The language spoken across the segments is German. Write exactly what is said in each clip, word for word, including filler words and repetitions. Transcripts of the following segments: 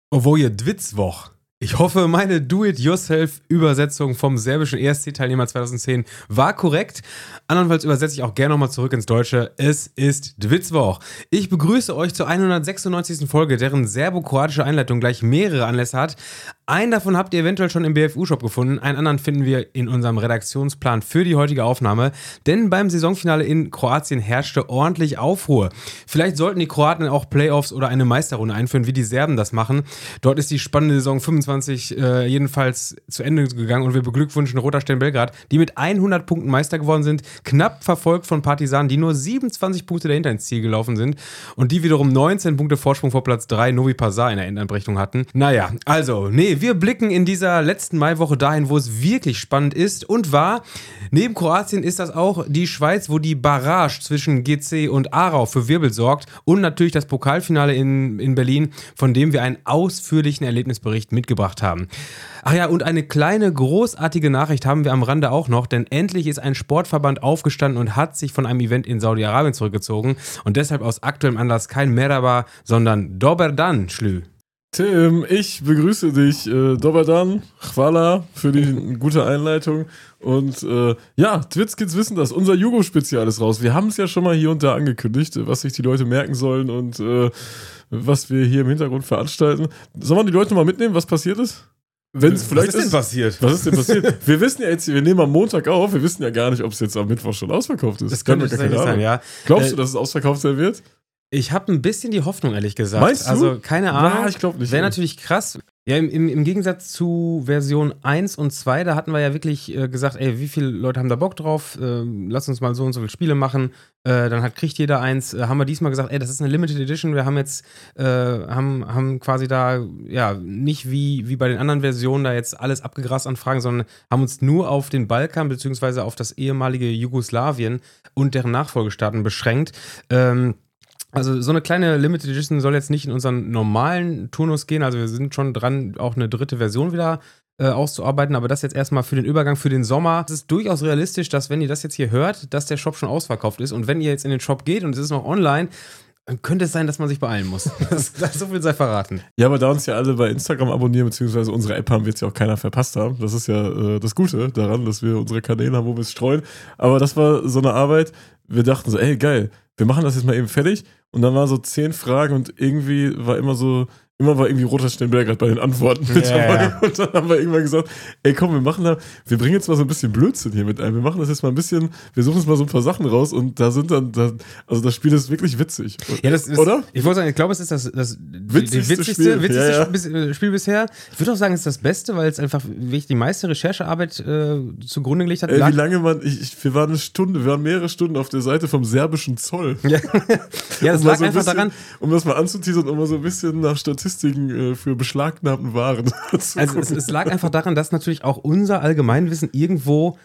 Ovoje Dwitzwoch. Ich hoffe, meine Do-it-yourself-Übersetzung vom serbischen E S C-Teilnehmer zweitausendzehn war korrekt. Andernfalls übersetze ich auch gerne nochmal zurück ins Deutsche. Es ist Dwitzwoch. Ich begrüße euch zur hundertsechsundneunzigsten Folge, deren serbo-kroatische Einleitung gleich mehrere Anlässe hat. Einen davon habt ihr eventuell schon im B F U-Shop gefunden, einen anderen finden wir in unserem Redaktionsplan für die heutige Aufnahme, denn beim Saisonfinale in Kroatien herrschte ordentlich Aufruhr. Vielleicht sollten die Kroaten auch Playoffs oder eine Meisterrunde einführen, wie die Serben das machen. Dort ist die spannende Saison fünfundzwanzig äh, jedenfalls zu Ende gegangen und wir beglückwünschen Roter Stern Belgrad, die mit hundert Punkten Meister geworden sind, knapp verfolgt von Partizan, die nur siebenundzwanzig Punkte dahinter ins Ziel gelaufen sind und die wiederum neunzehn Punkte Vorsprung vor Platz drei Novi Pazar in der Endabrechnung hatten. Naja, also, nee, wir blicken in dieser letzten Maiwoche dahin, wo es wirklich spannend ist und war. Neben Kroatien ist das auch die Schweiz, wo die Barrage zwischen G C und Aarau für Wirbel sorgt und natürlich das Pokalfinale in, in Berlin, von dem wir einen ausführlichen Erlebnisbericht mitgebracht haben. Ach ja, und eine kleine, großartige Nachricht haben wir am Rande auch noch, denn endlich ist ein Sportverband aufgestanden und hat sich von einem Event in Saudi-Arabien zurückgezogen und deshalb aus aktuellem Anlass kein Merhaba, sondern Dobar dan, Schlü. Tim, ich begrüße dich. Äh, Dobar dan, Chwala für die gute Einleitung. Und äh, ja, Twitz-Kids wissen das. Unser Jugo-Spezial ist raus. Wir haben es ja schon mal hier und da angekündigt, was sich die Leute merken sollen und äh, was wir hier im Hintergrund veranstalten. Sollen wir die Leute mal mitnehmen, was passiert ist? Wenn's vielleicht was ist denn passiert? Was ist denn passiert? Wir wissen ja jetzt, wir nehmen am Montag auf, wir wissen ja gar nicht, ob es jetzt am Mittwoch schon ausverkauft ist. Das könnte tatsächlich sein, ja. Glaubst äh, du, dass es ausverkauft sein wird? Ich habe ein bisschen die Hoffnung, ehrlich gesagt. Meinst du? Also, keine Ahnung. Ja, ich glaube nicht. Wäre natürlich krass. Ja, im, im, im Gegensatz zu Version eins und zwei, da hatten wir ja wirklich äh, gesagt, ey, wie viele Leute haben da Bock drauf? Äh, lass uns mal so und so viele Spiele machen. Äh, dann hat, kriegt jeder eins. Äh, haben wir diesmal gesagt, ey, das ist eine Limited Edition. Wir haben jetzt, äh, haben, haben quasi da, ja, nicht wie, wie bei den anderen Versionen da jetzt alles abgegrast an Fragen, sondern haben uns nur auf den Balkan beziehungsweise auf das ehemalige Jugoslawien und deren Nachfolgestaaten beschränkt. Ähm, Also so eine kleine Limited Edition soll jetzt nicht in unseren normalen Turnus gehen, also wir sind schon dran, auch eine dritte Version wieder äh, auszuarbeiten, aber das jetzt erstmal für den Übergang, für den Sommer. Es ist durchaus realistisch, dass wenn ihr das jetzt hier hört, dass der Shop schon ausverkauft ist und wenn ihr jetzt in den Shop geht und es ist noch online, dann könnte es sein, dass man sich beeilen muss. Das, das so viel sei verraten. Ja, aber da uns ja alle bei Instagram abonnieren, beziehungsweise unsere App haben, wird es ja auch keiner verpasst haben. Das ist ja äh, das Gute daran, dass wir unsere Kanäle haben, wo wir es streuen. Aber das war so eine Arbeit, wir dachten so, ey, geil, wir machen das jetzt mal eben fertig. Und dann waren so zehn Fragen und irgendwie war immer so, immer war irgendwie Roter Stern Belgrad bei den Antworten mit ja, dabei. ja. Und dann haben wir irgendwann gesagt, ey komm, wir machen da, wir bringen jetzt mal so ein bisschen Blödsinn hier mit ein. Wir machen das jetzt mal ein bisschen, wir suchen uns mal so ein paar Sachen raus und da sind dann, da, also das Spiel ist wirklich witzig. Ja, das ist, oder? Ich wollte sagen, ich glaube, es ist das, das witzigste, die witzigste, Spiel, witzigste ja, ja. Spiel, Spiel bisher. Ich würde auch sagen, es ist das Beste, weil es einfach wirklich die meiste Recherchearbeit äh, zugrunde gelegt hat. Ey, wie lange man, ich, ich, wir waren eine Stunde, wir waren mehrere Stunden auf der Seite vom serbischen Zoll. Ja, ja das um lag so ein einfach bisschen, daran. Um das mal anzuteasern, um mal so ein bisschen nach Statistiken äh, für beschlagnahmten Waren zu Also es, es lag einfach daran, dass natürlich auch unser Allgemeinwissen irgendwo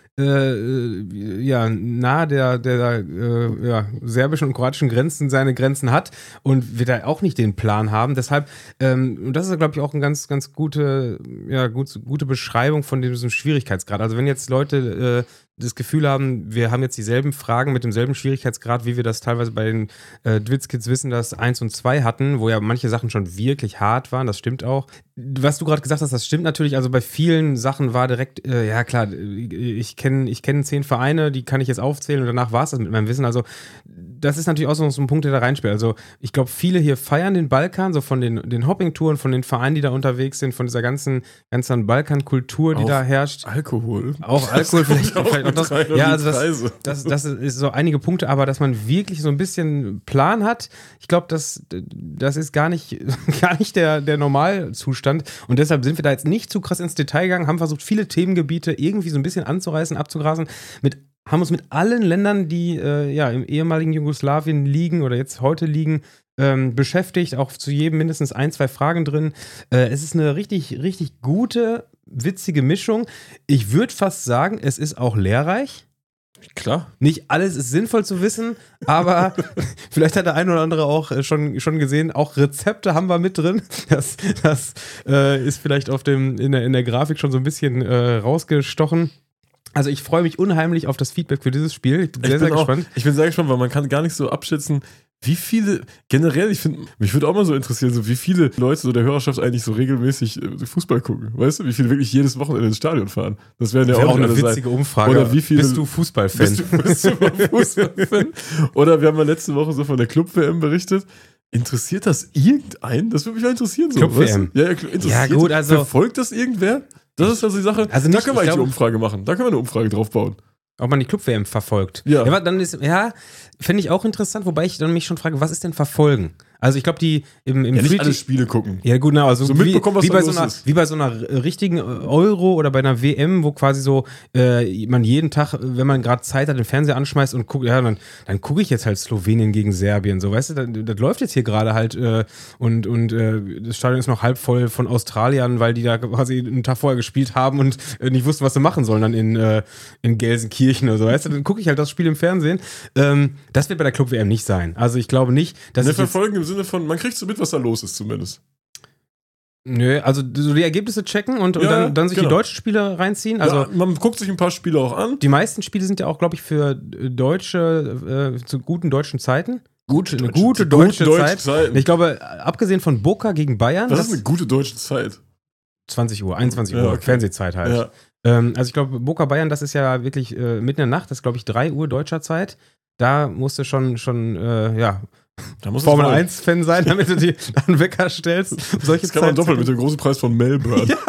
äh, ja, nahe der, der äh, ja, serbischen und kroatischen Grenzen seine Grenzen hat und wir da auch nicht den Plan haben. Deshalb, ähm, und das ist, glaube ich, auch eine ganz, ganz gute, ja, gut, gute Beschreibung von diesem Schwierigkeitsgrad. Also wenn jetzt Leute äh, das Gefühl haben, wir haben jetzt dieselben Fragen mit demselben Schwierigkeitsgrad, wie wir das teilweise bei den äh, Dwitzkids wissen, dass eins und zwei hatten, wo ja manche Sachen schon wirklich hart waren, das stimmt auch. Was du gerade gesagt hast, das stimmt natürlich, also bei vielen Sachen war direkt, äh, ja klar, ich kenne ich kenn zehn Vereine, die kann ich jetzt aufzählen und danach war es das mit meinem Wissen, also das ist natürlich auch so ein Punkt, der da reinspielt. Also ich glaube, viele hier feiern den Balkan, so von den, den Hopping-Touren, von den Vereinen, die da unterwegs sind, von dieser ganzen, ganzen Balkan-Kultur, die auch da herrscht. Alkohol. Auch Alkohol, vielleicht, vielleicht auch das. Ja, also das, das, das ist so einige Punkte, aber dass man wirklich so ein bisschen Plan hat, ich glaube, das, das ist gar nicht, gar nicht der, der Normalzustand und deshalb sind wir da jetzt nicht zu krass ins Detail gegangen, haben versucht, viele Themengebiete irgendwie so ein bisschen anzureißen, abzugrasen, mit haben uns mit allen Ländern, die äh, ja im ehemaligen Jugoslawien liegen oder jetzt heute liegen, ähm, beschäftigt. Auch zu jedem mindestens ein, zwei Fragen drin. Äh, es ist eine richtig, richtig gute, witzige Mischung. Ich würde fast sagen, es ist auch lehrreich. Klar. Nicht alles ist sinnvoll zu wissen, aber vielleicht hat der eine oder andere auch schon, schon gesehen, auch Rezepte haben wir mit drin. Das, das äh, ist vielleicht auf dem, in, der, in der Grafik schon so ein bisschen äh, rausgestochen. Also ich freue mich unheimlich auf das Feedback für dieses Spiel. Ich bin sehr, ich bin sehr auch, gespannt. Ich bin sehr gespannt, weil man kann gar nicht so abschätzen, Wie viele, generell, ich finde, mich würde auch mal so interessieren, so wie viele Leute so der Hörerschaft eigentlich so regelmäßig äh, Fußball gucken. Weißt du, wie viele wirklich jedes Wochenende ins Stadion fahren? Das wären ja Wäre auch, auch eine alle witzige sein. Umfrage. Oder wie viele, bist du Fußballfan? Bist du, bist du mal Fußballfan? Oder wir haben ja letzte Woche so von der Club-W M berichtet. Interessiert das irgendeinen? Das würde mich mal interessieren. So, Club-W M. Ja, ja, interessiert, Ja, gut, also- Verfolgt das irgendwer? Das ist also die Sache. Also da nicht- können wir ich eigentlich glaub- eine Umfrage machen. Da können wir eine Umfrage drauf bauen. Ob man die Club-W M verfolgt. Ja. aber dann ist, ja, finde ich auch interessant, wobei ich dann mich schon frage, was ist denn verfolgen? Also ich glaube, die im, im Ja, nicht Free- alle Spiele gucken. Ja, gut, na, also So wie, mitbekommen, was wie, da bei los so einer, ist. wie bei so einer richtigen Euro oder bei einer W M, wo quasi so äh, man jeden Tag, wenn man gerade Zeit hat, den Fernseher anschmeißt und guckt, ja, dann, dann gucke ich jetzt halt Slowenien gegen Serbien, so, weißt du, das, das läuft jetzt hier gerade halt äh, und, und äh, das Stadion ist noch halb voll von Australiern, weil die da quasi einen Tag vorher gespielt haben und äh, nicht wussten, was sie machen sollen dann in, äh, in Gelsenkirchen oder so, weißt du, dann gucke ich halt das Spiel im Fernsehen. Ähm, das wird bei der Club-W M nicht sein. Also ich glaube nicht, dass Ne, ich jetzt, verfolgen im Sinne von, man kriegt so mit, was da los ist zumindest. nö, also so die Ergebnisse checken und, und Ja, dann, dann sich genau. die deutschen Spiele reinziehen. Also ja, man guckt sich ein paar Spiele auch an. die meisten Spiele sind ja auch, glaube ich, für Deutsche, äh, zu guten deutschen Zeiten. Gute, eine gute deutsche Gut deutsche Zeit. Zeiten. Ich glaube, abgesehen von Boca gegen Bayern, Was das ist eine gute deutsche Zeit? zwanzig Uhr, einundzwanzig Ja, Uhr, okay. Fernsehzeit halt. Ja. Ähm, also ich glaube, Boca Bayern, das ist ja wirklich äh, mitten in der Nacht, das ist, glaube ich, drei Uhr deutscher Zeit. Da musst du schon, schon äh, ja, Da muss es Formel wollen. eins Fan sein, damit du dir einen Wecker stellst. Solche Das kann man Zeit- doppelt mit dem großen Preis von Melbourne. Ja.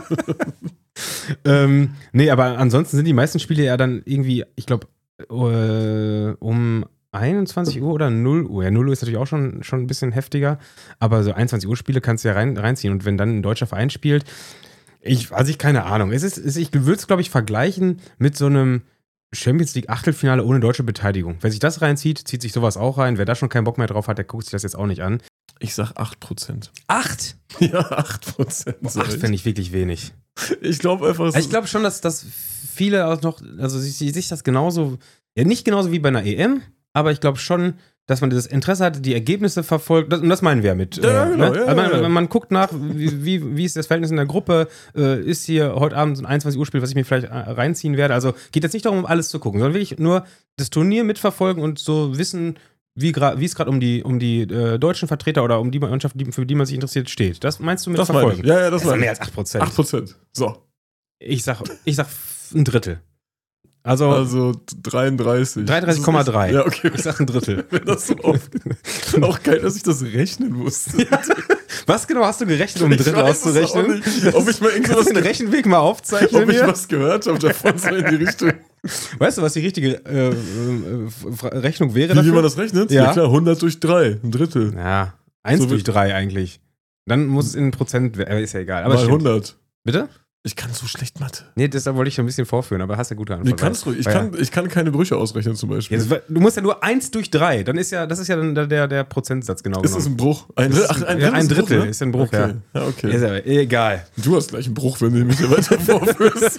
ähm, nee, aber ansonsten sind die meisten Spiele ja dann irgendwie, ich glaube, äh, um einundzwanzig Uhr oder null Uhr. Ja, null Uhr ist natürlich auch schon, schon ein bisschen heftiger, aber so einundzwanzig Uhr Spiele kannst du ja rein, reinziehen. Und wenn dann ein deutscher Verein spielt, ich, also ich keine Ahnung. Es ist, es, ich würde es, glaube ich, vergleichen mit so einem Champions League Achtelfinale ohne deutsche Beteiligung. Wer sich das reinzieht, zieht sich sowas auch rein. Wer da schon keinen Bock mehr drauf hat, der guckt sich das jetzt auch nicht an. Ich sag acht Prozent. Acht? Ja, acht Prozent. Acht fände ich wirklich wenig. Ich glaube einfach, es Also ich glaube schon, dass, dass viele auch noch, also sich, sich das genauso, ja nicht genauso wie bei einer E M, aber ich glaube schon, dass man dieses Interesse hat, die Ergebnisse verfolgt, das, und das meinen wir mit. Ja, äh, genau, ne? ja, also man, ja, ja. man guckt nach, wie, wie, wie ist das Verhältnis in der Gruppe, äh, ist hier heute Abend so ein einundzwanzig Uhr Spiel, was ich mir vielleicht äh, reinziehen werde. Also geht jetzt nicht darum, um alles zu gucken, sondern wirklich nur das Turnier mitverfolgen und so wissen, wie, gra- wie es gerade um die, um die äh, deutschen Vertreter oder um die Mannschaft, die, für die man sich interessiert, steht. Das meinst du mit Das meine verfolgen? ich. Ja, ja, das Das ist meine mehr ich. als acht Prozent. acht Prozent. So. Ich sag, ich sag ein Drittel. Also, Also dreiunddreißig. dreiunddreißig Komma drei. Ja, okay. ich sag ein Drittel. Wenn das so oft. Auch geil, dass ich das rechnen musste. Was genau hast du gerechnet, um ein Ich Drittel weiß es auszurechnen? auch nicht. Ob ich mal Kannst irgendwas du den Rechenweg mal aufzeichnen Ob ich hier? was gehört habe davon so in die Richtung. Weißt du, was die richtige äh, äh, F- Rechnung wäre Wie, dafür? wie man das rechnet? Ja. klar, hundert durch drei, ein Drittel. Ja, eins So durch wird- drei eigentlich. Dann muss es in Prozent, äh, ist ja egal. Aber Mal stimmt. hundert. Bitte? Ich kann so schlecht Mathe. Nee, das wollte ich schon ein bisschen vorführen, aber hast ja gute Antwort. Nee, kannst ruhig. Ich Weil- kann, ich kann keine Brüche ausrechnen zum Beispiel. Ja, das war- du musst ja nur eins durch drei. Dann ist ja, das ist ja dann der, der, der Prozentsatz genau ist das genommen. ein Bruch? Ein, Das Drittel- ist Ach, ein, ja, Drittel ein ist Drittel ne? ist ein Bruch, okay. ja. okay. Ist ja egal. Du hast gleich einen Bruch, wenn du mich hier weiter vorführst.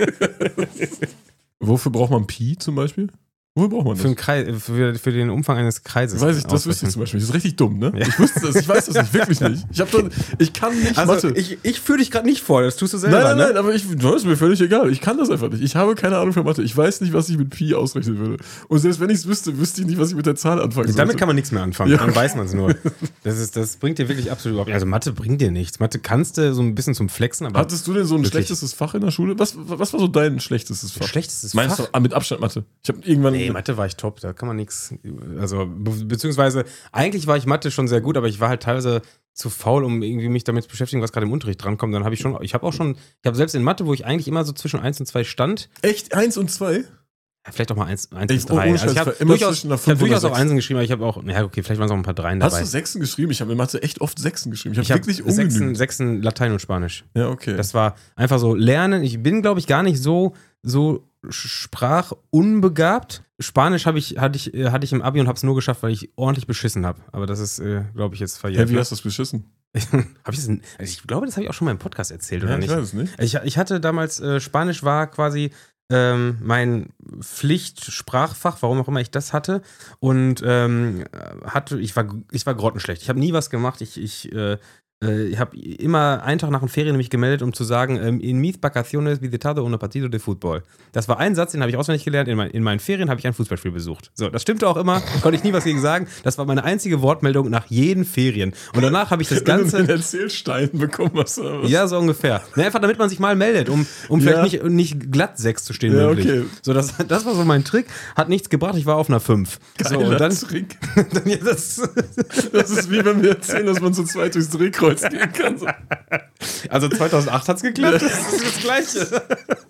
Wofür braucht man Pi zum Beispiel? Wofür braucht man das? Für, einen Kreis, für, für den Umfang eines Kreises. Weiß ich, das wüsste ich ausrechnen. zum Beispiel. Das ist richtig dumm, ne? Ja. Ich wusste das, ich weiß das nicht, wirklich nicht. Ich, hab doch, ich kann nicht Also, Mathe. ich, ich führe dich gerade nicht vor, das tust du selber, Nein, nein, ne? nein, aber ich, das ist mir völlig egal. Ich kann das einfach nicht. Ich habe keine Ahnung für Mathe. Ich weiß nicht, was ich mit Pi ausrechnen würde. Und selbst wenn ich es wüsste, wüsste ich nicht, was ich mit der Zahl anfangen sollte. Damit kann man nichts mehr anfangen, Ja. dann weiß man es nur. Das, ist, das bringt dir wirklich absolut überhaupt nichts. Also Mathe bringt dir nichts. Mathe kannst du so ein bisschen zum Flexen, aber Hattest du denn so ein Wirklich. schlechtestes Fach in der Schule? Was, was war so dein schlechtestes Fach? schlechtestes Meinst Fach? du ah, mit Abstand Mathe? Ich habe irgendwann. Nee, Mathe war ich top, da kann man nichts. Also, be- beziehungsweise, eigentlich war ich Mathe schon sehr gut, aber ich war halt teilweise zu faul, um irgendwie mich damit zu beschäftigen, was gerade im Unterricht drankommt. Dann habe ich schon, ich habe auch schon, ich habe selbst in Mathe, wo ich eigentlich immer so zwischen eins und zwei stand, Echt? Eins und zwei? ja, vielleicht auch mal eins, eins Ey, bis drei. ohne Also Scheiß, ich habe war immer durchaus, zwischen einer ich hab fünf oder durchaus auch sechs. Einsen geschrieben, aber ich habe auch, ja, okay, vielleicht waren es auch ein paar Dreien Hast dabei. du Sechsen geschrieben? Ich habe in Mathe echt oft Sechsen geschrieben. Ich Ich habe habe wirklich Sechsen, ungenügend. Sechsen Latein und Spanisch. Ja, okay. Das war einfach so lernen. Ich bin, glaube ich, gar nicht so, so sprachunbegabt. Spanisch habe ich, hatte, ich, äh, hatte ich im Abi und habe es nur geschafft, weil ich ordentlich beschissen habe. Aber das ist, äh, glaube ich, jetzt verjährt. Hey, wie hast du das beschissen? hab ich, das, in- also ich glaube, das habe ich auch schon mal im Podcast erzählt, oder Ja, ich nicht? weiß es nicht. Ich, ich hatte damals, äh, Spanisch war quasi ähm, mein Pflichtsprachfach, warum auch immer ich das hatte. Und ähm, hatte, ich war, ich war grottenschlecht. Ich habe nie was gemacht. Ich, ich äh, äh, ich habe immer einen Tag nach den Ferien mich gemeldet, um zu sagen, ähm, in mis vacaciones visitado una partido de fútbol. Das war ein Satz, den habe ich auswendig gelernt. In, mein, in meinen Ferien habe ich ein Fußballspiel besucht. So, das stimmte auch immer, konnte ich nie was gegen sagen. Das war meine einzige Wortmeldung nach jeden Ferien. Und danach habe ich das Ganze... einen Erzählstein bekommen hast oder was? Ja, so ungefähr. Na, einfach damit man sich mal meldet, um, um vielleicht Ja. nicht, nicht glatt sechs zu stehen. Ja, möglich. okay. So, das, das war so mein Trick. Hat nichts gebracht, ich war auf einer fünf. So, Geiler und dann, Trick. dann ja, das, Das ist wie wenn wir erzählen, dass man zu zweit durchs Drehkreuz gehen kann. So. also zweitausendacht hat es geklappt. Das ist das Gleiche.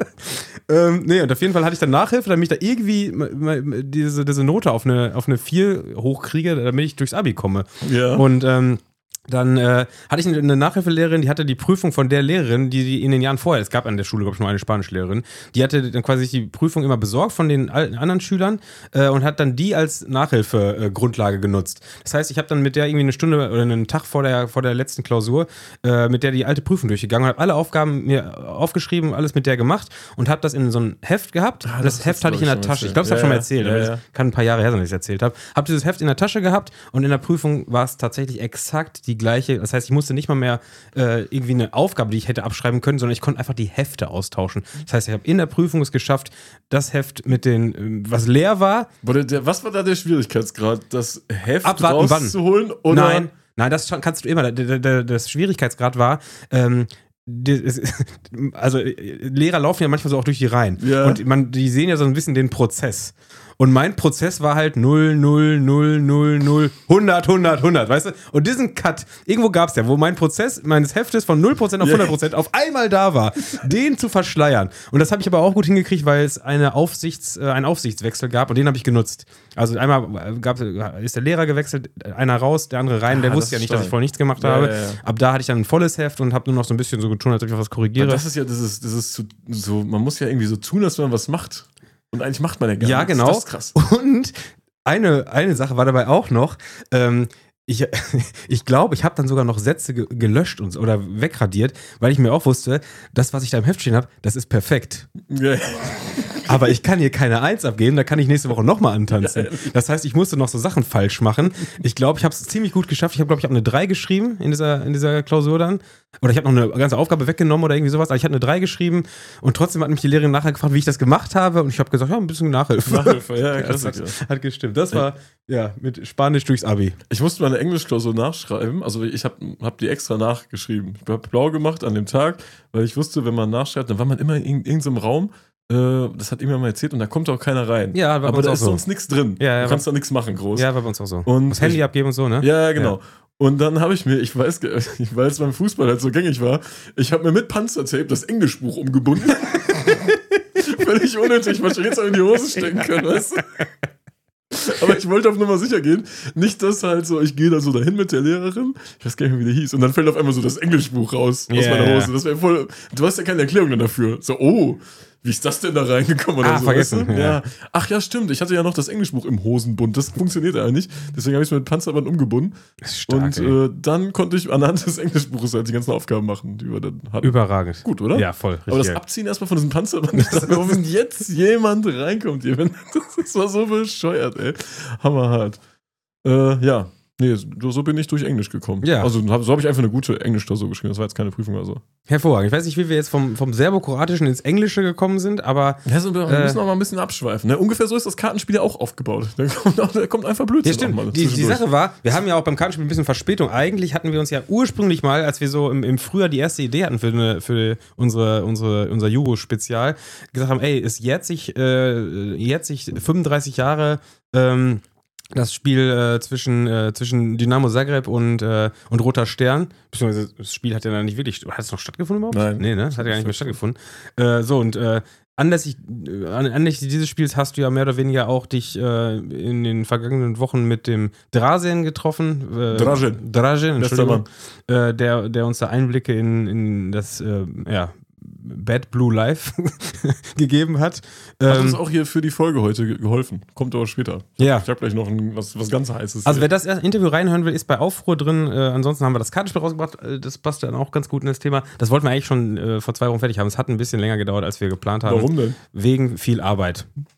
ähm, nee, und auf jeden Fall hatte ich dann Nachhilfe, damit ich da irgendwie m- m- diese, diese Note auf eine, auf eine vier hochkriege, damit ich durchs Abi komme. Ja. Und ähm, dann äh, hatte ich eine Nachhilfelehrerin, die hatte die Prüfung von der Lehrerin, die, die in den Jahren vorher, es gab an der Schule, glaube ich, nur eine Spanischlehrerin, die hatte dann quasi die Prüfung immer besorgt von den alten, anderen Schülern äh, und hat dann die als Nachhilfegrundlage äh, Grundlage genutzt. Das heißt, ich habe dann mit der irgendwie eine Stunde oder einen Tag vor der, vor der letzten Klausur äh, mit der die alte Prüfung durchgegangen und habe alle Aufgaben mir aufgeschrieben, alles mit der gemacht und habe das in so ein Heft gehabt. Ah, das, das Heft hast hatte du, ich in glaub der ich, Tasche. schon Ich glaube, das mal habe ich schon mal erzählt. erzählt, Ja, aber ja, das ja. kann ein paar Jahre her sein, dass ich es erzählt habe. Habe dieses Heft in der Tasche gehabt und in der Prüfung war es tatsächlich exakt die gleiche. Das heißt, ich musste nicht mal mehr äh, irgendwie eine Aufgabe, die ich hätte abschreiben können, sondern ich konnte einfach die Hefte austauschen. Das heißt, ich habe in der Prüfung es geschafft, das Heft mit den, ähm, was leer war. Wurde der, was war da der Schwierigkeitsgrad? Das Heft Abwarten, rauszuholen? Oder? Nein, nein, das schon- kannst du immer. Der, der, das Schwierigkeitsgrad war, ähm, die- es- also äh, Lehrer laufen ja manchmal so auch durch die Reihen. Ja. Und man, die sehen ja so ein bisschen den Prozess. Und mein Prozess war halt null, null, null, null, null, hundert, hundert, hundert, weißt du? Und diesen Cut, irgendwo gab es ja, wo mein Prozess meines Heftes von null Prozent auf Ja. hundert Prozent auf einmal da war, den zu verschleiern. Und das habe ich aber auch gut hingekriegt, weil es eine Aufsichts, äh, einen Aufsichtswechsel gab und den habe ich genutzt. Also einmal gab, ist der Lehrer gewechselt, einer raus, der andere rein, der Ah, das wusste ja ist nicht, dass stark. ich vorher nichts gemacht Ja, habe. ja, ja. Ab da hatte ich dann ein volles Heft und habe nur noch so ein bisschen so getan, als ob ich was korrigiere. Das ist ja, das ist, das ist so, so, man muss ja irgendwie so tun, als wenn man was macht. Und eigentlich macht man ja gar Ja, nichts. genau. Das ist krass. Und eine, eine Sache war dabei auch noch, ähm, ich ich glaube, ich habe dann sogar noch Sätze ge- gelöscht und, oder wegradiert, weil ich mir auch wusste, das, was ich da im Heft stehen habe, das ist perfekt. Ja. Aber ich kann hier keine Eins abgeben, da kann ich nächste Woche nochmal antanzen. Das heißt, ich musste noch so Sachen falsch machen. Ich glaube, ich habe es ziemlich gut geschafft. Ich habe, glaube ich, habe eine drei geschrieben in dieser, in dieser Klausur dann. Oder ich habe noch eine ganze Aufgabe weggenommen oder irgendwie sowas. Aber ich hatte eine drei geschrieben und trotzdem hat mich die Lehrerin nachher gefragt, wie ich das gemacht habe. Und ich habe gesagt, ja, ein bisschen Nachhilfe. Nachhilfe, ja, das Klassiker. hat, hat gestimmt. Das war, ja, mit Spanisch durchs Abi. Ich musste meine Englischklausur nachschreiben. Also ich habe hab die extra nachgeschrieben. Ich habe blau gemacht an dem Tag, weil ich wusste, wenn man nachschreibt, dann war man immer in irg- irgendeinem Raum. Äh, das hat irgendwann mal erzählt und da kommt auch keiner rein. Ja, war bei aber uns da auch ist so. sonst nichts drin. Ja, ja, du kannst da nichts machen, groß. Ja, war bei uns auch so. Und das Handy ich- abgeben und so, ne? Ja, genau. Und dann habe ich mir, ich weiß, ge- ich weiß, beim Fußball halt so gängig war, ich habe mir mit Panzertape das Englischbuch umgebunden. Völlig unnötig, man hätte es auch in die Hose stecken können, weißt du? Aber ich wollte auf Nummer sicher gehen. Nicht, dass halt so, ich gehe da so dahin mit der Lehrerin, ich weiß gar nicht mehr, wie der hieß, und dann fällt auf einmal so das Englischbuch raus aus Ja, meiner ja. Hose. Das wäre voll. Du hast ja keine Erklärung dann dafür. So, oh, wie ist das denn da reingekommen oder Ah, so? vergessen, weißt du? ja. Ja. Ach ja, stimmt. Ich hatte ja noch das Englischbuch im Hosenbund. Das funktioniert ja nicht. Deswegen habe ich es mit Panzerband umgebunden. Das ist stark, Und ey. äh, dann konnte ich anhand des Englischbuches halt die ganzen Aufgaben machen, die wir dann hatten. Überragend. Gut, oder? Ja, voll. Richtig Aber das geil. Abziehen erstmal von diesem Panzerband, ich dachte mir, wenn jetzt jemand reinkommt hier, wenn, das war so bescheuert, ey. Hammerhart. Äh, ja. Nee, so, so bin ich durch Englisch gekommen. Ja. Also hab, so habe ich einfach eine gute Englisch-Klausur geschrieben. Das war jetzt keine Prüfung oder so. Hervorragend. Ich weiß nicht, wie wir jetzt vom, vom Serbokroatischen ins Englische gekommen sind, aber Ja, so, wir Äh, müssen auch mal ein bisschen abschweifen. Ne? Ungefähr so ist das Kartenspiel ja auch aufgebaut. Da kommt, auch, da kommt einfach Blödsinn ja, stimmt. auch mal Die, die zwischendurch. Sache war, wir haben ja auch beim Kartenspiel ein bisschen Verspätung. Eigentlich hatten wir uns ja ursprünglich mal, als wir so im, im Frühjahr die erste Idee hatten für, eine, für unsere, unsere, unser Jugo-Spezial, gesagt haben, ey, es jährt sich, äh, jährt sich fünfunddreißig Jahre ähm, das Spiel äh, zwischen, äh, zwischen Dynamo Zagreb und, äh, und Roter Stern. Beziehungsweise das Spiel hat ja dann nicht wirklich. Hat es noch stattgefunden überhaupt? Nein. Nee, ne? Das hat ja gar nicht mehr stattgefunden. Äh, so, und äh, anlässlich, äh, anlässlich dieses Spiels hast du ja mehr oder weniger auch dich äh, in den vergangenen Wochen mit dem Drazen getroffen. Äh, Dražen. Dražen, Bester Entschuldigung. Äh, der, der uns da Einblicke in, in das, äh, ja, Bad Blue Life gegeben hat. Hat Ähm, uns auch hier für die Folge heute ge- geholfen. Kommt aber später. ja. Ich habe gleich noch ein, was, was ganz Heißes. Also wer hier. das erste Interview reinhören will, ist bei Aufruhr drin. Äh, ansonsten haben wir das Kartenspiel rausgebracht. Äh, das passt dann auch ganz gut in das Thema. Das wollten wir eigentlich schon äh, vor zwei Wochen fertig haben. Es hat ein bisschen länger gedauert, als wir geplant haben. Warum denn? Wegen viel Arbeit.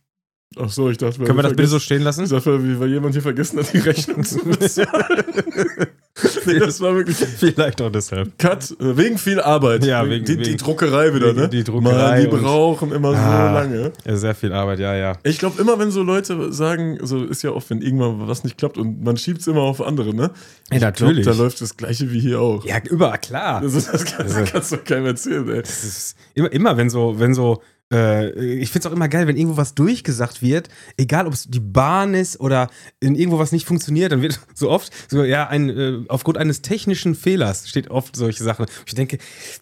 Ach so, ich dachte... Können wir das bitte so stehen lassen? Ich dachte, wie, weil jemand hier vergessen hat, die Rechnung zu bezahlen. Nee, das war wirklich... Vielleicht auch deshalb. Cut, äh, wegen viel Arbeit. Ja, wegen, die, wegen, die Druckerei wieder, wegen ne? Die Druckerei. Mann, die brauchen immer ah, so lange. Ja, sehr viel Arbeit, ja, ja. Ich glaube, immer wenn so Leute sagen, so ist ja oft, wenn irgendwann was nicht klappt und man schiebt es immer auf andere, ne? Ja, natürlich. Glaub, da läuft das Gleiche wie hier auch. Ja, überall, klar. Das, ist, das, kann, das also, kannst du doch keinem erzählen, ey. Das ist immer, immer wenn so, wenn so, äh, ich find's auch immer geil, wenn irgendwo was durchgesagt wird, egal ob es die Bahn ist oder in irgendwo was nicht funktioniert, dann wird so oft, so, ja, ein, äh, aufgrund eines technischen Fehlers steht oft solche Sachen. Ich denke,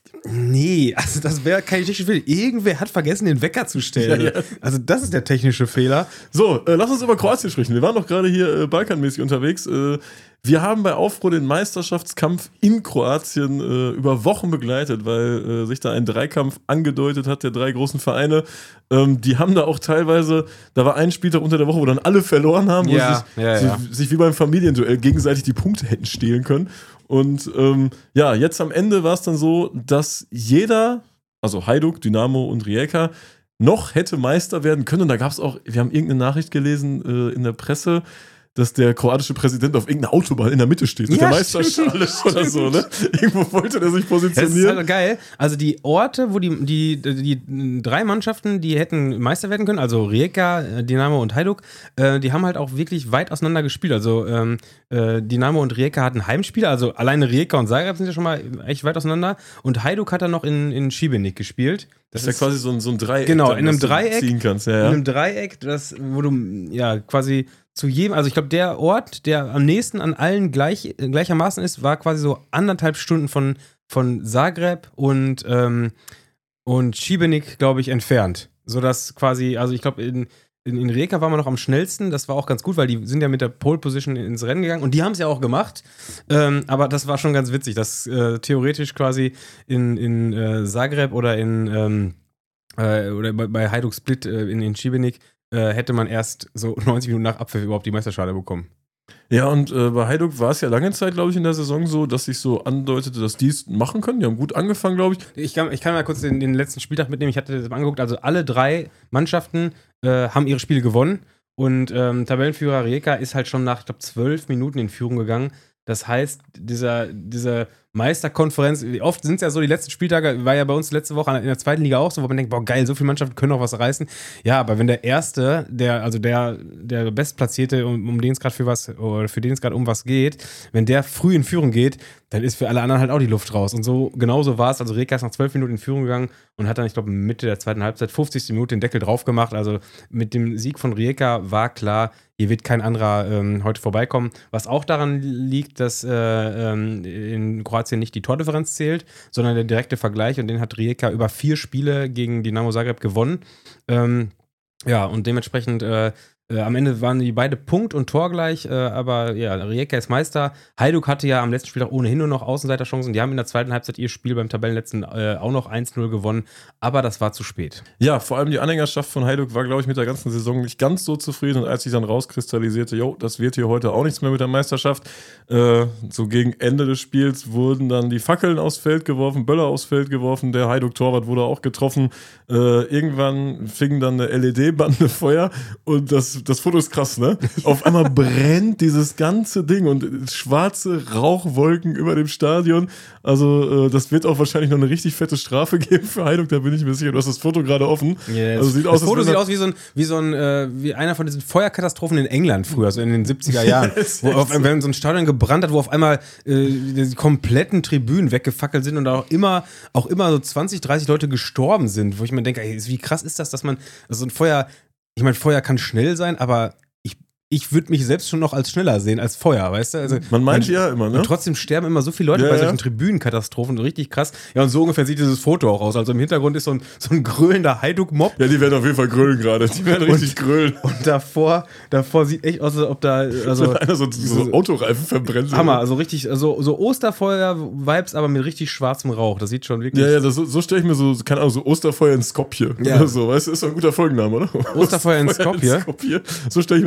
nee, also das wäre kein technischer Fehler. Irgendwer hat vergessen, den Wecker zu stellen. Ja, ja. Also das ist der technische Fehler. So, äh, lass uns über Kroatien sprechen. Wir waren doch gerade hier äh, balkanmäßig unterwegs. Äh, wir haben bei Aufruhr den Meisterschaftskampf in Kroatien äh, über Wochen begleitet, weil äh, sich da ein Dreikampf angedeutet hat, der drei großen Vereine. Ähm, die haben da auch teilweise, da war ein Spieltag unter der Woche, wo dann alle verloren haben, wo ja, sie ja, sich, ja. sich, sich wie beim Familienduell gegenseitig die Punkte hätten stehlen können. Und ähm, ja, jetzt am Ende war es dann so, dass jeder, also Hajduk, Dynamo und Rijeka, noch hätte Meister werden können. Und da gab es auch, wir haben irgendeine Nachricht gelesen äh, in der Presse, dass der kroatische Präsident auf irgendeiner Autobahn in der Mitte steht mit ja, der Meisterschale oder so, ne? Irgendwo wollte der sich positionieren. Das ist halt geil. Also die Orte, wo die, die, die, die drei Mannschaften, die hätten Meister werden können, also Rijeka, Dynamo und Hajduk, äh, die haben halt auch wirklich weit auseinander gespielt. Also ähm, äh, Dynamo und Rijeka hatten Heimspiele, also alleine Rijeka und Zagreb sind ja schon mal echt weit auseinander. Und Hajduk hat dann noch in, in Šibenik gespielt. Das, das ist ja quasi so ein, so ein Dreieck, genau, dann, in einem Dreieck, ziehen kannst. Ja, ja. In einem Dreieck, das, wo du ja quasi zu jedem, also ich glaube, der Ort, der am nächsten an allen gleich, gleichermaßen ist, war quasi so anderthalb Stunden von, von Zagreb und, ähm, und Šibenik, glaube ich, entfernt. Sodass quasi, also ich glaube, in, in, in Rijeka war man noch am schnellsten, das war auch ganz gut, weil die sind ja mit der Pole Position ins Rennen gegangen und die haben es ja auch gemacht, ähm, aber das war schon ganz witzig, dass äh, theoretisch quasi in, in äh, Zagreb oder in ähm, äh, oder bei, bei Hajduk Split äh, in, in Šibenik Äh, hätte man erst so neunzig Minuten nach Abpfiff überhaupt die Meisterschale bekommen. Ja, und äh, bei Hajduk war es ja lange Zeit, glaube ich, in der Saison so, dass sich so andeutete, dass die es machen können. Die haben gut angefangen, glaube ich. Ich kann, ich kann mal kurz den, den letzten Spieltag mitnehmen. Ich hatte das mal angeguckt. Also alle drei Mannschaften äh, haben ihre Spiele gewonnen. Und ähm, Tabellenführer Rijeka ist halt schon nach, ich glaube, zwölf Minuten in Führung gegangen. Das heißt, dieser, diese Meisterkonferenz, oft sind es ja so, die letzten Spieltage, war ja bei uns letzte Woche in der zweiten Liga auch so, wo man denkt, boah geil, so viele Mannschaften können auch was reißen. Ja, aber wenn der Erste, der, also der, der Bestplatzierte, um, um den es gerade für was, oder für den es gerade um was geht, wenn der früh in Führung geht, dann ist für alle anderen halt auch die Luft raus. Und so, genauso war es. Also Rijeka ist nach zwölf Minuten in Führung gegangen und hat dann, ich glaube, Mitte der zweiten Halbzeit, fünfzigste Minute den Deckel drauf gemacht. Also mit dem Sieg von Rijeka war klar, hier wird kein anderer ähm, heute vorbeikommen. Was auch daran liegt, dass äh, ähm, in Kroatien nicht die Tordifferenz zählt, sondern der direkte Vergleich. Und den hat Rijeka über vier Spiele gegen Dinamo Zagreb gewonnen. Ähm, ja, und dementsprechend äh, Äh, am Ende waren die beide Punkt- und Tor gleich, äh, aber ja, Rijeka ist Meister. Hajduk hatte ja am letzten Spieltag ohnehin nur noch Außenseiterchancen. Die haben in der zweiten Halbzeit ihr Spiel beim Tabellenletzten äh, auch noch eins null gewonnen, aber das war zu spät. Ja, vor allem die Anhängerschaft von Hajduk war, glaube ich, mit der ganzen Saison nicht ganz so zufrieden. Und als sich dann rauskristallisierte, jo, das wird hier heute auch nichts mehr mit der Meisterschaft, äh, so gegen Ende des Spiels wurden dann die Fackeln aufs Feld geworfen, Böller aufs Feld geworfen, der Hajduk-Torwart wurde auch getroffen. Äh, irgendwann fing dann eine L E D-Bande Feuer und das Das Foto ist krass, ne? Auf einmal brennt dieses ganze Ding und schwarze Rauchwolken über dem Stadion. Also, äh, das wird auch wahrscheinlich noch eine richtig fette Strafe geben für Hajduk, da bin ich mir sicher. Du hast das Foto gerade offen. Yes. Also sieht das aus, Foto sieht aus wie so ein, wie so ein, äh, wie einer von diesen Feuerkatastrophen in England früher, so in den siebziger Jahren. Wo auf, wenn so ein Stadion gebrannt hat, wo auf einmal äh, die kompletten Tribünen weggefackelt sind und auch immer, auch immer so zwanzig, dreißig Leute gestorben sind, wo ich mir denke, ey, wie krass ist das, dass man, also so ein Feuer. Ich meine, Feuer kann schnell sein, aber ich, ich würde mich selbst schon noch als schneller sehen als Feuer, weißt du? Also, man meint man, ja immer, ne? Und trotzdem sterben immer so viele Leute ja, bei solchen ja. Tribünenkatastrophen, richtig krass. Ja, und so ungefähr sieht dieses Foto auch aus. Also im Hintergrund ist so ein, so ein grölender Hajduk-Mob. Ja, die werden auf jeden Fall grölen gerade. Die werden richtig und, grölen. Und davor, davor sieht echt aus, als ob da also einer so, so Autoreifen verbrennt. Hammer, also richtig, also so Osterfeuer-Vibes, aber mit richtig schwarzem Rauch. Das sieht schon wirklich... Ja, ja, das, so, so stelle ich mir so, keine Ahnung, so Osterfeuer in Skopje ja. oder so, weißt du, ist doch ein guter Folgenname, oder? Osterfeuer in Skopje? in Skopje. So stelle ich mir das Osterfeuer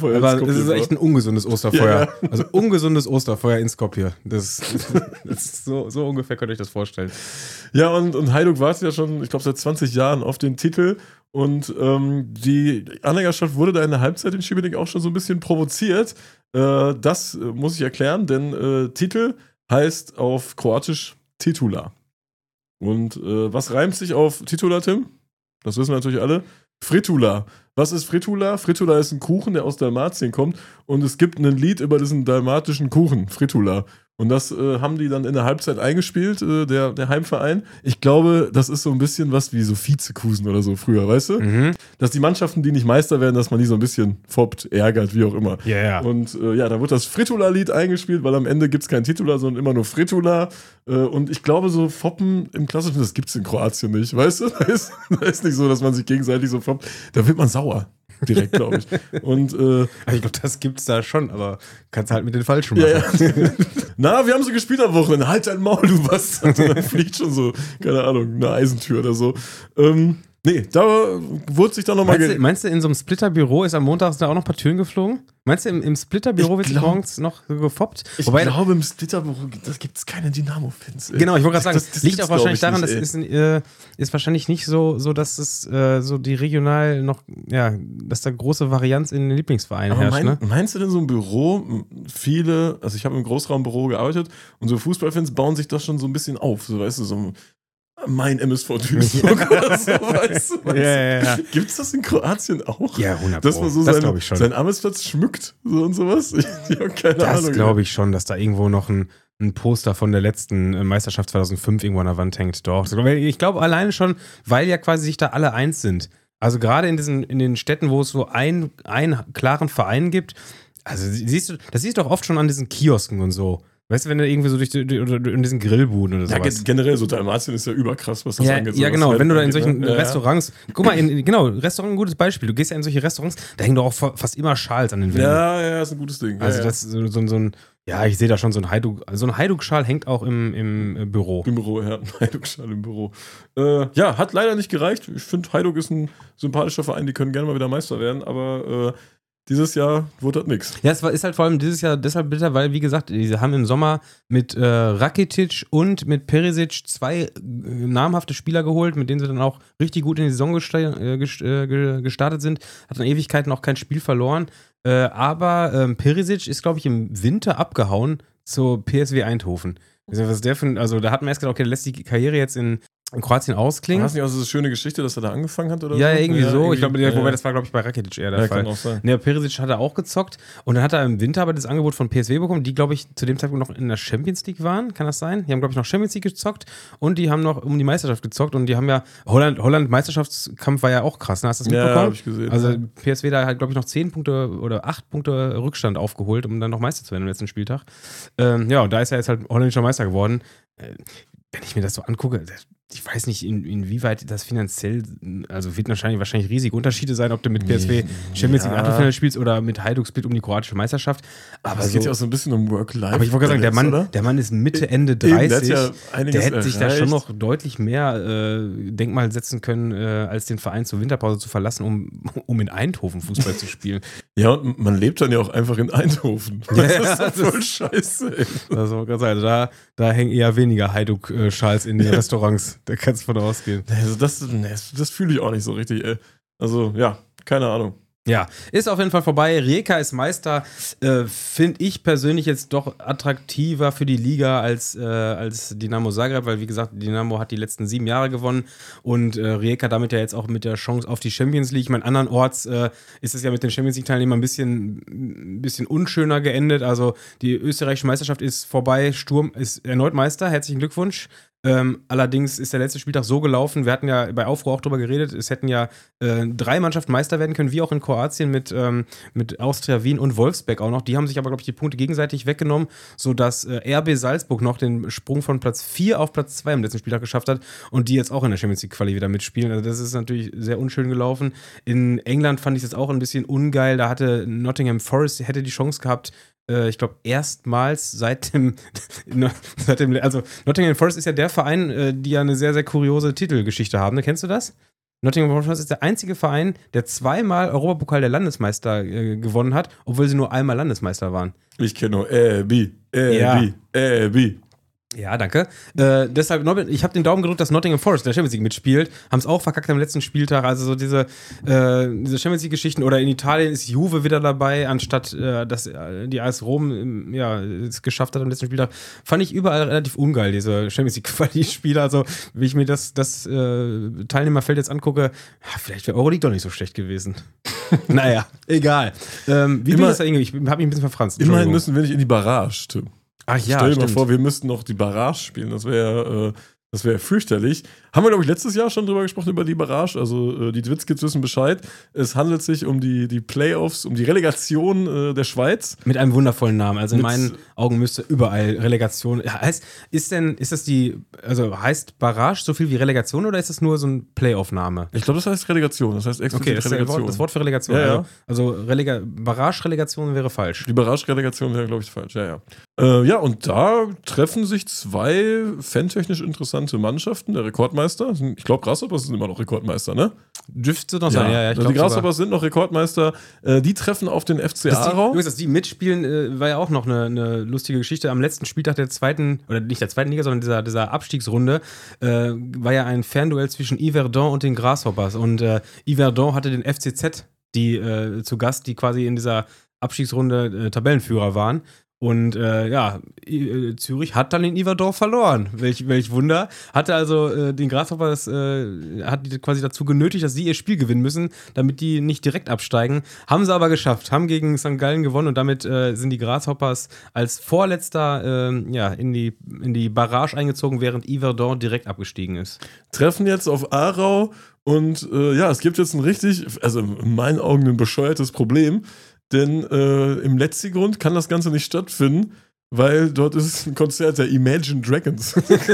Osterfeuer Aber in Skopje es ist war. echt ein ungesundes Osterfeuer. Ja. Also ungesundes Osterfeuer in Skopje. Das, das ist so, so ungefähr könnt ihr euch das vorstellen. Ja, und, und Hajduk wartet ja schon, ich glaube, seit zwanzig Jahren auf den Titel. Und ähm, die Anhängerschaft wurde da in der Halbzeit in Šibenik auch schon so ein bisschen provoziert. Äh, das äh, muss ich erklären, denn äh, Titel heißt auf Kroatisch Titula. Und äh, was reimt sich auf Titula, Tim? Das wissen wir natürlich alle. Fritula. Was ist Fritula? Fritula ist ein Kuchen, der aus Dalmatien kommt. Und es gibt ein Lied über diesen dalmatischen Kuchen, Fritula. Und das äh, haben die dann in der Halbzeit eingespielt, äh, der, der Heimverein. Ich glaube, das ist so ein bisschen was wie so Vizekusen oder so früher, weißt du? Mhm. Dass die Mannschaften, die nicht Meister werden, dass man die so ein bisschen foppt, ärgert, wie auch immer. Ja, ja. Und äh, ja, da wird das Fritula-Lied eingespielt, weil am Ende gibt es kein Titula, sondern immer nur Fritula. Äh, und ich glaube, so Foppen im Klassischen, das gibt es in Kroatien nicht, weißt du? Da ist, da ist nicht so, dass man sich gegenseitig so foppt. Da wird man sauer. Direkt, glaube ich. Und äh, Ich glaube, das gibt's da schon, aber kannst halt mit den Falschen machen. ja, ja. Na, wir haben so gespielt am Wochenende. Halt dein Maul, du Bastard. Und dann fliegt schon so, keine Ahnung, eine Eisentür oder so. Ähm, nee, da wurde sich dann nochmal... Meinst, du, meinst du, in so einem Splitter-Büro ist am Montag da auch noch ein paar Türen geflogen? Meinst du, im, im Splitter-Büro wird glaub- morgens noch so gefoppt? Ich Wobei, glaube, im Splitterbüro gibt es keine Dynamo-Fans. ey. genau, ich wollte gerade sagen, Das- das liegt gibt's, auch wahrscheinlich glaub daran, ich, das nicht, ist, äh, ist wahrscheinlich nicht so, so dass es äh, so die regional noch, ja, dass da große Varianz in den Lieblingsvereinen Aber herrscht, mein, ne? meinst du denn so ein Büro, m- viele, also ich habe im Großraumbüro gearbeitet und so Fußballfans bauen sich das schon so ein bisschen auf, so weißt du, so mein M S V Duisburg oder so, weißt du? Ja, ja, ja. Gibt es das in Kroatien auch? Ja, hundert Dass man so das seinen, glaube ich schon. seinen Arbeitsplatz schmückt so und sowas? Ich, ich habe keine Das Ahnung. glaube ich schon, dass da irgendwo noch ein, ein Poster von der letzten äh, Meisterschaft zweitausendfünf irgendwo an der Wand hängt. Doch. Ich glaube alleine schon, weil ja quasi sich da alle eins sind. Also gerade in diesen, in den Städten, wo es so ein, einen klaren Verein gibt, also siehst du, das siehst du doch oft schon an diesen Kiosken und so. Weißt du, wenn du irgendwie so durch die, oder in diesen Grillbuden oder Ja, sowas. ge- generell, so Dalmatien ist ja überkrass, was das Ja, angeht. ja, so genau. was Wenn du da in angeht, solchen ne? Ja, ja. Restaurants, guck mal, in, genau, Restaurant ein gutes Beispiel. Du gehst ja in solche Restaurants, da hängen doch auch fa- fast immer Schals an den Wänden. Ja, ja, ist ein gutes Ding. Also ja, ja. das ist so, so, so ein, ja, ich sehe da schon so ein Hajduk, so ein Hajduk-Schal hängt auch im, im äh, Büro. Im Büro, ja. Hajduk-Schal im Büro. Äh, ja, hat leider nicht gereicht. Ich finde, Hajduk ist ein sympathischer Verein, die können gerne mal wieder Meister werden, aber äh, dieses Jahr wurde das nix. Ja, es war, ist halt vor allem dieses Jahr deshalb bitter, weil, wie gesagt, sie haben im Sommer mit äh, Rakitic und mit Perisic zwei äh, namhafte Spieler geholt, mit denen sie dann auch richtig gut in die Saison gesta- äh, gest- äh, ge- gestartet sind. Hat dann Ewigkeiten auch kein Spiel verloren. Äh, aber ähm, Perisic ist, glaube ich, im Winter abgehauen zur P S V Eindhoven. Was ist der für ein, also da hat man erst gedacht, okay, der lässt die Karriere jetzt in, in Kroatien ausklingen. War das nicht auch so eine schöne Geschichte, dass er da angefangen hat oder Ja, so? ja, irgendwie so. Ich glaube, ja, wobei ja. das war, glaube ich, bei Rakitic eher der Ja, Fall. kann auch sein. Ne, Perisic hat er auch gezockt und dann hat er im Winter aber das Angebot von P S V bekommen, die, glaube ich, zu dem Zeitpunkt noch in der Champions League waren. Kann das sein? Die haben, glaube ich, noch Champions League gezockt und die haben noch um die Meisterschaft gezockt und die haben ja, Holland, Holland Meisterschaftskampf war ja auch krass, ne? Hast du das Ja, mitbekommen? hab ich gesehen. Also P S V da hat, glaube ich, noch zehn Punkte oder acht Punkte Rückstand aufgeholt, um dann noch Meister zu werden am letzten Spieltag. Ähm, ja, und da ist er jetzt halt holländischer Meister geworden. Äh, wenn ich mir das so angucke, ich weiß nicht, in, inwieweit das finanziell, also wird wahrscheinlich, wahrscheinlich riesige Unterschiede sein, ob du mit P S V Champions League Ja. Achtelfinale spielst oder mit Hajduk Split um die kroatische Meisterschaft. Aber, es so, geht ja auch so ein bisschen um Work-Life. aber ich wollte gerade sagen, der Mann, oder? der Mann ist Mitte, Ende Eben, der hat dreißig. ja einiges Der hätte sich da erreicht. schon noch deutlich mehr äh, Denkmal setzen können, äh, als den Verein zur Winterpause zu verlassen, um, um in Eindhoven Fußball zu spielen. Ja, und man lebt dann ja auch einfach in Eindhoven. Das Ja, ist doch voll scheiße, ey. Also, ganz ehrlich, da, da hängen eher weniger Hajduk-Schals in den Restaurants. Da kannst du von ausgehen. Also das, nee, das, das fühle ich auch nicht so richtig, ey. Also, ja, keine Ahnung. Ja, ist auf jeden Fall vorbei. Rijeka ist Meister. Äh, Finde ich persönlich jetzt doch attraktiver für die Liga als, äh, als Dinamo Zagreb, weil wie gesagt, Dinamo hat die letzten sieben Jahre gewonnen und äh, Rijeka damit ja jetzt auch mit der Chance auf die Champions League. Ich meine, andernorts äh, ist es ja mit den Champions League-Teilnehmern ein bisschen, ein bisschen unschöner geendet. Also die österreichische Meisterschaft ist vorbei. Sturm ist erneut Meister. Herzlichen Glückwunsch. Ähm, allerdings ist der letzte Spieltag so gelaufen, wir hatten ja bei Aufruhr auch drüber geredet, es hätten ja äh, drei Mannschaften Meister werden können, wie auch in Kroatien mit, ähm, mit Austria Wien und Wolfsberg auch noch. Die haben sich aber, glaube ich, die Punkte gegenseitig weggenommen, sodass äh, R B Salzburg noch den Sprung von Platz vier auf Platz zwei im letzten Spieltag geschafft hat und die jetzt auch in der Champions League Quali wieder mitspielen. Also das ist natürlich sehr unschön gelaufen. In England fand ich es jetzt auch ein bisschen ungeil, da hatte Nottingham Forest, hätte die Chance gehabt, ich glaube, erstmals seit dem, seit dem, also Nottingham Forest ist ja der Verein, die ja eine sehr, sehr kuriose Titelgeschichte haben. Ne? Kennst du das? Nottingham Forest ist der einzige Verein, der zweimal Europapokal der Landesmeister äh, gewonnen hat, obwohl sie nur einmal Landesmeister waren. Ich kenne nur A B, A B, A B. Ja, danke. Äh, deshalb, ich habe den Daumen gedrückt, dass Nottingham Forest in der Champions League mitspielt. Haben es auch verkackt am letzten Spieltag. Also so diese, äh, diese Champions League-Geschichten. Oder in Italien ist Juve wieder dabei, anstatt äh, dass äh, die A S Rom ähm, ja, es geschafft hat am letzten Spieltag. Fand ich überall relativ ungeil, diese Champions League-Quali-Spiele. Also, wie ich mir das, das äh, Teilnehmerfeld jetzt angucke, ja, vielleicht wäre Euroleague doch nicht so schlecht gewesen. Naja, egal. Ähm, wie Immer, das da irgendwie? Ich habe mich ein bisschen verfranst. Immerhin müssen wir nicht in die Barrage, Tim. Ach ja, Stell dir stimmt. mal vor, wir müssten noch die Barrage spielen. Das wäre äh, das wäre fürchterlich. Haben wir, glaube ich, letztes Jahr schon drüber gesprochen, über die Barrage. Also äh, die Dwitzkids wissen Bescheid. Es handelt sich um die, die Playoffs, um die Relegation äh, der Schweiz. Mit einem wundervollen Namen. Also in Mit- meinen Augen müsste überall Relegation. Ja, heißt, ist denn, ist das die, also heißt Barrage so viel wie Relegation oder ist das nur so ein Playoff-Name? Ich glaube, das heißt Relegation. Das heißt explizit Okay, das ist der Relegation. Wort, das Wort für Relegation. Ja, ja. Also, also Relega, Barrage-Relegation wäre falsch. Die Barrage-Relegation wäre, glaube ich, falsch. Ja, ja. Äh, ja, und da treffen sich zwei fantechnisch interessante Mannschaften. Der Rekordmeister, ich glaube, Grasshoppers sind immer noch Rekordmeister, ne? Dürfte noch sein, ja, ja. Ich also die glaub sogar. Grasshoppers sind noch Rekordmeister. Äh, die treffen auf den F C Dass die, Aarau. übrigens, dass die mitspielen, äh, war ja auch noch eine, eine lustige Geschichte. Am letzten Spieltag der zweiten, oder nicht der zweiten Liga, sondern dieser, dieser Abstiegsrunde, äh, war ja ein Fernduell zwischen Yverdon und den Grasshoppers. Und äh, Yverdon hatte den F C Z die, äh, zu Gast, die quasi in dieser Abstiegsrunde äh, Tabellenführer waren. Und äh, ja, I- äh, Zürich hat dann in Yverdon verloren. Welch, welch Wunder. Hatte also äh, den Grasshoppers äh, hat die quasi dazu genötigt, dass sie ihr Spiel gewinnen müssen, damit die nicht direkt absteigen. Haben sie aber geschafft. Haben gegen Sankt Gallen gewonnen und damit äh, sind die Grasshoppers als Vorletzter äh, ja, in, die, in die Barrage eingezogen, während Yverdon direkt abgestiegen ist. Treffen jetzt auf Aarau. Und äh, ja, es gibt jetzt ein richtig, also in meinen Augen ein bescheuertes Problem. Denn äh, im Letzigrund kann das Ganze nicht stattfinden, weil dort ist ein Konzert der Imagine Dragons.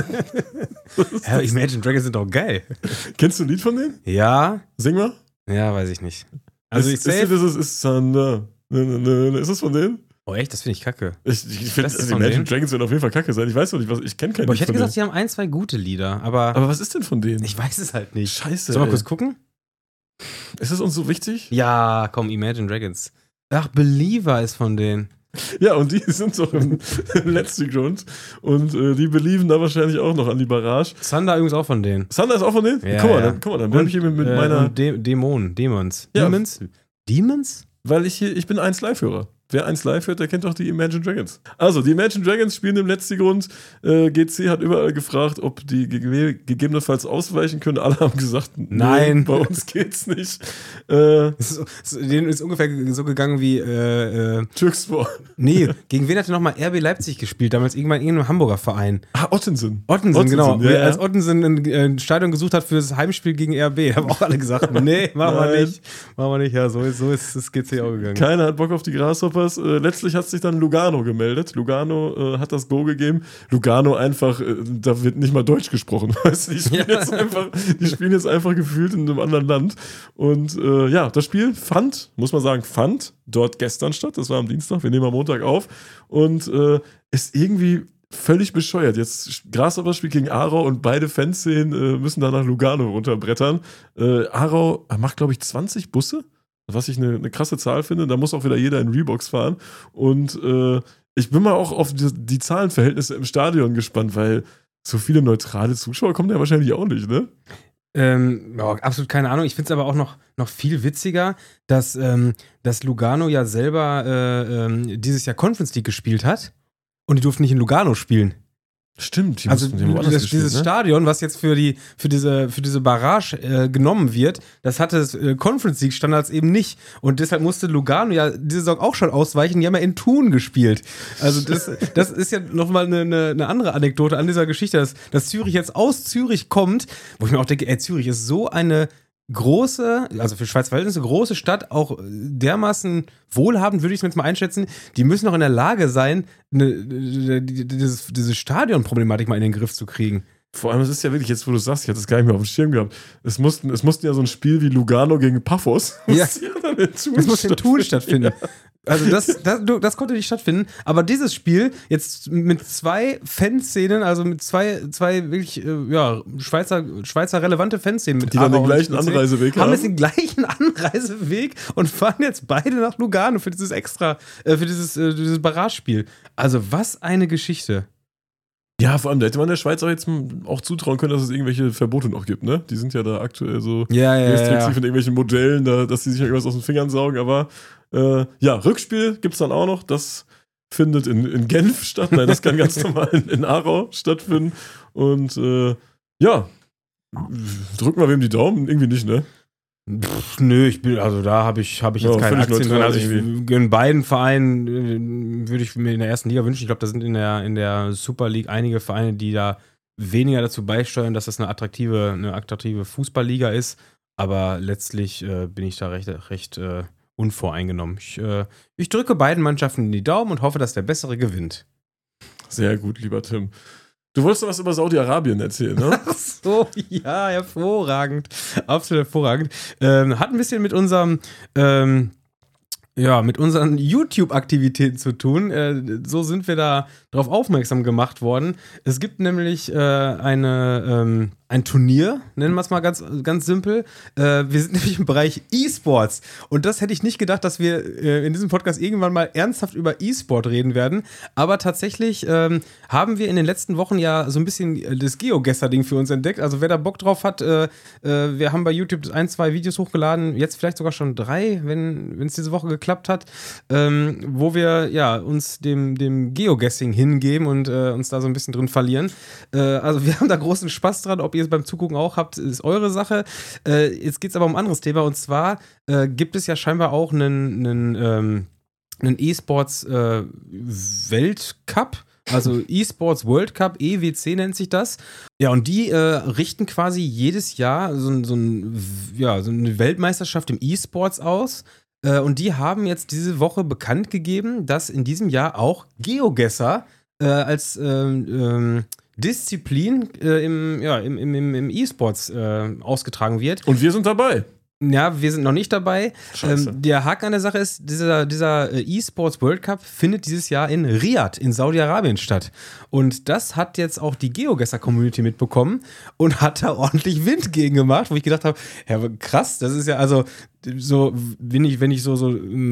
Ja, Imagine Dragons sind doch geil. Kennst du ein Lied von denen? Ja, Sing mal. ja, weiß ich nicht. Also ich ist, ist, safe. das ist, ist, Thunder. Nö, nö, nö, nö. Ist das von denen? Oh echt, das finde ich kacke. Ich, ich finde, Das ist also von Imagine denen? Dragons werden auf jeden Fall kacke sein. Ich weiß noch nicht, was. Ich kenne kein Aber Lied ich hätte von gesagt, denen. sie haben ein, zwei gute Lieder, aber, Aber was ist denn von denen? ich weiß es halt nicht. Scheiße. Sollen wir ey. kurz gucken? Ist das uns so wichtig? Ja, komm, Imagine Dragons. Ach, Believer ist von denen. Ja, und die sind doch im, im Letzigrund. Und äh, die belieben da wahrscheinlich auch noch an die Barrage. Thunder übrigens auch von denen. Sander ist auch von denen? Ja, guck mal, ja. dann, guck mal, dann bin ich hier mit, mit äh, meiner. und De Dämonen, Demons. Ja. Demons? Demons? Weil ich hier, ich bin eins Live-Hörer. Wer eins Live hört, der kennt doch die Imagine Dragons. Also, die Imagine Dragons spielen im Letzigrund. Äh, G C hat überall gefragt, ob die ge gegebenenfalls ausweichen können. Alle haben gesagt, nee, Nein. bei uns geht's nicht. Äh, Es ist, es ist- denen ist ungefähr so gegangen wie, äh, äh, Türkspor. nee, gegen wen hat er nochmal R B Leipzig gespielt? Damals irgendwann in irgendeinem Hamburger Verein. Ah, Ottensen. Ottensen, genau. ja, ja. Als Ottensen ein, ein Stadion gesucht hat für das Heimspiel gegen R B, haben auch alle gesagt, nee, machen wir Nein. nicht. Machen wir nicht. Ja, so ist, so ist das G C auch gegangen. Keiner hat Bock auf die Grasshoppers. Äh, letztlich hat sich dann Lugano gemeldet. Lugano äh, hat das Go gegeben. Lugano einfach, äh, da wird nicht mal Deutsch gesprochen. Weißt du, die spielen, Ja. jetzt einfach, die spielen jetzt einfach gefühlt in einem anderen Land. Und äh, ja, das Spiel fand, muss man sagen, fand dort gestern statt. Das war am Dienstag. Wir nehmen am Montag auf. Und äh, ist irgendwie völlig bescheuert. Jetzt Grasshoppers spielt gegen Aarau und beide Fanszenen äh, müssen da nach Lugano runterbrettern. Äh, Aarau macht, glaube ich, zwanzig Busse. Was ich eine, eine krasse Zahl finde. Da muss auch wieder jeder in Reeboks fahren. Und äh, ich bin mal auch auf die, die Zahlenverhältnisse im Stadion gespannt, weil so viele neutrale Zuschauer kommen ja wahrscheinlich auch nicht, ne? Ähm, ja, absolut keine Ahnung. Ich finde es aber auch noch, noch viel witziger, dass, ähm, dass Lugano ja selber äh, ähm, dieses Jahr Conference League gespielt hat und die durften nicht in Lugano spielen. Stimmt. Die Also mussten- die haben woanders das, gespielt, dieses ne? Stadion, was jetzt für die für diese für diese Barrage äh, genommen wird, das hatte es, äh, Conference League Standards eben nicht und deshalb musste Lugano ja diese Saison auch schon ausweichen. Die haben ja in Thun gespielt. Also das, das ist ja nochmal eine, eine, eine andere Anekdote an dieser Geschichte, dass, dass Zürich jetzt aus Zürich kommt, wo ich mir auch denke, ey, Zürich ist so eine große, also für Schweizer Verhältnisse große Stadt, auch dermaßen wohlhabend, würde ich es jetzt mal einschätzen, die müssen auch in der Lage sein, eine, eine, dieses, diese Stadionproblematik mal in den Griff zu kriegen. Vor allem, es ist ja wirklich, jetzt wo du sagst, ich hatte es gar nicht mehr auf dem Schirm gehabt, es mussten, es mussten ja so ein Spiel wie Lugano gegen Paphos, Ja. musste ja dann in Thun Das muss in Thun stattfinden. Also das, das, das konnte nicht stattfinden. Aber dieses Spiel jetzt mit zwei Fanszenen, also mit zwei, zwei wirklich äh, ja, Schweizer, Schweizer relevante Fanszenen. Mit die dann den gleichen Anreiseweg haben. Haben jetzt den gleichen Anreiseweg und fahren jetzt beide nach Lugano für dieses extra, äh, für dieses, äh, dieses Barrage-Spiel. Also was eine Geschichte. Ja, vor allem, da hätte man der Schweiz auch jetzt auch zutrauen können, dass es irgendwelche Verbote noch gibt, ne? Die sind ja da aktuell so ja, ja, restriktiv ja. in irgendwelchen Modellen, da, dass die sich irgendwas aus den Fingern saugen, aber äh, ja, Rückspiel gibt's dann auch noch, das findet in, in Genf statt, nein, das kann ganz normal in, in Aarau stattfinden und äh, ja, drücken wir wem die Daumen? Irgendwie nicht, ne? Pff, nö, ich bin, also da habe ich, hab ich jetzt Ja, keine völlig Aktien drin. neutral Also ich, irgendwie. in beiden Vereinen äh, würde ich mir in der ersten Liga wünschen. Ich glaube, da sind in der, in der Super League einige Vereine, die da weniger dazu beisteuern, dass das eine attraktive, eine attraktive Fußballliga ist. Aber letztlich äh, bin ich da recht, recht äh, unvoreingenommen. Ich, äh, ich drücke beiden Mannschaften die Daumen und hoffe, dass der Bessere gewinnt. Sehr gut, lieber Tim. Du wolltest doch was über Saudi-Arabien erzählen, ne? Ach so, ja, hervorragend. Absolut hervorragend. Ähm, hat ein bisschen mit unserem, ähm, ja, mit unseren YouTube-Aktivitäten zu tun. Äh, so sind wir da drauf aufmerksam gemacht worden. Es gibt nämlich äh, eine, ähm, ein Turnier, nennen wir es mal ganz, ganz simpel. Äh, wir sind nämlich im Bereich E-Sports. Und das hätte ich nicht gedacht, dass wir äh, in diesem Podcast irgendwann mal ernsthaft über E-Sport reden werden. Aber tatsächlich ähm, haben wir in den letzten Wochen ja so ein bisschen das GeoGuessr-Ding für uns entdeckt. Also wer da Bock drauf hat, äh, äh, wir haben bei YouTube ein, zwei Videos hochgeladen, jetzt vielleicht sogar schon drei, wenn es diese Woche geklappt hat, ähm, wo wir ja uns dem, dem Geoguessing hingeben und äh, uns da so ein bisschen drin verlieren. Äh, also wir haben da großen Spaß dran, ob ihr es beim Zugucken auch habt, ist eure Sache. Äh, jetzt geht es aber um ein anderes Thema und zwar äh, gibt es ja scheinbar auch einen, einen, ähm, einen E-Sports äh, Weltcup. Also E-Sports World Cup, E W C nennt sich das. Ja, und die äh, richten quasi jedes Jahr so, so, ein, ja, so eine Weltmeisterschaft im E-Sports aus. Äh, und die haben jetzt diese Woche bekannt gegeben, dass in diesem Jahr auch GeoGuessr äh, als ähm, ähm, Disziplin äh, im, ja, im, im, im E-Sports äh, ausgetragen wird. Und wir sind dabei. Ja, wir sind noch nicht dabei. Ähm, der Haken an der Sache ist, dieser, dieser E-Sports World Cup findet dieses Jahr in Riyadh in Saudi-Arabien statt. Und das hat jetzt auch die GeoGuessr-Community mitbekommen und hat da ordentlich Wind gegen gemacht, wo ich gedacht habe, ja, krass, das ist ja also so, wenn ich, wenn ich so, so,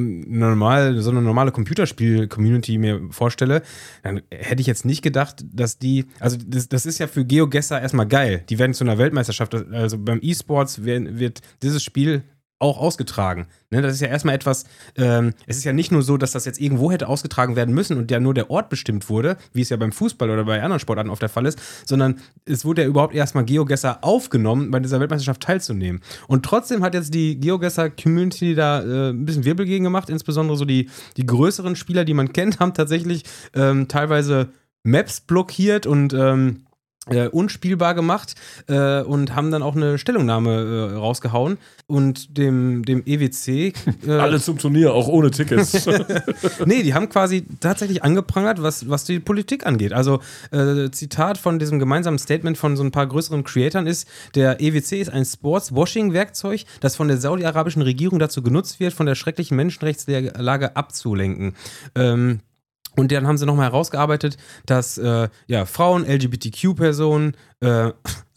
normal, so eine normale Computerspiel-Community mir vorstelle, dann hätte ich jetzt nicht gedacht, dass die, also das, das ist ja für GeoGuessr erstmal geil. Die werden zu einer Weltmeisterschaft, also beim E-Sports wird, wird dieses Spiel auch ausgetragen. Ne, das ist ja erstmal etwas, ähm, es ist ja nicht nur so, dass das jetzt irgendwo hätte ausgetragen werden müssen und ja nur der Ort bestimmt wurde, wie es ja beim Fußball oder bei anderen Sportarten oft der Fall ist, sondern es wurde ja überhaupt erstmal GeoGuessr aufgenommen, bei dieser Weltmeisterschaft teilzunehmen. Und trotzdem hat jetzt die GeoGuessr-Community da äh, ein bisschen Wirbel gegen gemacht, insbesondere so die, die größeren Spieler, die man kennt, haben tatsächlich ähm, teilweise Maps blockiert und ähm, Äh, unspielbar gemacht äh, und haben dann auch eine Stellungnahme äh, rausgehauen und dem, dem E W C äh, alle zum Turnier, auch ohne Tickets. Nee, die haben quasi tatsächlich angeprangert, was, was die Politik angeht. Also äh, Zitat von diesem gemeinsamen Statement von so ein paar größeren Creatoren ist, der E W C ist ein Sports-Washing-Werkzeug, das von der saudi-arabischen Regierung dazu genutzt wird, von der schrecklichen Menschenrechtslage abzulenken. Ähm Und dann haben sie nochmal herausgearbeitet, dass äh, ja, Frauen, L G B T Q-Personen, äh,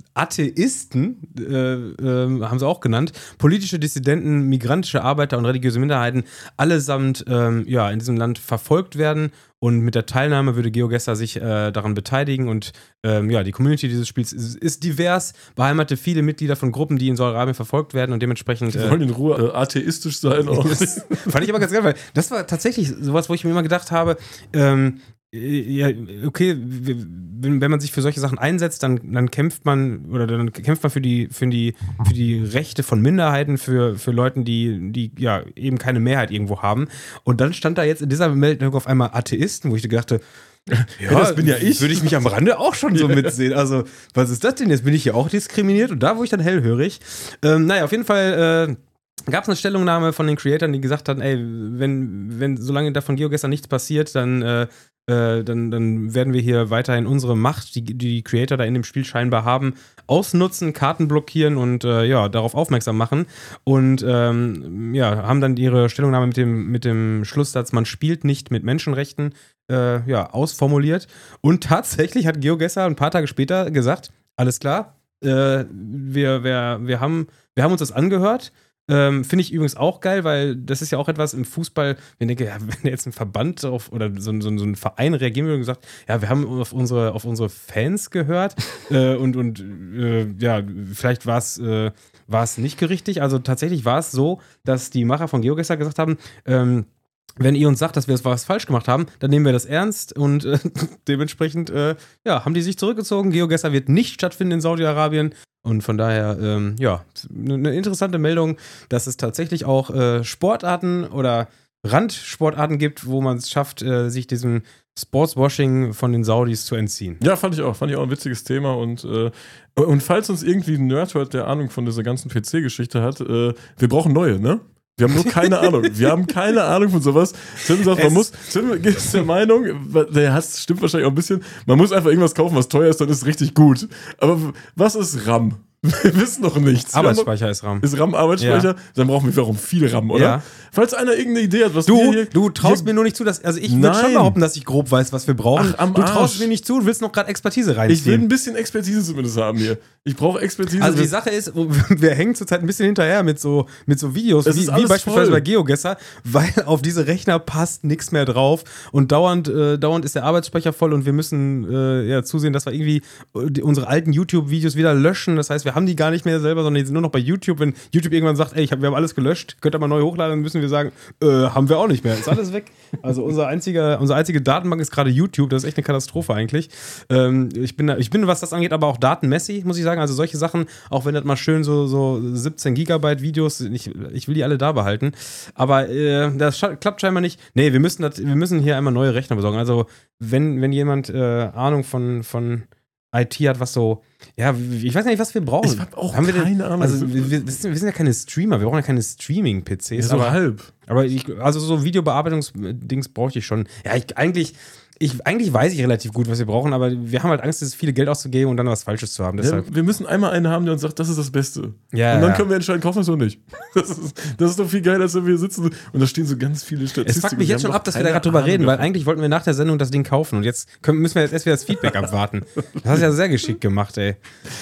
Atheisten, äh, äh, haben sie auch genannt, politische Dissidenten, migrantische Arbeiter und religiöse Minderheiten allesamt ähm, ja, in diesem Land verfolgt werden. Und mit der Teilnahme würde GeoGuessr sich äh, daran beteiligen. Und ähm, ja, die Community dieses Spiels ist, ist divers, beheimatet viele Mitglieder von Gruppen, die in Saudi-Arabien verfolgt werden und dementsprechend. Die wollen in Ruhe äh, atheistisch sein. Auch. Das fand ich aber ganz geil, weil das war tatsächlich sowas, wo ich mir immer gedacht habe, ähm, ja, okay, wenn, wenn man sich für solche Sachen einsetzt, dann, dann kämpft man oder dann kämpft man für die, für die, für die Rechte von Minderheiten, für, für Leuten, die, die ja eben keine Mehrheit irgendwo haben. Und dann stand da jetzt in dieser Meldung auf einmal Atheisten, wo ich dachte, ja, ja, das bin ja ich. Würde ich mich am Rande auch schon so mitsehen. Also, was ist das denn? Jetzt bin ich hier auch diskriminiert und da wurde ich dann hellhörig. Ähm, naja, auf jeden Fall äh, gab es eine Stellungnahme von den Creatoren, die gesagt haben, ey, wenn, wenn solange da von GeoGuessr nichts passiert, dann äh, äh, dann, dann werden wir hier weiterhin unsere Macht, die die Creator da in dem Spiel scheinbar haben, ausnutzen, Karten blockieren und äh, ja, darauf aufmerksam machen. Und ähm, ja, haben dann ihre Stellungnahme mit dem, mit dem Schlusssatz, man spielt nicht mit Menschenrechten, äh, ja, ausformuliert. Und tatsächlich hat GeoGuessr ein paar Tage später gesagt, alles klar, äh, wir, wir, wir, haben, wir haben uns das angehört. Ähm, Finde ich übrigens auch geil, weil das ist ja auch etwas im Fußball, wenn ich denke, ja, wenn jetzt ein Verband auf, oder so, so, so ein Verein reagieren würde und gesagt, ja, wir haben auf unsere, auf unsere Fans gehört äh, und, und äh, ja, vielleicht war es äh, war es nicht gerichtig. Also tatsächlich war es so, dass die Macher von GeoGuessr gesagt haben, ähm, wenn ihr uns sagt, dass wir was falsch gemacht haben, dann nehmen wir das ernst und äh, dementsprechend äh, ja, haben die sich zurückgezogen. GeoGuessr wird nicht stattfinden in Saudi-Arabien und von daher, ähm, ja, eine interessante Meldung, dass es tatsächlich auch äh, Sportarten oder Randsportarten gibt, wo man es schafft, äh, sich diesem Sportswashing von den Saudis zu entziehen. Ja, fand ich auch. Fand ich auch ein witziges Thema. Und, äh, und falls uns irgendwie ein Nerd hört, der Ahnung von dieser ganzen P C-Geschichte hat, äh, wir brauchen neue, ne? Wir haben nur keine Ahnung. Wir haben keine Ahnung von sowas. Tim sagt, man muss, Tim ist der Meinung, der Hass stimmt wahrscheinlich auch ein bisschen, man muss einfach irgendwas kaufen, was teuer ist, dann ist es richtig gut. Aber was ist RAM? Wir wissen noch nichts. Arbeitsspeicher ist RAM. Ist RAM Arbeitsspeicher? Ja. Dann brauchen wir wiederum viel RAM, oder? Ja. Falls einer irgendeine Idee hat, was du, wir hier... Du traust mir nur nicht zu, dass... Also ich würde schon behaupten, dass ich grob weiß, was wir brauchen. Ach, am du Arsch. traust mir nicht zu und willst noch gerade Expertise reinziehen. Ich will ein bisschen Expertise zumindest haben hier. Ich brauche Expertise. Also die Sache ist, wir hängen zurzeit ein bisschen hinterher mit so, mit so Videos, wie, wie beispielsweise voll. bei GeoGuessr, weil auf diese Rechner passt nichts mehr drauf und dauernd, äh, dauernd ist der Arbeitsspeicher voll und wir müssen äh, ja, zusehen, dass wir irgendwie die, unsere alten YouTube-Videos wieder löschen. Das heißt, wir haben die gar nicht mehr selber, sondern die sind nur noch bei YouTube. Wenn YouTube irgendwann sagt, ey, ich hab, wir haben alles gelöscht, könnt ihr mal neu hochladen, dann müssen wir sagen, äh, haben wir auch nicht mehr. Ist alles weg. Also unser einziger, unsere einzige Datenbank ist gerade YouTube. Das ist echt eine Katastrophe eigentlich. Ähm, ich bin, ich bin, was das angeht, aber auch datenmessy, muss ich sagen. Also solche Sachen, auch wenn das mal schön so, so siebzehn Gigabyte Videos, ich, ich will die alle da behalten. Aber äh, das scha- klappt scheinbar nicht. Nee, wir müssen, das, wir müssen hier einmal neue Rechner besorgen. Also wenn, wenn jemand äh, Ahnung von, von I T hat, was so, ja, ich weiß nicht, was wir brauchen. Ich hab auch Haben wir keine denn, Ahnung. Also wir, wir, sind, wir sind ja keine Streamer, wir brauchen ja keine Streaming-P Cs. Ja, so aber, halb. Aber ich, also so Videobearbeitungs-Dings bräuchte ich schon. Ja, ich, eigentlich, ich, eigentlich weiß ich relativ gut, was wir brauchen, aber wir haben halt Angst, das viele Geld auszugeben und dann was Falsches zu haben. Deshalb. Ja, wir müssen einmal einen haben, der uns sagt, das ist das Beste. Ja, und dann ja. können wir entscheiden, kaufen wir es oder nicht. Das ist, das ist doch viel geiler, als wenn wir sitzen und da stehen so ganz viele Statistiken. Es fuckt mich jetzt schon ab, dass wir da gerade drüber reden, weil eigentlich wollten wir nach der Sendung das Ding kaufen und jetzt können, müssen wir jetzt erst wieder das Feedback abwarten. Das hast du ja sehr geschickt gemacht, ey.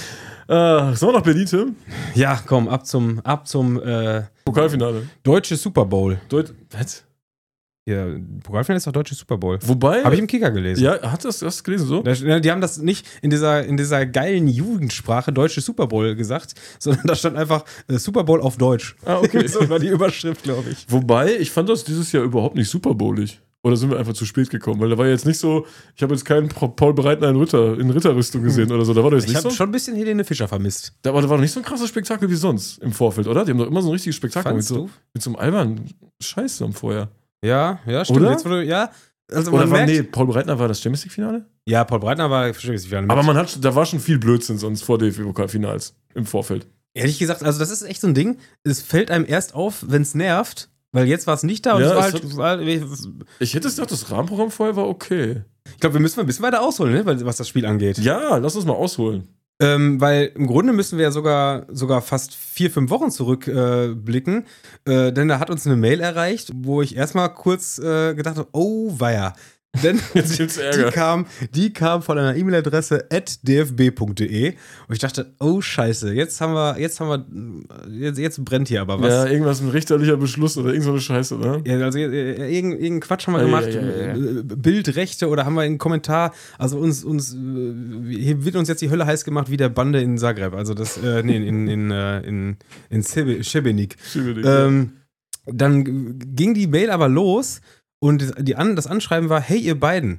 Äh, sollen wir noch Berlin, Tim? Ja, komm, ab zum, ab zum äh, Pokalfinale. Deutsche Super Bowl. Deut- Was? Ja, Pokalfinale ist doch Deutsche Super Bowl. Wobei. Habe ich im Kicker gelesen. Ja, hat das, das gelesen so? Da, die haben das nicht in dieser, in dieser geilen Jugendsprache Deutsche Super Bowl gesagt, sondern da stand einfach äh, Super Bowl auf Deutsch. Ah, okay. So war die Überschrift, glaube ich. Wobei, ich fand das dieses Jahr überhaupt nicht Super Bowlig. Oder sind wir einfach zu spät gekommen? Weil da war jetzt nicht so, ich habe jetzt keinen Paul Breitner in, Ritter, in Ritterrüstung gesehen oder so. Da war das Ich nicht habe so. schon ein bisschen Helene Fischer vermisst. Da war, da war doch nicht so ein krasses Spektakel wie sonst im Vorfeld, oder? Die haben doch immer so ein richtiges Spektakel mit Fandst so, du? mit so einem albernen Scheiß am Vorher. Ja, ja, stimmt. Oder? Jetzt, wo du, ja, also Oder man war, merkt, nee, Paul Breitner war das Champions League-Finale? ja, Paul Breitner war Finale. Aber man hat, da war schon viel Blödsinn sonst vor den Pokalfinals im Vorfeld. Ehrlich gesagt, also das ist echt so ein Ding, es fällt einem erst auf, wenn es nervt, weil jetzt war es nicht da und Ja, es war es halt, war, ich Ich hätte gedacht, das Rahmenprogramm vorher war okay. glaube, wir müssen mal ein bisschen weiter ausholen, ne, was das Spiel angeht. Ja, lass uns mal ausholen. Ähm, weil im Grunde müssen wir ja sogar, sogar fast vier, fünf Wochen zurückblicken, äh, blicken. äh, denn da hat uns eine Mail erreicht, wo ich erstmal kurz äh, gedacht habe, oh weia. Denn Jetzt gibt's Ärger. die kam, die kam von einer E-Mail-Adresse at d f b punkt d e und ich dachte, oh scheiße, jetzt haben wir, jetzt haben wir, jetzt, jetzt brennt hier aber was. Ja, irgendwas mit richterlicher Beschluss oder irgend so eine Scheiße, ne? Ja, also äh, irgendein, irgendein Quatsch haben wir Ja, gemacht, ja, ja, ja. äh, Bildrechte oder haben wir einen Kommentar, also uns, uns, äh, hier wird uns jetzt die Hölle heiß gemacht wie der Bande in Zagreb, also das, äh, nee, in, in, äh, in, in Šibenik. Šibenik, Ähm, dann ging die Mail aber los und die An das Anschreiben war, hey ihr beiden.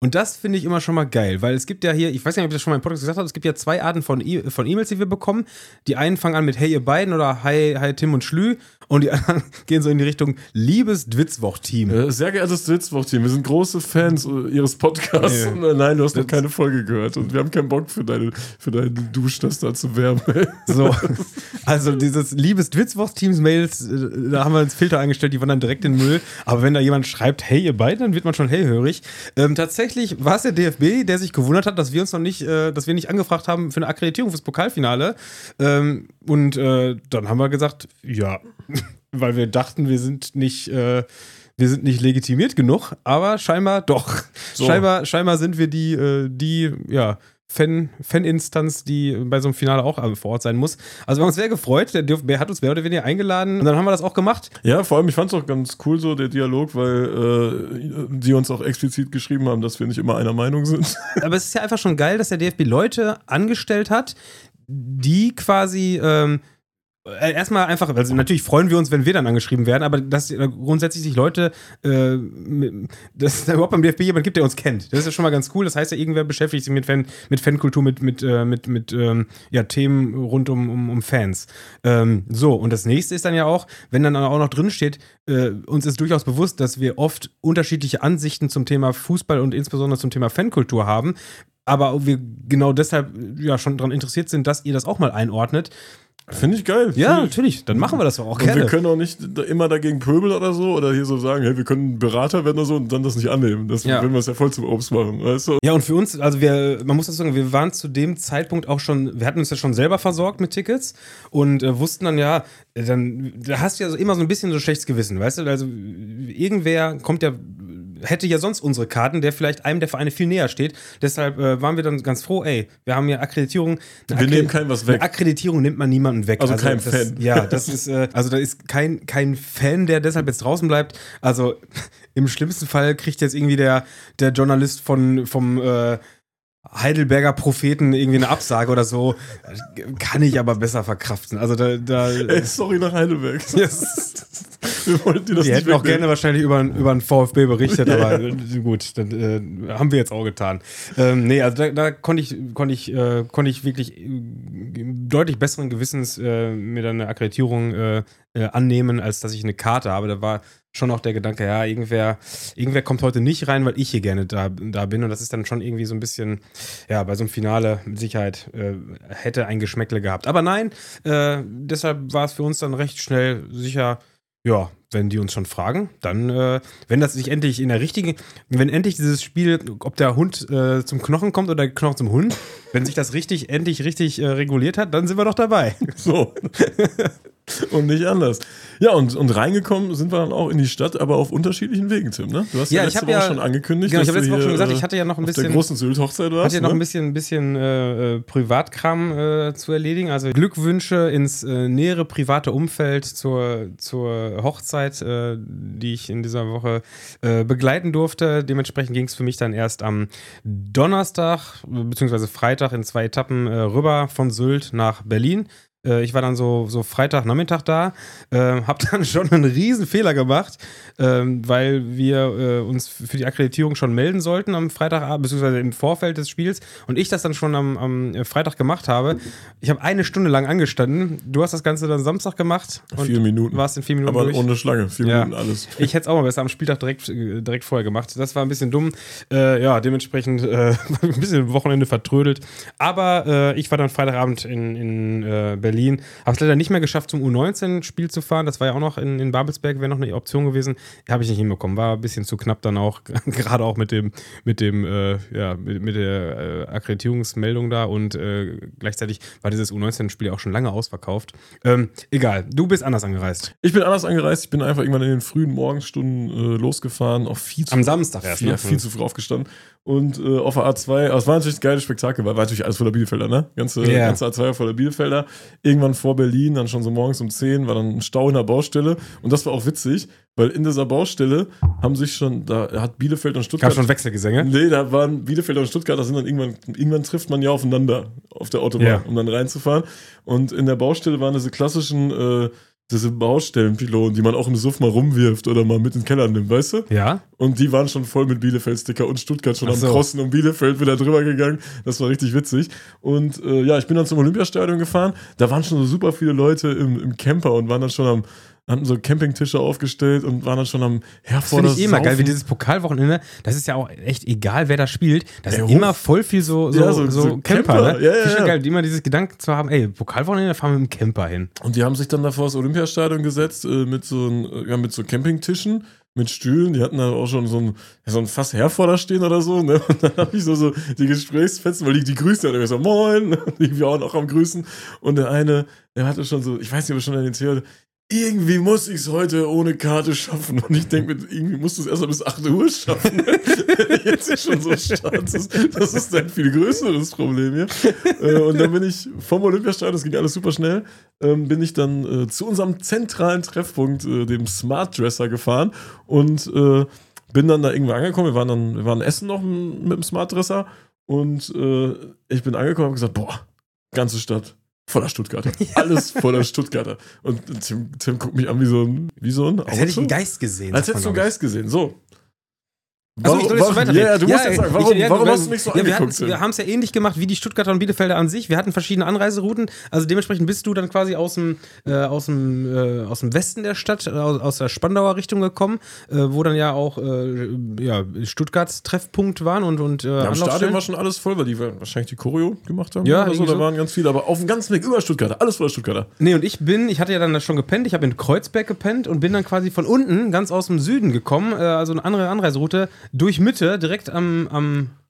Und das finde ich immer schon mal geil, weil es gibt ja hier, ich weiß nicht, ob ich das schon mal im Podcast gesagt habe, es gibt ja zwei Arten von, e- von E-Mails, die wir bekommen. Die einen fangen an mit Hey ihr beiden oder Hi, hi Tim und Schlü und die anderen gehen so in die Richtung Liebes Dwitzwoch-Team. Äh, sehr geehrtes Dwitzwoch-Team, wir sind große Fans äh, ihres Podcasts. Ja. Und, äh, nein, du hast noch keine Folge gehört und wir haben keinen Bock für deine, für deine Duschtas da zu werben. So, also dieses Liebes Dwitzwoch-Teams-Mails, äh, da haben wir uns Filter eingestellt, die wandern direkt in den Müll. Aber wenn da jemand schreibt, hey ihr beiden, dann wird man schon hellhörig. Ähm, tatsächlich war es der D F B, der sich gewundert hat, dass wir uns noch nicht, äh, dass wir nicht angefragt haben für eine Akkreditierung fürs Pokalfinale. Ähm, und äh, dann haben wir gesagt, ja, weil wir dachten, wir sind nicht, äh, wir sind nicht legitimiert genug, aber scheinbar doch. So. Scheinbar, scheinbar sind wir die, äh, die, ja, Fan, Fan-Instanz, die bei so einem Finale auch vor Ort sein muss. Also wir haben uns sehr gefreut, der D F B hat uns mehr oder weniger eingeladen und dann haben wir das auch gemacht. Ja, vor allem, ich fand es auch ganz cool so, der Dialog, weil äh, die uns auch explizit geschrieben haben, dass wir nicht immer einer Meinung sind. Aber es ist ja einfach schon geil, dass der D F B Leute angestellt hat, die quasi ähm, erstmal einfach, also natürlich freuen wir uns, wenn wir dann angeschrieben werden, aber dass grundsätzlich sich Leute, äh, dass es da überhaupt beim D F B jemand gibt, der uns kennt. Das ist ja schon mal ganz cool. Das heißt ja, irgendwer beschäftigt sich mit, Fan, mit Fankultur, mit, mit, äh, mit, mit ähm, ja, Themen rund um, um, um Fans. Ähm, so, und das nächste ist dann ja auch, wenn dann auch noch drin steht, äh, uns ist durchaus bewusst, dass wir oft unterschiedliche Ansichten zum Thema Fußball und insbesondere zum Thema Fankultur haben, aber wir genau deshalb ja schon daran interessiert sind, dass ihr das auch mal einordnet. Finde ich geil. Ja, Find ich. natürlich. Dann machen wir das doch auch Und gerne. wir können auch nicht da immer dagegen pöbeln oder so oder hier so sagen, hey, wir können Berater werden oder so und dann das nicht annehmen. Das Ja. würden wir es ja voll zum Obst machen, weißt du? Ja, und für uns, also wir, man muss das sagen, wir waren zu dem Zeitpunkt auch schon, wir hatten uns ja schon selber versorgt mit Tickets und äh, wussten dann ja, dann, da hast du ja so immer so ein bisschen so schlechtes Gewissen, weißt du? Also irgendwer kommt ja, hätte ja sonst unsere Karten, der vielleicht einem der Vereine viel näher steht. Deshalb äh, waren wir dann ganz froh, ey, wir haben ja Akkreditierung. Wir Akkredit- nehmen keinem was weg. Eine Akkreditierung nimmt man niemanden weg. Also keinem das, Fan. Ja, das ist, äh, also da ist kein, kein Fan, der deshalb jetzt draußen bleibt. Also im schlimmsten Fall kriegt jetzt irgendwie der, der Journalist von, vom äh, Heidelberger Propheten irgendwie eine Absage oder so. Kann ich aber besser verkraften. Also da. da Ey, sorry nach Heidelberg. yes. Wir wollten dir das Die nicht hätten auch wegnehmen. gerne wahrscheinlich über, über einen VfB berichtet, aber äh, gut, dann äh, haben wir jetzt auch getan. Ähm, nee, also da, da konnte ich, konnte ich, äh, konnte ich wirklich äh, deutlich besseren Gewissens äh, mir dann eine Akkreditierung äh, äh, annehmen, als dass ich eine Karte habe. Da war schon auch der Gedanke, ja, irgendwer, irgendwer kommt heute nicht rein, weil ich hier gerne da, da bin. Und das ist dann schon irgendwie so ein bisschen, ja, bei so einem Finale mit Sicherheit äh, hätte ein Geschmäckle gehabt. Aber nein, äh, deshalb war es für uns dann recht schnell sicher, ja, wenn die uns schon fragen, dann, äh, wenn das sich endlich in der richtigen, wenn endlich dieses Spiel, ob der Hund äh, zum Knochen kommt oder der Knochen zum Hund, wenn sich das richtig, endlich richtig äh, reguliert hat, dann sind wir doch dabei. So. Und nicht anders. Ja, und, und reingekommen sind wir dann auch in die Stadt, aber auf unterschiedlichen Wegen, Tim, ne? Du hast ja, Ja, ich letzte hab Woche ja- schon angekündigt, Genau, ich dass habe du letzte Woche hier, schon gesagt, äh, ich hatte ja noch ein auf bisschen. der großen Sylt-Hochzeit warst, Hat ja noch ne? ein bisschen, ein bisschen äh, äh, Privatkram äh, zu erledigen. Also Glückwünsche ins äh, nähere private Umfeld zur, zur Hochzeit, äh, die ich in dieser Woche äh, begleiten durfte. Dementsprechend ging es für mich dann erst am Donnerstag bzw. Freitag in zwei Etappen äh, rüber von Sylt nach Berlin. Äh, ich war dann so, so Freitagnachmittag da, äh, hab dann schon einen riesen Fehler gemacht, ähm, weil wir äh, uns für die Akkreditierung schon melden sollten am Freitagabend, beziehungsweise im Vorfeld des Spiels und ich das dann schon am, am Freitag gemacht habe. Ich habe eine Stunde lang angestanden. Du hast das Ganze dann Samstag gemacht und Vier Minuten. warst in vier Minuten Aber durch. ohne Schlange, vier Ja. Minuten alles. Ich hätte es auch mal besser am Spieltag direkt, äh, direkt vorher gemacht. Das war ein bisschen dumm. Äh, ja, dementsprechend äh, ein bisschen Wochenende vertrödelt. Aber äh, ich war dann Freitagabend in, in äh, Berlin. Habe es leider nicht mehr geschafft, zum U neunzehn-Spiel zu fahren. Das war ja auch noch in, in Babelsberg, wäre noch eine Option gewesen. Habe ich nicht hinbekommen. War ein bisschen zu knapp dann auch. Gerade auch mit dem, mit dem, äh, ja, mit, mit der äh, Akkreditierungsmeldung da. Und äh, gleichzeitig war dieses U neunzehn-Spiel auch schon lange ausverkauft. Ähm, egal, du bist anders angereist. Ich bin anders angereist, ich bin einfach irgendwann in den frühen Morgenstunden äh, losgefahren, auch viel zu Am Samstag erst, viel, ne? viel zu früh aufgestanden. Und äh, auf der A zwei, aber es war natürlich ein geiles Spektakel, weil war natürlich alles voller Bielefelder, ne? Ganze, Ja. ganze A zwei war voller Bielefelder. Irgendwann vor Berlin, dann schon so morgens um zehn, war dann ein Stau in der Baustelle. Und das war auch witzig, weil in dieser Baustelle haben sich schon, da hat Bielefeld und Stuttgart. Gab schon Wechselgesänge? Nee, da waren Bielefeld und Stuttgart, da sind dann irgendwann, irgendwann trifft man ja aufeinander auf der Autobahn, Ja. um dann reinzufahren. Und in der Baustelle waren diese klassischen, äh, diese Baustellenpylonen, die man auch im Suff mal rumwirft oder mal mit in den Keller nimmt, weißt du? Ja. Und die waren schon voll mit Bielefeld-Sticker und Stuttgart schon Ach am so. Crossen um Bielefeld wieder drüber gegangen. Das war richtig witzig. Und äh, ja, ich bin dann zum Olympiastadion gefahren. Da waren schon so super viele Leute im, im Camper und waren dann schon am, hatten so Campingtische aufgestellt und waren dann schon am Das finde Herforder ich eh immer geil, wie Saufen. dieses Pokalwochenende. Das ist ja auch echt egal, wer da spielt. Das Ey, ist hoch- immer voll viel so, so, Ja, so, so- so Camper, Camper. ne? Ja, ja, Finde ich ja. geil, immer dieses Gedanken zu haben, ey, Pokalwochenende, da fahren wir mit dem Camper hin. Und die haben sich dann da vor das Olympiastadion gesetzt äh, mit, so ein, äh, ja, mit so Campingtischen, mit Stühlen. Die hatten da auch schon so ein, so ein Fass Herforder stehen oder so. Ne? Und dann habe ich so, so die Gesprächsfetzen, weil die, die grüßen dann irgendwie so, moin, ich war auch noch am Grüßen. Und der eine, der hatte schon so, ich weiß nicht, ob er schon erzählt, irgendwie muss ich es heute ohne Karte schaffen. Und ich denke, irgendwie musst du es erst mal bis acht Uhr schaffen. Wenn ich jetzt hier schon so startest, das ist ein viel größeres Problem hier. Äh, und dann bin ich vom Olympiastadion, das ging alles super schnell, ähm, bin ich dann äh, zu unserem zentralen Treffpunkt, äh, dem Smart Dresser, gefahren und äh, bin dann da irgendwo angekommen. Wir waren dann, wir waren essen noch m- mit dem Smart Dresser und äh, ich bin angekommen und habe gesagt, boah, ganze Stadt. Voller Stuttgarter. Alles voller Stuttgarter. Und Tim, Tim guckt mich an wie so ein, wie so ein Auto. Als hätte ich einen Geist gesehen. Als sagt hättest du man, einen glaub Geist gesehen. So. Achso, ich soll jetzt so weiterreden. Ja, ja, du musst jetzt sagen, warum, ich- ja, warum weil- hast du mich so ja, wir angeguckt? hatten's- Tim? Wir haben es ja ähnlich gemacht wie die Stuttgarter und Bielefelder an sich. Wir hatten verschiedene Anreiserouten. Also dementsprechend bist du dann quasi aus dem, äh, aus dem, äh, aus dem Westen der Stadt, äh, aus, aus der Spandauer Richtung gekommen, äh, wo dann ja auch äh, ja, Stuttgarts Treffpunkt waren und, und äh, Ja, Am Stadion Anlaufstellen. war schon alles voll, weil die wahrscheinlich die Choreo gemacht haben. Ja, oder so. irgendwie Da so. waren ganz viele, aber auf dem ganzen Weg über Stuttgarter. Alles voller Stuttgarter. Nee, und ich bin, ich hatte ja dann schon gepennt, ich habe in Kreuzberg gepennt und bin dann quasi von unten, ganz aus dem Süden gekommen, äh, also eine andere Anreiseroute, durch Mitte, direkt am, am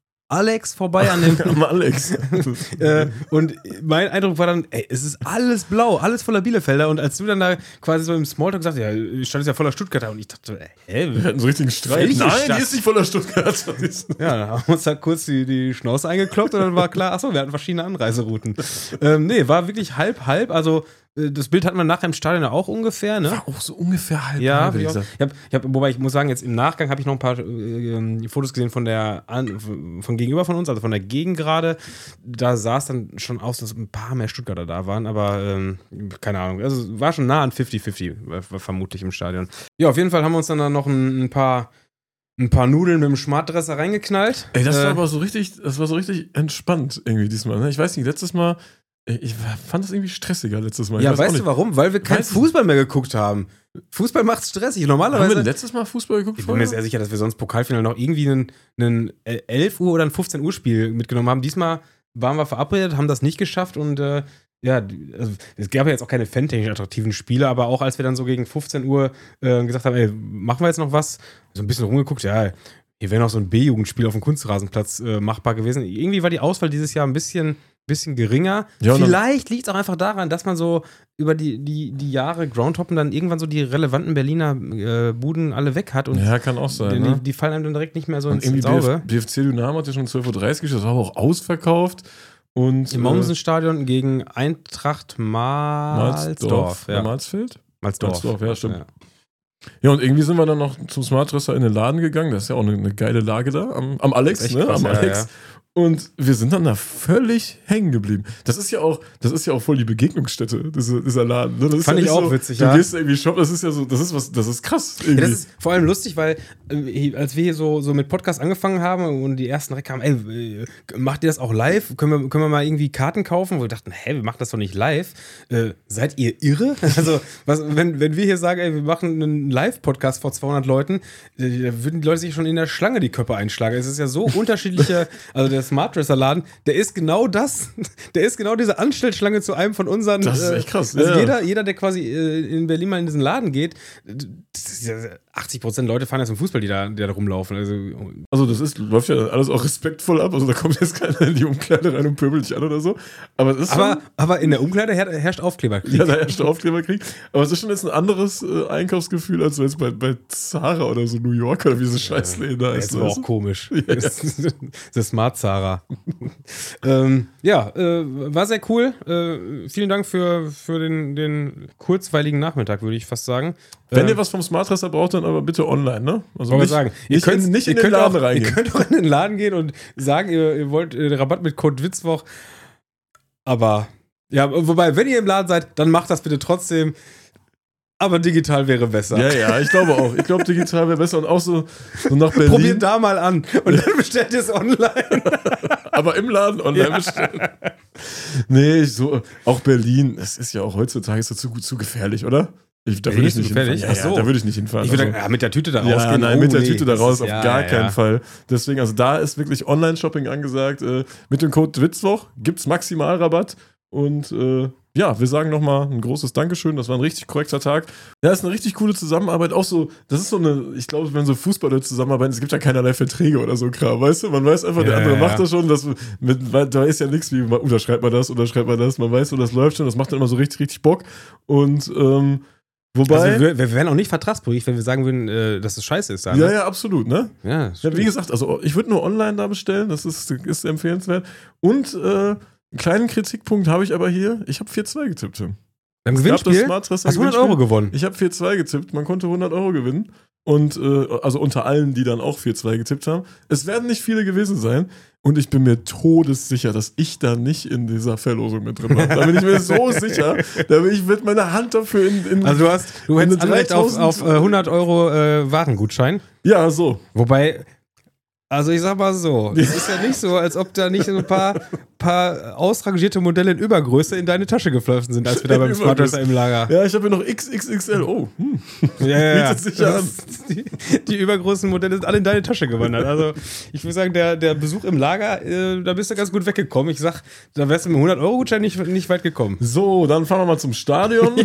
Alex vorbei an dem. Am Alex. äh, und mein Eindruck war dann, ey, es ist alles blau, alles voller Bielefelder. Und als du dann da quasi so im Smalltalk sagst, ja, die Stadt ist ja voller Stuttgarter. Und ich dachte, hä? Wir hatten so richtigen Streit. Welche Nein, Stadt? die ist nicht voller Stuttgarter. Die ist- Ja, da haben wir uns da kurz die, die Schnauze eingekloppt und dann war klar, achso, wir hatten verschiedene Anreiserouten. ähm, nee, war wirklich halb, halb. Also, äh, das Bild hatten wir nachher im Stadion ja auch ungefähr, ne? War auch so ungefähr halb. Ja, halb, ich, ich auch, sag. ich hab, ich hab, wobei ich muss sagen, jetzt im Nachgang habe ich noch ein paar äh, ähm, Fotos gesehen von der an, von gegenüber von uns, also von der Gegend gerade. Da sah es dann schon aus, dass ein paar mehr Stuttgarter da waren, aber ähm, keine Ahnung. Also war schon nah an fünfzig fünfzig, war vermutlich im Stadion. Ja, auf jeden Fall haben wir uns dann, dann noch ein, ein paar ein paar Nudeln mit dem Schmartdresser reingeknallt. Ey, das Äh, war aber so richtig, das war so richtig entspannt irgendwie diesmal. Ne? Ich weiß nicht, letztes Mal, ich fand das irgendwie stressiger letztes Mal. Ich ja, weiß auch weißt du nicht. warum? Weil wir kein Weiß ich Fußball mehr geguckt haben. Fußball macht's stressig. Haben wir Normalerweise. denn letztes Mal Fußball geguckt? Ich bin mir sehr sicher, dass wir sonst Pokalfinale noch irgendwie einen, einen elf Uhr oder ein fünfzehn Uhr Spiel mitgenommen haben. Diesmal waren wir verabredet, haben das nicht geschafft und äh, ja, die- also, es gab ja jetzt auch keine fantechnisch attraktiven Spiele, aber auch als wir dann so gegen fünfzehn Uhr äh, gesagt haben, ey, machen wir jetzt noch was, so ein bisschen rumgeguckt, ja, hier wäre noch so ein B-Jugendspiel auf dem Kunstrasenplatz äh, machbar gewesen. Irgendwie war die Auswahl dieses Jahr ein bisschen, bisschen geringer. Ja, und dann- Vielleicht liegt es auch einfach daran, dass man so über die, die, die Jahre Groundhoppen dann irgendwann so die relevanten Berliner äh, Buden alle weg hat und Ja, kann auch sein. die, Ne? die fallen einem dann direkt nicht mehr so Und ins, irgendwie ins Auge. B F C Dynamo hat ja schon zwölf Uhr dreißig gespielt, das war aber auch ausverkauft. Und, Im Mommsenstadion gegen Eintracht Malsdorf. Malsdorf. Ja. Malsfeld? Malsdorf. Malsdorf, ja, stimmt. Ja, und irgendwie sind wir dann noch zum Smartdresser in den Laden gegangen. Das ist ja auch eine, eine geile Lage da am, am Alex, Das ist ne? echt krass, am ja, Alex. ja. Und wir sind dann da völlig hängen geblieben. Das ist ja auch, das ist ja auch voll die Begegnungsstätte, diese, dieser Laden. Ne? Das ist Fand ja ich nicht auch so, witzig, du ja. gehst irgendwie shoppen, das ist ja so, das ist was, das ist krass. Ja, Irgendwie. das ist vor allem lustig, weil äh, als wir hier so, so mit Podcast angefangen haben und die ersten direkt kamen, ey, äh, macht ihr das auch live? Können wir, können wir mal irgendwie Karten kaufen? Wo wir dachten, hä, wir machen das doch nicht live. Äh, seid ihr irre? Also, was, wenn, wenn wir hier sagen, ey, wir machen einen Live-Podcast vor zweihundert Leuten, äh, da würden die Leute sich schon in der Schlange die Köpfe einschlagen. Es ist ja so unterschiedliche, also der Smartdresser-Laden, der ist genau das, der ist genau diese Anstellschlange zu einem von unseren. Das ist äh, echt krass, Also ja, ja. jeder, jeder, der quasi äh, in Berlin mal in diesen Laden geht, das ist ja, achtzig Prozent Leute fahren ja zum Fußball, die da, die da rumlaufen. Also, Also das ist, läuft ja alles auch respektvoll ab. Also da kommt jetzt keiner in die Umkleide rein und pöbelt dich an oder so. Aber das ist aber, schon, aber in der Umkleide her, herrscht Aufkleberkrieg. ja, da herrscht Aufkleberkrieg. Aber es ist schon jetzt ein anderes äh, Einkaufsgefühl, als wenn es bei, bei Zara oder so New York oder wie diese Scheißläden da ist. Jetzt war weißt auch du? komisch. Ja, ja. Das, das Smart Zara. ähm, ja, äh, war sehr cool. Äh, vielen Dank für, für den, den kurzweiligen Nachmittag, würde ich fast sagen. Wenn äh, ihr was vom Smartdresser braucht, dann aber bitte online, ne? Also Wollte nicht, sagen, ihr nicht, könnt in, nicht ihr in den könnt Laden auch, Ihr reingehen. könnt auch in den Laden gehen und sagen, ihr, ihr wollt äh, den Rabatt mit Code Witzwoch. Aber, ja, wobei, wenn ihr im Laden seid, dann macht das bitte trotzdem. Aber digital wäre besser. Ja, ja, ich glaube auch. Ich glaube, digital wäre besser und auch so, so nach Berlin. Probiert da mal an und dann bestellt ihr es online. Aber im Laden online ja. bestellen. Nee, so, auch Berlin, das ist ja auch heutzutage so zu, zu gefährlich, oder? Ich, da würde ich nicht hinfahren. Ja, Ach so. ja, da würde ich nicht hinfahren. Ich würde also, sagen, ja, mit der Tüte da ja, rausgehen. nein, oh, mit der nee, Tüte da raus ist, auf ja, gar ja, keinen ja. Fall. Deswegen, also da ist wirklich Online-Shopping angesagt. Äh, mit dem Code Dwitzwoch gibt es Maximalrabatt. Und äh, ja, wir sagen nochmal ein großes Dankeschön. Das war ein richtig korrekter Tag. Ja, ist eine richtig coole Zusammenarbeit. Auch so, das ist so eine, ich glaube, wenn so Fußballer zusammenarbeiten, es gibt ja keinerlei Verträge oder so Kram, weißt du? Man weiß einfach, der Ja, andere ja, macht ja. das schon. Das mit, weil da ist ja nichts wie, unterschreibt man das, unterschreibt man das. Man weiß, wo das läuft schon. Das macht dann immer so richtig, richtig Bock. Und ähm, wobei. Also wir, wir wären auch nicht vertragsbrüchig, wenn wir sagen würden, äh, dass es scheiße ist. Da, ne? Ja, ja, absolut, ne? Ja, Ja, wie gesagt, also ich würde nur online da bestellen, das ist, ist empfehlenswert. Und äh, einen kleinen Kritikpunkt habe ich aber hier. Ich habe vier zwei getippt, Tim. Beim Es gab das Gewinnspiel Smart Dresser hast du hundert Euro gewonnen. Ich habe vier zwei getippt, man konnte hundert Euro gewinnen. Und äh, also unter allen, die dann auch vier zwei getippt haben. Es werden nicht viele gewesen sein. Und ich bin mir todessicher, dass ich da nicht in dieser Verlosung mit drin war. Da bin ich mir so sicher. Da bin ich mit meiner Hand dafür in. in Also du hast, du in hättest eine Anrecht auf, dreitausend auf äh, hundert Euro äh, Warengutschein. Ja, so. Wobei, also ich sag mal so, es ist ja nicht so, als ob da nicht so ein paar, paar ausrangierte Modelle in Übergröße in deine Tasche geflossen sind, als wir da beim Smart Dresser im Lager. Ja, ich habe hier noch X X X L. Oh, hm. Ja, ja, ja. Bietet sich an. Das- Die, die übergroßen Modelle sind alle in deine Tasche gewandert. Also ich würde sagen, der, der Besuch im Lager, äh, da bist du ganz gut weggekommen. Ich sag, da wärst du mit einem hundert Euro Gutschein nicht, nicht weit gekommen. So, dann fahren wir mal zum Stadion.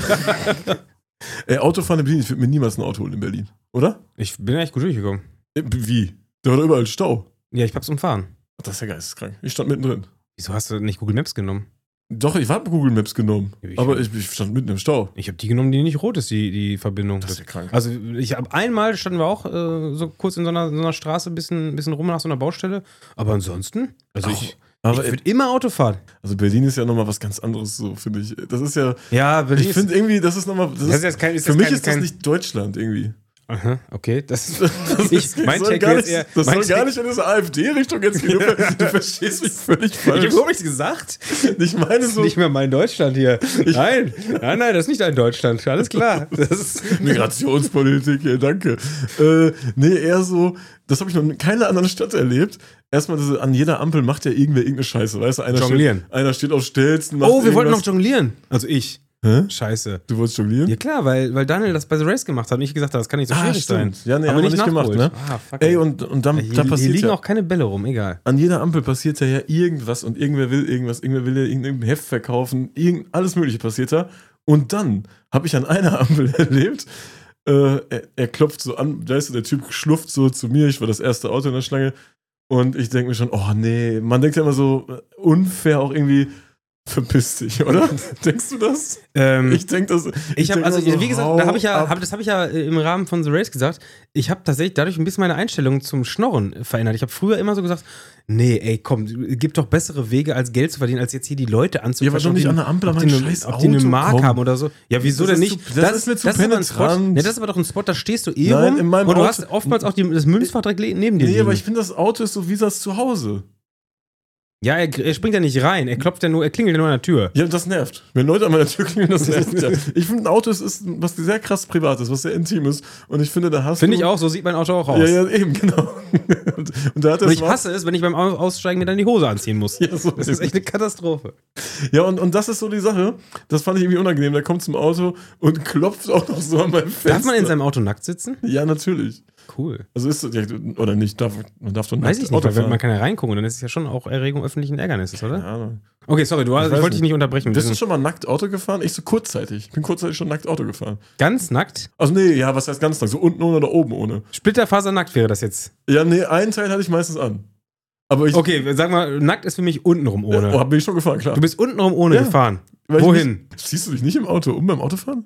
Ey, Autofahren in Berlin, ich würde mir niemals ein Auto holen in Berlin, oder? Ich bin echt gut durchgekommen. Äh, Wie? Da war doch überall Stau. Ja, ich hab's umfahren. Das ist ja geisteskrank. Ich stand mittendrin. Wieso hast du nicht Google Maps genommen? Doch, ich habe Google Maps genommen. Ich- aber ich, ich stand mitten im Stau. Ich habe die genommen, die nicht rot ist, die, die Verbindung. Das ist ja krank. Also ich habe einmal standen wir auch äh, so kurz in so einer, so einer Straße, ein bisschen, bisschen rum nach so einer Baustelle. Aber ansonsten, also ich, Aber ich würde immer Auto fahren. also Berlin ist ja nochmal was ganz anderes, so finde ich. Das ist ja. Ja, Berlin Ich ist- finde irgendwie, das ist nochmal. Das Das ist, ist jetzt kein- ist für jetzt mich kein- ist das kein- nicht Deutschland irgendwie. Aha, okay. Das, Das, ich, ist- mein soll Take gar jetzt nicht, eher, das mein soll gar Take- nicht in diese AfD-Richtung jetzt gehen. Du, du verstehst mich völlig Ich falsch. habe überhaupt nichts gesagt. Ich meine Das ist so. nicht mehr mein Deutschland hier. Nein, nein, nein, das ist nicht dein Deutschland. Alles klar. Das ist Migrationspolitik, ja, danke. Äh, nee, eher so, das habe ich noch in keiner anderen Stadt erlebt. Erstmal, diese, an jeder Ampel macht ja irgendwer irgendeine Scheiße, weißt du? Einer Jonglieren. Steht, einer steht auf Stelzen, macht oh, wir wollten noch irgendwas. jonglieren. Also ich. Hä? Scheiße. Du wolltest jonglieren? Ja klar, weil, weil Daniel das bei The Race gemacht hat und ich gesagt habe, das kann nicht so schwierig sein. Ja, nee, Aber haben wir nicht gemacht, nachgeholt. ne? Ah, fuck. Ey, und, und dann, hier, da hier passiert liegen ja, auch keine Bälle rum, egal. an jeder Ampel passiert ja irgendwas und irgendwer will irgendwas, irgendwer will ja irgendein Heft verkaufen, irgend, alles mögliche passiert da. Und dann habe ich an einer Ampel erlebt, äh, er, er klopft so an, da ist der Typ schlufft so zu mir, ich war das erste Auto in der Schlange und ich denke mir schon, oh nee, man denkt ja immer so äh, unfair auch irgendwie, verpiss dich, oder? Denkst du das? Ähm, Ich denke das. Ich habe denk also, immer so, wie gesagt, hau da habe ich ja, ab. hab, das habe ich ja äh, im Rahmen von The Race gesagt. Ich habe tatsächlich dadurch ein bisschen meine Einstellung zum Schnorren verändert. Ich habe früher immer so gesagt, nee, ey, komm, gibt doch bessere Wege, als Geld zu verdienen, als jetzt hier die Leute anzuquatschen. Ja, aber doch nicht ob an die- der Ampel ob an die mein eine- scheiß ob die eine Auto Mark kommen. haben oder so. Ja, wieso Das denn ist nicht? zu- das ist mir zu aber ein Spot. penetrant. Ja, das ist aber doch ein Spot, da stehst du eh Nein, rum in meinem und du Auto- hast oftmals auch die, das Münzfach direkt le- neben dir Nee, liegen. aber ich finde, das Auto ist so wie das zu Hause. Ja, er, er springt ja nicht rein, er klopft ja nur, er klingelt ja nur an der Tür. Ja, das nervt. Wenn Leute an meiner Tür klingeln, das nervt. Ja. Ich finde, ein Auto ist, ist was sehr krass Privates, was sehr Intimes. Und ich finde, da hast Finde du. ich auch, so sieht mein Auto auch aus. Ja, ja, eben, genau. Und, und da hat Und das ich hasse es, wenn ich beim Au- Aussteigen mir dann die Hose anziehen muss. Ja, so Das ist echt eine Katastrophe. Ja, und, und das ist so die Sache. Das fand ich irgendwie unangenehm. Der kommt zum Auto und klopft auch noch so an meinem Fenster. Darf man in seinem Auto nackt sitzen? Ja, natürlich. Cool. Also ist ja, oder nicht, darf, man darf doch Weiß ich nackt nicht, Auto weil fahren. man kann ja reingucken und dann ist es ja schon auch Erregung öffentlichen Ärgernisses, oder? Keine Ahnung. Okay, sorry, du, ich, weiß wollte dich nicht. nicht unterbrechen. Wir Bist du sind schon mal nackt Auto gefahren? Ich so kurzzeitig. Ich bin kurzzeitig schon nackt Auto gefahren. ganz nackt? Also nee, ja, was heißt ganz nackt? So unten ohne oder oben ohne? Splitterfasernackt wäre das jetzt. Ja, nee, einen Teil hatte ich meistens an. Aber ich Okay, sag mal, nackt ist für mich untenrum ohne. oh, bin ich schon gefahren, klar. Du bist untenrum ohne Ja. gefahren. Weil ich Wohin? Mich, siehst du dich nicht im Auto um beim Autofahren?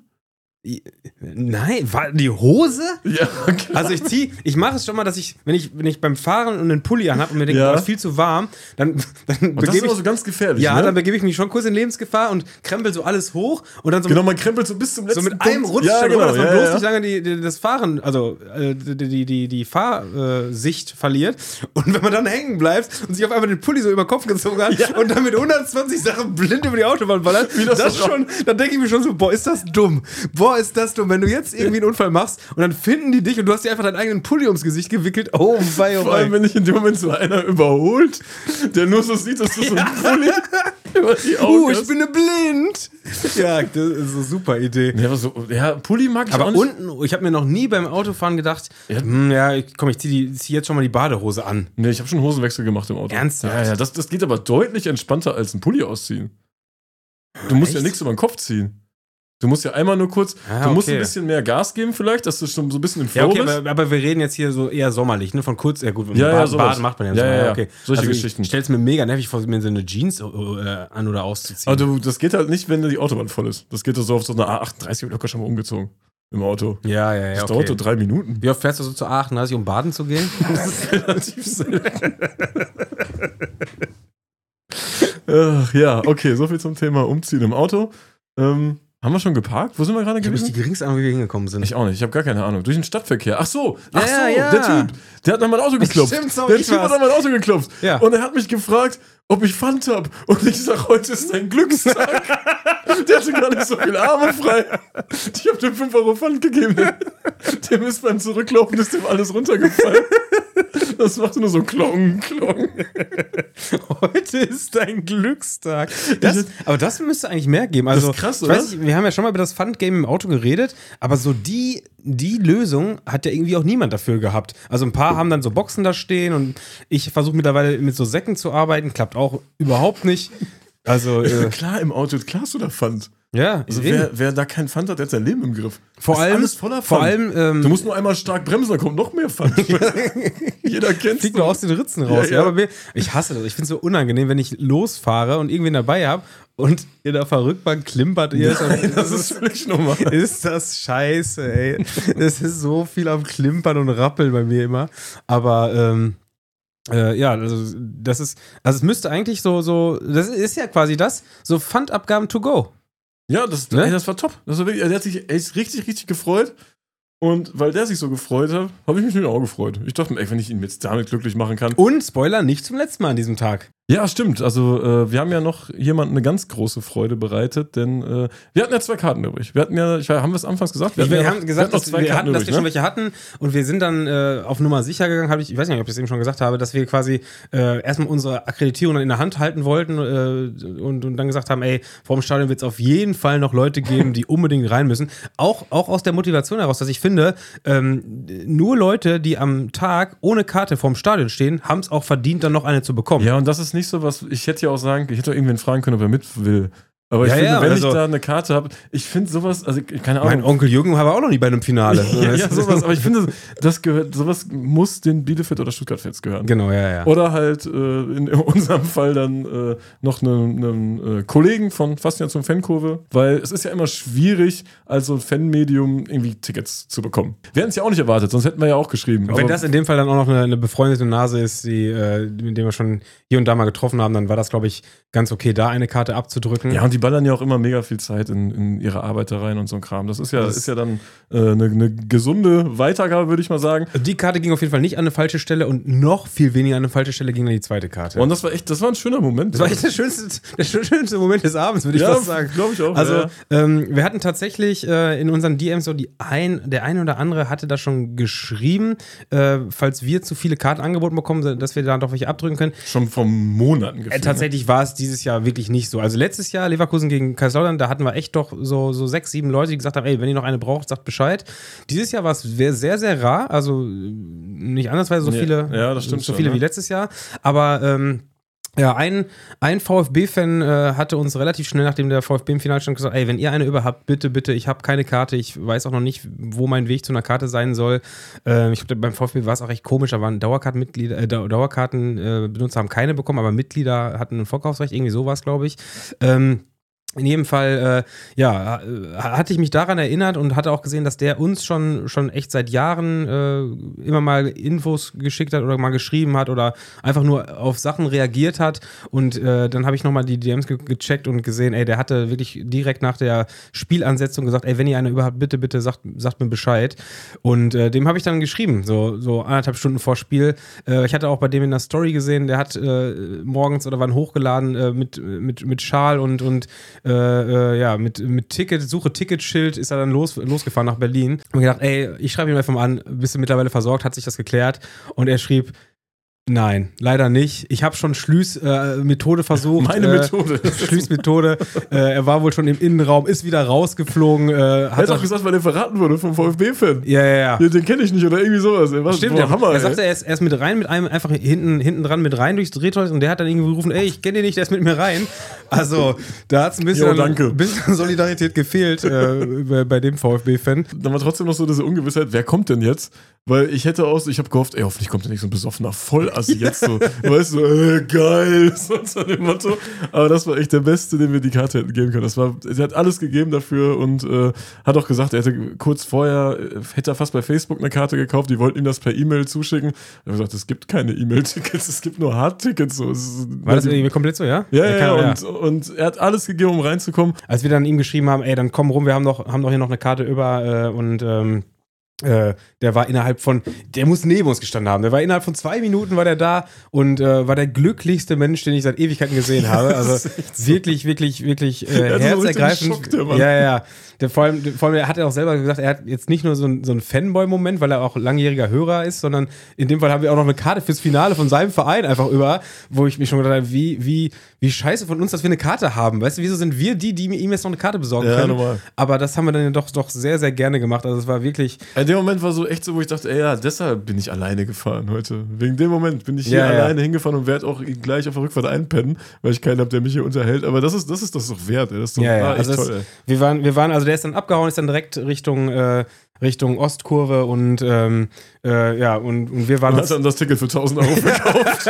Nein, war die Hose? Ja, klar. Also ich zieh, ich mache es schon mal, dass ich, wenn ich, wenn ich beim Fahren einen Pulli anhab und mir denke, Ja. boah, ist viel zu warm, dann, dann Und das ist begebe aber ich, so ganz gefährlich, ja, ne? dann begebe ich mich schon kurz in Lebensgefahr und krempel so alles hoch und dann so Genau, man krempelt so bis zum So letzten mit einem Punkt. Rutsch ja, darüber, genau, dass man ja, bloß ja. nicht lange die, die, das Fahren, also äh, die, die, die, die Fahrsicht verliert. Und wenn man dann hängen bleibt und sich auf einmal den Pulli so über den Kopf gezogen hat Ja. und dann mit hundertzwanzig Sachen blind über die Autobahn ballert, Wie das das so schon, dann denke ich mir schon so, boah, ist das dumm. Boah, Oh, ist das dumm, wenn du jetzt irgendwie einen Unfall machst und dann finden die dich und du hast dir einfach deinen eigenen Pulli ums Gesicht gewickelt. Oh, wei, oh, Vor allem, wei. wenn dich in dem Moment so einer überholt, der nur so sieht, dass du so einen Pulli über die Augen Uh, ich hast. bin blind. Ja, das ist eine super Idee. Ja, aber so, ja, Pulli mag ich Aber auch nicht. unten, ich habe mir noch nie beim Autofahren gedacht, Ja. hm, ja, ich- komm, ich zieh, die, zieh jetzt schon mal die Badehose an. Nee, ich habe schon Hosenwechsel gemacht im Auto. Ernsthaft? Ja, ja, das, das geht aber deutlich entspannter als ein Pulli ausziehen. Du musst Echt? ja nichts über den Kopf ziehen. Du musst ja einmal nur kurz, Ah, du musst okay. ein bisschen mehr Gas geben vielleicht, dass du schon so ein bisschen im Flow Ja, okay, bist. aber, aber wir reden jetzt hier so eher sommerlich, ne? Von kurz, ja gut, Ja, ja, Baden, sowas. Baden macht man ja im Ja, Sommer, ja, ja. okay. Solche also Geschichten. Ich stell's mir mega nervig vor, mir so eine Jeans äh, an- oder auszuziehen. Aber du, das geht halt nicht, wenn die Autobahn voll ist. Das geht so auf so eine A achtunddreißig locker schon mal umgezogen im Auto. ja, ja, ja, Das okay. dauert so drei Minuten. Wie oft fährst du so zu A achtunddreißig, um baden zu gehen? Das ist relativ selten. Ach, ja, okay, soviel zum Thema Umziehen im Auto. Ähm, haben wir schon geparkt? Wo sind wir gerade Ich habe nicht gewesen? die geringste Ahnung, wie wir hingekommen sind. Ich auch nicht, ich habe gar keine Ahnung. Durch den Stadtverkehr. Ach so, ach Ja, so, ja. der Typ, der hat nach mein Auto geklopft. Stimmt, so, der ich Typ hat war's. nach mein Auto geklopft. Ja. Und er hat mich gefragt, ob ich Pfand hab. Und ich sag, heute ist dein Glückstag. Der hatte gar nicht so viel Arme frei. Ich habe dem fünf Euro Pfand gegeben. Dem ist beim Zurücklaufen ist dem alles runtergefallen. Das machte nur so Klong, Klong. Heute ist dein Glückstag. Das, aber das müsste eigentlich mehr geben. Also, Das ist krass, ich oder? weiß nicht, wir haben ja schon mal über das Pfandgame im Auto geredet, aber so die, die Lösung hat ja irgendwie auch niemand dafür gehabt. Also ein paar haben dann so Boxen da stehen und ich versuche mittlerweile mit so Säcken zu arbeiten, klappt auch überhaupt nicht. Also, äh, Klar, im Auto, klar hast du da Pfand. ja, Also eben. wer, wer da keinen Pfand hat, der hat sein Leben im Griff. vor Das ist allem, alles voller Pfand. vor allem, ähm, Du musst nur einmal stark bremsen, dann kommt noch mehr Pfand. Jeder kennt's. fliegt nur aus den Ritzen raus. Ja, Ja, ja. aber mir, ich hasse das. Ich finde es so unangenehm, wenn ich losfahre und irgendwen dabei habe und ihr da Rückbank klimpert ihr. Nein, das ist völlig normal. Ist das scheiße, ey. Es ist so viel am Klimpern und Rappeln bei mir immer. Aber, ähm, äh, ja, also das ist, also es müsste eigentlich so, so, das ist ja quasi das, so Pfandabgaben to go. Ja, das, Ne? ey, das war top. Das war wirklich, der hat sich echt richtig, richtig gefreut. Und weil der sich so gefreut hat, habe ich mich natürlich auch gefreut. Ich dachte mir, ey, wenn ich ihn jetzt damit glücklich machen kann. Und Spoiler, nicht zum letzten Mal an diesem Tag. Ja, stimmt. Also, äh, wir haben ja noch jemandem eine ganz große Freude bereitet, denn äh, wir hatten ja zwei Karten übrig. Wir hatten ja, ich, haben wir es anfangs gesagt? Wir, hatten wir ja haben noch- gesagt, wir dass wir, hatten, dass wir schon ne? welche hatten und wir sind dann äh, auf Nummer sicher gegangen. Hab ich, ich weiß nicht, ob ich das eben schon gesagt habe, dass wir quasi äh, erstmal unsere Akkreditierung dann in der Hand halten wollten äh, und, und dann gesagt haben, ey, vor dem Stadion wird es auf jeden Fall noch Leute geben, die unbedingt rein müssen. Auch, auch aus der Motivation heraus, dass ich finde, ähm, nur Leute, die am Tag ohne Karte vorm Stadion stehen, haben es auch verdient, dann noch eine zu bekommen. Ja, und das ist nicht so was, ich hätte ja auch sagen, ich hätte auch irgendwen fragen können, ob er mit will. Aber ich Ja, finde, ja, wenn also- ich da eine Karte habe, ich finde sowas, also keine Ahnung. Mein Onkel Jürgen war auch noch nie bei einem Finale. ja, ja, sowas, aber ich finde, das gehört, sowas muss den Bielefeld oder Stuttgart-Fans gehören. Genau, ja, ja. Oder halt äh, in unserem Fall dann äh, noch einen, einen äh, Kollegen von Faszination Fankurve, weil es ist ja immer schwierig, als so ein Fanmedium irgendwie Tickets zu bekommen. Wir hätten es ja auch nicht erwartet, sonst hätten wir ja auch geschrieben. Und wenn das in dem Fall dann auch noch eine, eine befreundete Nase ist, die, äh, mit der wir schon hier und da mal getroffen haben, dann war das, glaube ich, ganz okay, da eine Karte abzudrücken. ja, und die ballern ja auch immer mega viel Zeit in, in ihre Arbeit da rein und so ein Kram. Das ist ja, Das- ist ja dann äh, eine, eine gesunde Weitergabe, würde ich mal sagen. Die Karte ging auf jeden Fall nicht an eine falsche Stelle und noch viel weniger an eine falsche Stelle ging dann die zweite Karte. Und das war echt, das war ein schöner Moment. das war echt der schönste, der schönste Moment des Abends, würde ich ja, fast sagen. glaube ich auch. Also, ja. ähm, wir hatten tatsächlich äh, in unseren D Ms so die ein, der eine oder andere hatte da schon geschrieben, äh, falls wir zu viele Karten angeboten bekommen, dass wir da doch welche abdrücken können. Schon vor Monaten Äh, gefühlt. tatsächlich war es dieses Jahr wirklich nicht so. Also letztes Jahr Leverkusen gegen Kaiserslautern, da hatten wir echt doch so, so sechs, sieben Leute, die gesagt haben, ey, wenn ihr noch eine braucht, sagt Bescheid. Dieses Jahr war es sehr, sehr, sehr rar. Also äh, nicht andersweise so Ja, viele, ja, das stimmt so schon, viele ne? wie letztes Jahr. Aber ähm, ja, ein, ein VfB-Fan äh, hatte uns relativ schnell, nachdem der VfB im Finale stand, gesagt, ey, wenn ihr eine über habt, bitte, bitte, ich habe keine Karte, ich weiß auch noch nicht, wo mein Weg zu einer Karte sein soll. Äh, ich glaube, beim VfB war es auch recht komisch, da waren Dauerkartenmitglieder, äh, Dau- Dauerkartenbenutzer haben keine bekommen, aber Mitglieder hatten ein Vorkaufsrecht, irgendwie sowas, glaube ich. Ähm, In jedem Fall, äh, ja, äh, hatte ich mich daran erinnert und hatte auch gesehen, dass der uns schon, schon echt seit Jahren äh, immer mal Infos geschickt hat oder mal geschrieben hat oder einfach nur auf Sachen reagiert hat. Und äh, dann habe ich nochmal die D Ms ge gecheckt und gesehen, ey, der hatte wirklich direkt nach der Spielansetzung gesagt, ey, wenn ihr eine überhaupt, bitte, bitte sagt, sagt mir Bescheid. Und äh, dem habe ich dann geschrieben, so, so anderthalb Stunden vor Spiel. Äh, ich hatte auch bei dem in der Story gesehen, der hat äh, morgens oder wann hochgeladen äh, mit, mit, mit Schal und, und äh, äh, ja, mit, mit Ticket, Suche Ticketschild ist er dann los, losgefahren nach Berlin. Und gedacht, ey, ich schreibe ihn einfach mal an, bist du mittlerweile versorgt, hat sich das geklärt? Und er schrieb, nein, leider nicht. Ich habe schon Schlüß-Methode äh, versucht. Meine äh, Methode. Schlüß-Methode. äh, er war wohl schon im Innenraum, ist wieder rausgeflogen. Äh, Er hat hat auch gesagt, weil er verraten wurde vom VfB-Fan. ja, ja, ja. Den, den kenne ich nicht oder irgendwie sowas. Ey. Was, Stimmt, boah, er, Hammer, er ey. sagte, er ist, er ist mit rein mit einem einfach hinten, hinten dran mit rein durchs Drehkreuz und der hat dann irgendwie gerufen, ey, ich kenne den nicht, der ist mit mir rein. Also, da hat es ein bisschen, Jo, danke. ein bisschen Solidarität gefehlt äh, bei, bei dem VfB-Fan. Dann war trotzdem noch so diese Ungewissheit, wer kommt denn jetzt? Weil ich hätte aus, ich habe gehofft, ey, hoffentlich kommt da nicht so ein besoffener Vollassi jetzt so, weißt du, äh, geil, so unter dem Motto. Aber das war echt der Beste, den wir die Karte hätten geben können. Das war, er hat alles gegeben dafür und äh, hat auch gesagt, er hätte kurz vorher, äh, hätte er fast bei Facebook eine Karte gekauft, die wollten ihm das per E-Mail zuschicken. Er hat gesagt, es gibt keine E-Mail-Tickets, es gibt nur Hard-Tickets. So. War das irgendwie komplett so, ja? Ja, ja, kann, ja, und, und er hat alles gegeben, um reinzukommen. Als wir dann ihm geschrieben haben, ey, dann komm rum, wir haben doch, haben doch hier noch eine Karte über äh, und ähm, äh, der war innerhalb von, der muss neben uns gestanden haben, der war innerhalb von zwei Minuten war der da und äh, war der glücklichste Mensch, den ich seit Ewigkeiten gesehen habe. Also wirklich, wirklich, wirklich äh, Er hat so herzergreifend. richtig Schock, der Mann. Ja, ja, ja. Der, vor, allem, vor allem, er hat ja auch selber gesagt, er hat jetzt nicht nur so, ein, so einen Fanboy-Moment, weil er auch langjähriger Hörer ist, sondern in dem Fall haben wir auch noch eine Karte fürs Finale von seinem Verein einfach über, wo ich mich schon gedacht habe, wie, wie, wie scheiße von uns, dass wir eine Karte haben. Weißt du, wieso sind wir die, die ihm jetzt noch eine Karte besorgen Ja, können? normal. Aber das haben wir dann doch, doch sehr, sehr gerne gemacht. Also es war wirklich... In dem Moment war so echt so, wo ich dachte, ey, ja, deshalb bin ich alleine gefahren heute. Wegen dem Moment bin ich hier Ja, ja. alleine hingefahren und werde auch gleich auf der Rückfahrt einpennen, weil ich keinen habe, der mich hier unterhält. Aber das ist das, ist das doch wert, ey. Das ist doch Ja, ja, war echt also toll, es, ey. wir waren, wir waren, also der ist dann abgehauen, ist dann direkt Richtung, äh, Richtung Ostkurve und ähm, äh, ja, und, und wir waren Und uns, hat dann das Ticket für tausend Euro verkauft.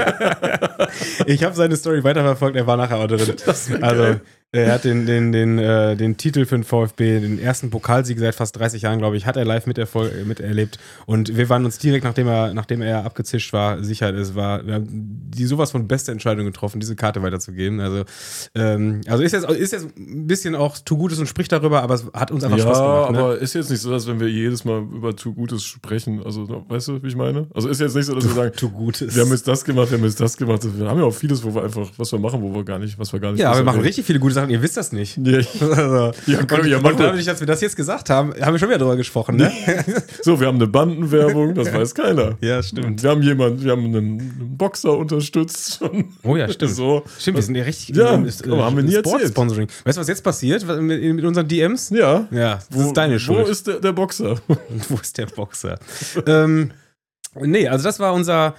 ich habe seine Story weiterverfolgt, er war nachher auch drin. Also er hat den, den, den, äh, den Titel für den VfB, den ersten Pokalsieg seit fast dreißig Jahren, glaube ich, hat er live miterfol- miterlebt. Und wir waren uns direkt, nachdem er, nachdem er abgezischt war, sicher, es war, wir haben die sowas von beste Entscheidung getroffen, diese Karte weiterzugeben. Also, ähm, also ist jetzt, ist jetzt ein bisschen auch Too Gutes und spricht darüber, aber es hat uns einfach Ja, Spaß gemacht. Ne? aber ist jetzt nicht so, dass wenn wir jedes Mal über Too Gutes sprechen, also weißt du, wie ich meine? Also ist jetzt nicht so, dass wir sagen, Too Gutes. wir haben jetzt das gemacht, wir haben jetzt das gemacht. Wir haben ja auch vieles, wo wir einfach, was wir machen, wo wir gar nicht, was wir gar nicht Ja, wir wissen. machen richtig viele gute Sachen, ihr wisst das nicht. Ja, Also, ja, und, ja, und dadurch, dass wir das jetzt gesagt haben, haben wir schon wieder drüber gesprochen, ne? so, wir haben eine Bandenwerbung, das weiß keiner. Ja, Und wir haben jemanden, wir haben einen, einen Boxer unterstützt. Oh ja, stimmt. So. Stimmt, wir sind ja richtig Ja, im, ist, aber haben wir nie erzählt. Sportsponsoring. Weißt du, was jetzt passiert was mit, mit unseren D Ms? Ja. Ja, das Wo, ist deine Schuld. Wo ist der, der Boxer? Wo ist der Boxer? ähm, nee, also das war unser,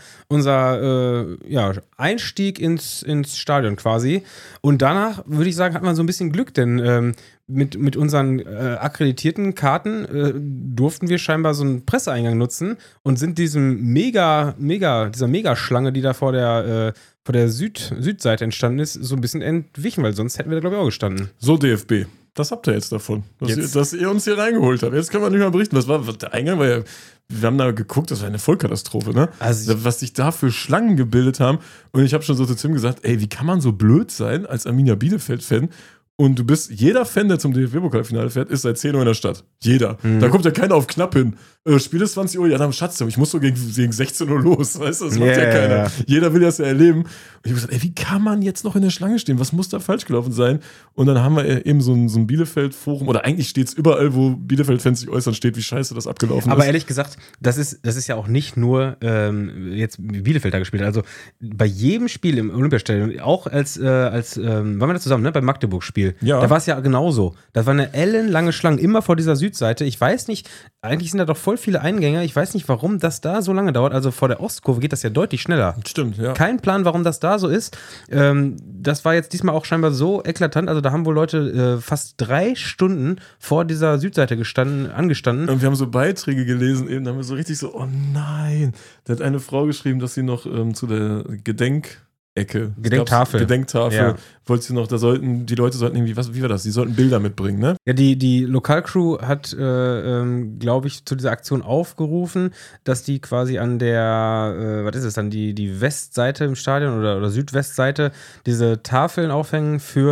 unser äh, ja, Einstieg ins, ins Stadion quasi. Und danach, würde ich sagen, hat man so ein bisschen Glück, denn ähm, mit, mit unseren äh, akkreditierten Karten äh, durften wir scheinbar so einen Presseeingang nutzen und sind diesem mega, mega, dieser Megaschlange, die da vor der, äh, vor der Süd, Südseite entstanden ist, so ein bisschen entwichen, weil sonst hätten wir da, glaube ich, auch gestanden. So, D F B. Das habt ihr jetzt davon, dass, Jetzt. Ihr, dass ihr uns hier reingeholt habt. Jetzt kann man nicht mehr berichten. Das war, der Eingang war ja, wir haben da geguckt, das war eine Vollkatastrophe, ne? Also Was sich da für Schlangen gebildet haben. Und ich habe schon so zu Tim gesagt, ey, wie kann man so blöd sein als Arminia Bielefeld-Fan? Und du bist, jeder Fan, der zum D F B-Pokalfinale fährt, ist seit zehn Uhr in der Stadt. Jeder. Mhm. Da kommt ja keiner auf knapp hin. Äh, Spiel ist zwanzig Uhr, ja, dann Schatz, ich muss so gegen, gegen sechzehn Uhr los. Weißt du, das macht Yeah, ja keiner. ja. Jeder will das ja erleben. Und ich habe gesagt, ey, wie kann man jetzt noch in der Schlange stehen? Was muss da falsch gelaufen sein? Und dann haben wir eben so ein, so ein Bielefeld-Forum, oder eigentlich steht es überall, wo Bielefeld-Fans sich äußern, steht, wie scheiße das abgelaufen Aber ist. ehrlich gesagt, das ist, das ist ja auch nicht nur ähm, jetzt Bielefeld da gespielt. Also bei jedem Spiel im Olympiastadion, auch als, äh, als ähm, waren wir da zusammen, ne? Beim Magdeburg-Spiel, Ja. da war es ja genauso. Da war eine ellenlange Schlange immer vor dieser Südseite. Ich weiß nicht, eigentlich sind da doch voll viele Eingänge. Ich weiß nicht, warum das da so lange dauert. Also vor der Ostkurve geht das ja deutlich schneller. Stimmt, ja. Kein Plan, warum das da so ist. Ähm, das war jetzt diesmal auch scheinbar so eklatant. Also da haben wohl Leute äh, fast drei Stunden vor dieser Südseite gestanden, angestanden. Und wir haben so Beiträge gelesen, eben, da haben wir so richtig so, oh nein. Da hat eine Frau geschrieben, dass sie noch ähm, zu der Gedenk- Ecke. Gedenktafel. Gedenktafel. Ja. Wollte sie noch, da sollten, die Leute sollten irgendwie, was, wie war das? Die sollten Bilder mitbringen, ne? Ja, die, die Lokalcrew hat, äh, ähm, glaube ich, zu dieser Aktion aufgerufen, dass die quasi an der, äh, was ist es dann, die, die Westseite im Stadion oder, oder Südwestseite diese Tafeln aufhängen für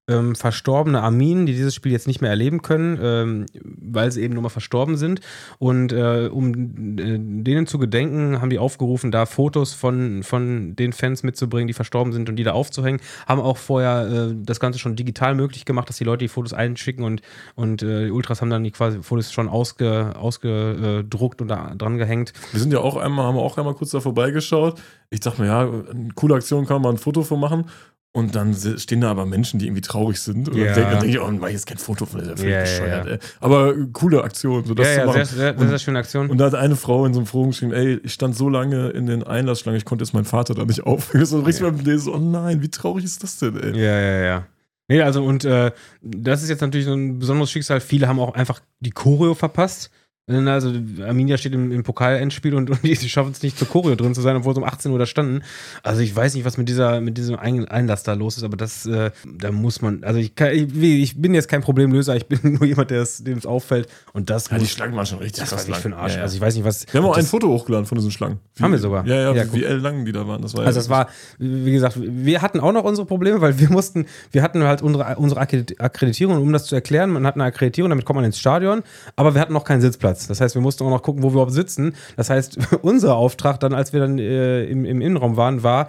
ähm, verstorbene Arminen, die dieses Spiel jetzt nicht mehr erleben können, ähm, weil sie eben nur mal verstorben sind. Und äh, um äh, denen zu gedenken, haben die aufgerufen, da Fotos von, von den Fans mitzubringen, die verstorben sind und die da aufzuhängen. Haben auch vorher äh, das Ganze schon digital möglich gemacht, dass die Leute die Fotos einschicken und, und äh, die Ultras haben dann die quasi Fotos schon ausge, ausgedruckt und da dran gehängt. Wir sind ja auch einmal, haben auch einmal kurz da vorbeigeschaut. Ich dachte mir, ja, eine coole Aktion, kann man mal ein Foto von machen. Und dann stehen da aber Menschen, die irgendwie traurig sind. Und ja. dann denke denk ich, oh, mach ich jetzt kein Foto von der, völlig ja, bescheuert, ja. ey. Aber coole Aktion, so das ja, zu ja, machen. sehr, sehr, sehr, sehr schöne Aktion. Und da hat eine Frau in so einem Forum geschrieben, ey, ich stand so lange in den Einlassschlangen, ich konnte jetzt meinen Vater da nicht aufhören. So richtig ja. mal so, oh nein, wie traurig ist das denn, ey? Ja, ja, ja. Nee, also und äh, das ist jetzt natürlich so ein besonderes Schicksal. Viele haben auch einfach die Choreo verpasst. Also Arminia steht im, im Pokal-Endspiel und, und die, die schaffen es nicht zur Choreo drin zu sein, obwohl sie um achtzehn Uhr da standen. Also ich weiß nicht, was mit dieser mit diesem Einlass da los ist, aber das, äh, da muss man, also ich, kann, ich, ich bin jetzt kein Problemlöser, ich bin nur jemand, dem es auffällt und das ja, muss, die Schlangen waren schon richtig das krass war nicht für lang. einen Arsch. Ja, ja. Also ich weiß nicht, was... Wir haben auch das, ein Foto hochgeladen von diesen Schlangen. Wie, haben wir sogar. Ja, ja, ja wie, wie lang die da waren. Das war also ja das war, wie gesagt, wir hatten auch noch unsere Probleme, weil wir mussten, wir hatten halt unsere, unsere Akkreditierung, und um das zu erklären, man hat eine Akkreditierung, damit kommt man ins Stadion, aber wir hatten noch keinen Sitzplatz. Das heißt, wir mussten auch noch gucken, wo wir überhaupt sitzen. Das heißt, unser Auftrag dann, als wir dann äh, im, im Innenraum waren, war,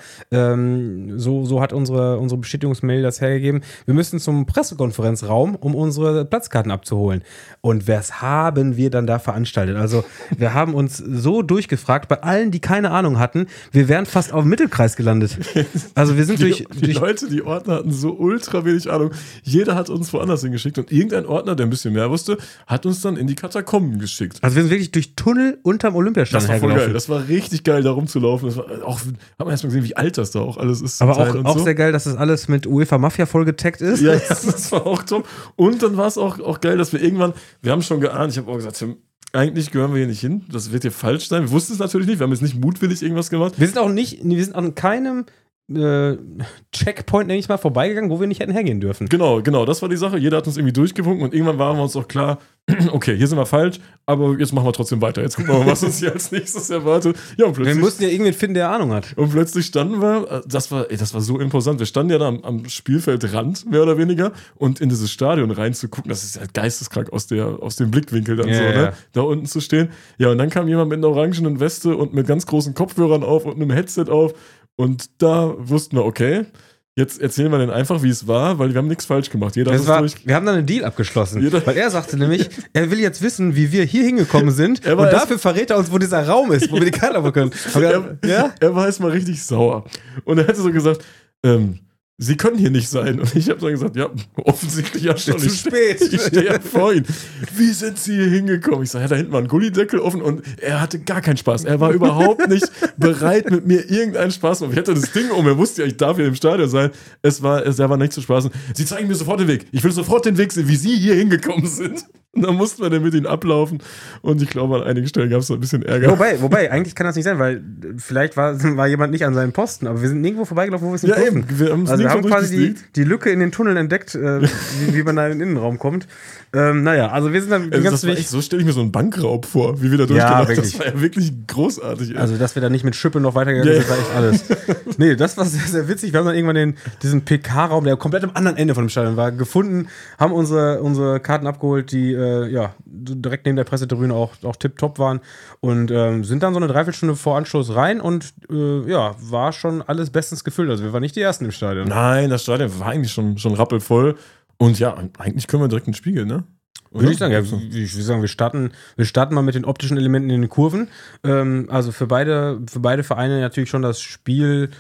ähm, so, so hat unsere, unsere Bestätigungsmail das hergegeben, wir müssen zum Pressekonferenzraum, um unsere Platzkarten abzuholen. Und was haben wir dann da veranstaltet? Also, wir haben uns so durchgefragt, bei allen, die keine Ahnung hatten, wir wären fast auf dem Mittelkreis gelandet. Also, wir sind die, durch, die durch Leute, die Ordner hatten so ultra wenig Ahnung. Jeder hat uns woanders hingeschickt und irgendein Ordner, der ein bisschen mehr wusste, hat uns dann in die Katakomben geschickt. Also, wir sind wirklich durch Tunnel unterm Olympiastadion Das war voll hergelaufen. geil. Das war richtig geil, da rumzulaufen. Das war auch, hat man erstmal gesehen, wie alt das da auch alles ist. Aber auch, und auch so. sehr geil, dass das alles mit UEFA Mafia voll getaggt ist. Ja, das war auch top. Und dann war es auch, auch geil, dass wir irgendwann, wir haben schon geahnt, ich habe auch gesagt, eigentlich gehören wir hier nicht hin. Das wird hier falsch sein. Wir wussten es natürlich nicht. Wir haben jetzt nicht mutwillig irgendwas gemacht. Wir sind auch nicht, wir sind an keinem äh, Checkpoint, nenne ich mal, vorbeigegangen, wo wir nicht hätten hergehen dürfen. Genau, genau, das war die Sache. Jeder hat uns irgendwie durchgewunken und irgendwann waren wir uns auch klar, okay, hier sind wir falsch, aber jetzt machen wir trotzdem weiter. Jetzt gucken wir mal, was uns hier als nächstes erwartet. Ja, und plötzlich, wir mussten ja irgendwen finden, der Ahnung hat. Und plötzlich standen wir, das war, ey, das war so imposant, wir standen ja da am, am Spielfeldrand, mehr oder weniger, und in dieses Stadion reinzugucken, das ist ja geisteskrank aus, der, aus dem Blickwinkel dann ja, so, ja. ne? Da unten zu stehen. Ja, und dann kam jemand mit einer orangenen Weste und mit ganz großen Kopfhörern auf und einem Headset auf. Und da wussten wir, okay, jetzt erzählen wir denen einfach, wie es war, weil wir haben nichts falsch gemacht. Jeder Das hat war, es durch. wir haben dann einen Deal abgeschlossen. Jeder- Weil er sagte nämlich, er will jetzt wissen, wie wir hier hingekommen sind. Er Und war dafür verrät er uns, wo dieser Raum ist, wo wir die Karte abholen können. Aber Er, wir, ja? er war erstmal richtig sauer. Und er hätte so gesagt, ähm, Sie können hier nicht sein. Und ich habe dann gesagt, ja, offensichtlich ja schon. Zu Ich steh- spät. Ich stehe ja vor Ihnen. Wie sind Sie hier hingekommen? Ich sage, ja, da hinten war ein Gullideckel offen und er hatte gar keinen Spaß. Er war überhaupt nicht bereit, mit mir irgendeinen Spaß zu machen. Ich hatte das Ding um, er wusste ja, ich darf hier im Stadion sein. Es war, es war nicht zu spaßen. Sie zeigen mir sofort den Weg. Ich will sofort den Weg sehen, wie Sie hier hingekommen sind. Und dann mussten wir dann mit ihnen ablaufen. Und ich glaube, an einigen Stellen gab es da ein bisschen Ärger. Wobei, wobei, eigentlich kann das nicht sein, weil vielleicht war, war jemand nicht an seinem Posten, aber wir sind nirgendwo vorbeigelaufen, wo wir es nicht Ja, durften. eben. Wir haben es Also wir haben nirgendwo quasi die, durchgesneakt. die Lücke in den Tunneln entdeckt, äh, wie, wie man da in den Innenraum kommt. Ähm, naja, also wir sind dann Also ganz das war wichtig. echt, so stelle ich mir so einen Bankraub vor, wie wir da Ja, durchgelaufen sind. wirklich. Das war ja wirklich großartig. Ey. Also, dass wir da nicht mit Schippe noch weitergegangen Ja. sind, war echt alles. Nee, das war sehr, sehr witzig. Wir haben dann irgendwann den, diesen P K-Raum, der komplett am anderen Ende von dem Stadion war, gefunden, haben unsere, unsere Karten abgeholt, die äh, ja direkt neben der Pressetribüne auch, auch tipptopp waren und ähm, sind dann so eine Dreiviertelstunde vor Anschluss rein und äh, ja, war schon alles bestens gefüllt. Also wir waren nicht die Ersten im Stadion. Nein, das Stadion war eigentlich schon, schon rappelvoll. Und ja, eigentlich können wir direkt einen Spiegel, ne? Oder? Würde ich sagen, ja, ich würde sagen, wir starten, wir starten mal mit den optischen Elementen in den Kurven. Ähm, also für beide, für beide Vereine natürlich schon das Spiel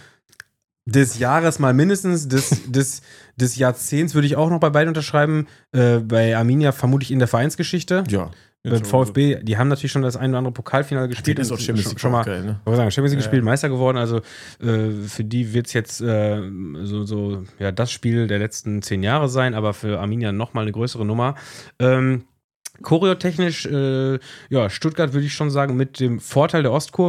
des Jahres mal mindestens, des, des, des Jahrzehnts würde ich auch noch bei beiden unterschreiben. Äh, bei Arminia vermutlich in der Vereinsgeschichte. Ja. Beim VfB, die haben natürlich schon das ein oder andere Pokalfinale gespielt. ist auch und Champions schon, League schon mal, auch geil, ne? ich wollte sagen, Champions League Ja. gespielt, Meister geworden. Also äh, für die wird es jetzt äh, so, so ja, das Spiel der letzten zehn Jahre sein, aber für Arminia nochmal eine größere Nummer. Ähm, Choreotechnisch, äh, ja, Stuttgart würde ich schon sagen, mit dem Vorteil der Ostkurve.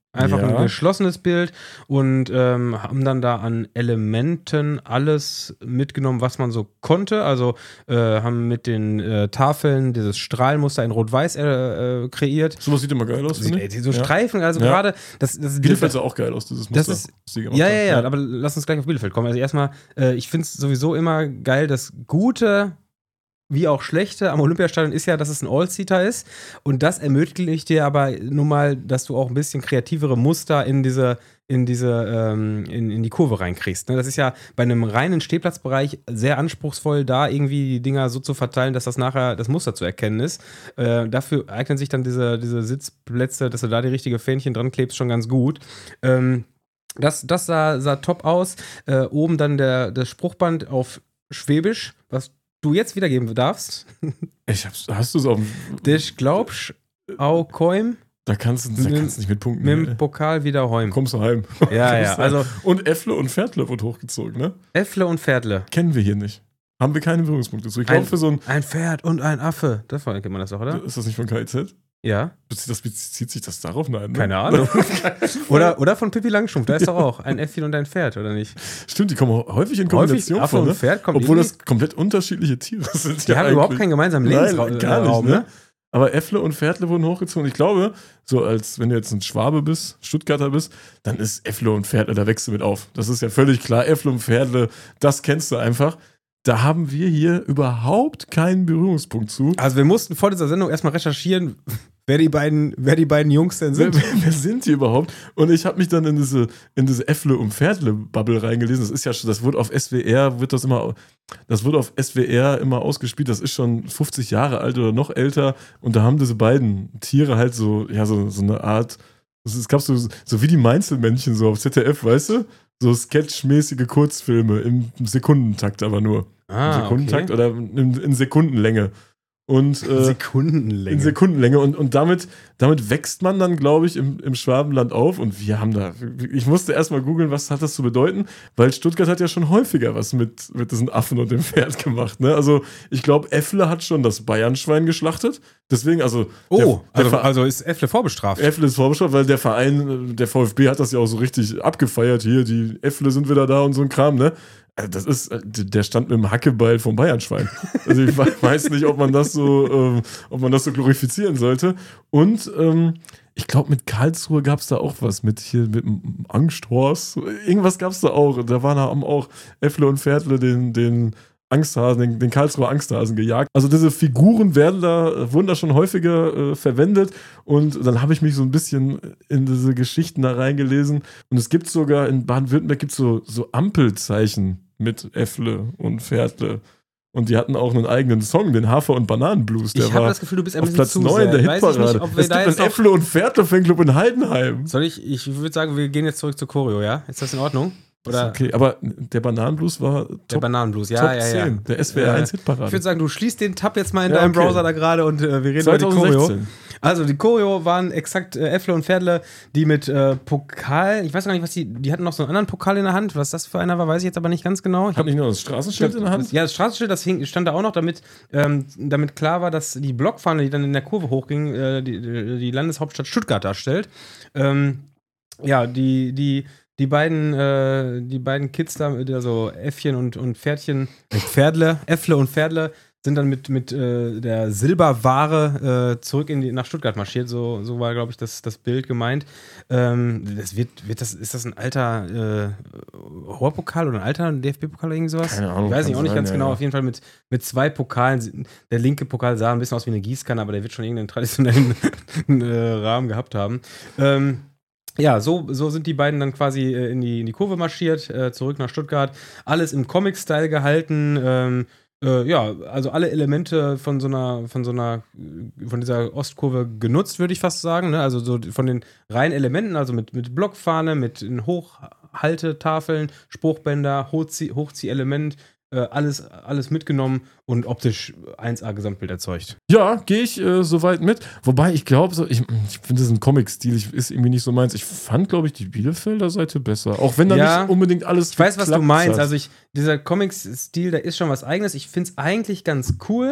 Einfach Ja. ein geschlossenes Bild und ähm, haben dann da an Elementen alles mitgenommen, was man so konnte. Also äh, haben mit den äh, Tafeln dieses Strahlmuster in Rot-Weiß äh, äh, kreiert. Sowas sieht immer geil aus, Sieht, finde ey, ich. so Ja. Streifen, also Ja. gerade das, das Bielefeld sah auch geil aus, dieses Muster. Das ist- was die gemacht Ja, ja, haben. ja, aber lass uns gleich auf Bielefeld kommen. Also erstmal, äh, ich finde es sowieso immer geil, das Gute wie auch Schlechte am Olympiastadion ist ja, dass es ein All-Seater ist und das ermöglicht dir aber nun mal, dass du auch ein bisschen kreativere Muster in diese in diese ähm, in, in die Kurve reinkriegst. Ne? Das ist ja bei einem reinen Stehplatzbereich sehr anspruchsvoll, da irgendwie die Dinger so zu verteilen, dass das nachher das Muster zu erkennen ist. Äh, dafür eignen sich dann diese, diese Sitzplätze, dass du da die richtige Fähnchen dran klebst, schon ganz gut. Ähm, Das, das sah, sah top aus. Äh, oben dann der, das Spruchband auf Schwäbisch, was du jetzt wiedergeben darfst. Ich hab's, hast du es auf dem. Ich glaubst, au koim, Da kannst du da Mit- kannst du nicht mit Punkten. mit ey. dem Pokal wieder heim. Kommst du heim. Ja, ja, Kommst du also heim. Und Äffle und Pferdle wird hochgezogen, ne? Äffle und Pferdle. Kennen wir hier nicht. Haben wir keine Berührungspunkte zu. Ich glaube, Ein- für so ein. Ein Pferd und ein Affe. Das war, kennt man das doch, oder? Ist das nicht von K I Z? Ja, Bezieht, das, bezieht sich das darauf? Nein, ne? keine Ahnung. oder, oder von Pippi Langstrumpf, da ist doch auch ein Äffchen und ein Pferd, oder nicht? Stimmt, die kommen häufig in Häufig Kombination Affe vor, und ne? Pferd kommt Obwohl irgendwie- das komplett unterschiedliche Tiere sind. Die ja haben überhaupt eigentlich. keinen gemeinsamen Nein, Lebensraum. gar nicht, Raum, ne? Aber Äffle und Pferdle wurden hochgezogen. Ich glaube, so als wenn du jetzt ein Schwabe bist, Stuttgarter bist, dann ist Äffle und Pferdle, da wächst du mit auf. Das ist ja völlig klar. Äffle und Pferdle, das kennst du einfach. Da haben wir hier überhaupt keinen Berührungspunkt zu. Also wir mussten vor dieser Sendung erstmal recherchieren, wer die beiden, wer die beiden Jungs denn Wer, sind. wer, wer sind die überhaupt? Und ich habe mich dann in diese, in diese Äffle- und Pferdle-Bubble reingelesen. Das ist ja schon, das wird auf S W R, wird das immer, das wird auf S W R immer ausgespielt. Das ist schon fünfzig Jahre alt oder noch älter. Und da haben diese beiden Tiere halt so, ja, so, so eine Art, es gab so, so wie die Mainzelmännchen so auf Z D F, weißt du? So sketchmäßige Kurzfilme im Sekundentakt aber nur. Ah, Im Sekundentakt okay. oder in, in Sekundenlänge. Und äh, Sekundenlänge. in Sekundenlänge. Und, und damit, damit wächst man dann, glaube ich, im, im Schwabenland auf. Und wir haben da, ich musste erstmal googeln, was hat das zu bedeuten, weil Stuttgart hat ja schon häufiger was mit, mit diesen Affen und dem Pferd gemacht. Ne? Also ich glaube, Äffle hat schon das Bayernschwein geschlachtet. Deswegen, also Oh, der, der also, Ver- also ist Äffle vorbestraft. Äffle ist vorbestraft, weil der Verein, der VfB hat das ja auch so richtig abgefeiert. Hier, die Äffle sind wieder da und so ein Kram, ne? Also das ist, der stand mit dem Hackebeil vom Bayernschwein. Also ich weiß nicht, ob man das so, ähm, ob man das so glorifizieren sollte. Und ähm, ich glaube, mit Karlsruhe gab es da auch was, mit hier, mit dem Angsthorst. Irgendwas gab es da auch. Da waren haben auch Äffle und Pferdle den, den Angsthasen, den, den Karlsruher Angsthasen gejagt. Also diese Figuren werden da, wurden da schon häufiger äh, verwendet und dann habe ich mich so ein bisschen in diese Geschichten da reingelesen und es gibt sogar in Baden-Württemberg gibt so, so Ampelzeichen mit Äffle und Pferdle und die hatten auch einen eigenen Song, den Hafer- und Bananenblues. Der Ich habe war das Gefühl, du bist ein auf bisschen Platz zu neun der sehr. Weiß ich Hitparade. nicht, ob wir Es da gibt einen jetzt noch- Äffle- und Pferdle-Fanclub in Heidenheim. Soll ich, ich würde sagen, wir gehen jetzt zurück zur Choreo, ja? Ist das in Ordnung? Oder Okay, aber der Bananenblues war der Top, Bananenblues, ja, Top ja, ja. zehn, der S W R eins Äh, Hitparade. Ich würde sagen, du schließt den Tab jetzt mal in Ja, deinem okay. Browser da gerade und äh, wir reden über die Choreo. zweitausendsechzehn. Also die Choreo waren exakt äh, Äffle und Pferdle, die mit äh, Pokal, ich weiß gar nicht, was die, die hatten noch so einen anderen Pokal in der Hand, was das für einer war, weiß ich jetzt aber nicht ganz genau. Ich Hat nicht nur das Straßenschild in der Hand? Ja, das Straßenschild, das hing, stand da auch noch, damit, ähm, damit klar war, dass die Blockfahne, die dann in der Kurve hochging, äh, die, die die Landeshauptstadt Stuttgart darstellt. Ähm, ja, die, die, die beiden, äh, die beiden Kids da, also Äffchen und, und Pferdchen, äh, Pferdle, Äffle und Pferdle, sind dann mit, mit äh, der Silberware äh, zurück in die, nach Stuttgart marschiert. So, so war, glaube ich, das, das Bild gemeint. Ähm, das wird, wird das, ist das ein alter äh, Horpokal oder ein alter D F B-Pokal oder irgendwie sowas? Keine Ahnung, Ich weiß nicht, kann auch nicht sein, ganz ja, genau. ja. Auf jeden Fall mit, mit zwei Pokalen. Der linke Pokal sah ein bisschen aus wie eine Gießkanne, aber der wird schon irgendeinen traditionellen äh, Rahmen gehabt haben. Ähm, Ja, so, so sind die beiden dann quasi äh, in, die, in die Kurve marschiert, äh, zurück nach Stuttgart. Alles im Comic-Style gehalten. Ähm, äh, ja, also alle Elemente von so einer, von so einer, von dieser Ostkurve genutzt, würde ich fast sagen. Ne? Also so von den reinen Elementen, also mit, mit Blockfahne, mit Hochhaltetafeln, Spruchbänder, Hochzie- Hochziehelement, äh, alles, alles mitgenommen und optisch eins A Gesamtbild erzeugt. Ja, gehe ich äh, soweit mit. Wobei ich glaube, so, ich, ich finde das ein Comic-Stil, ich, ist irgendwie nicht so meins. Ich fand, glaube ich, die Bielefelder Seite besser. Auch wenn da Ja, nicht unbedingt alles Ich weiß, was du geklappt meinst. hat. Also ich, dieser Comics-Stil, der ist schon was Eigenes. Ich finde es eigentlich ganz cool.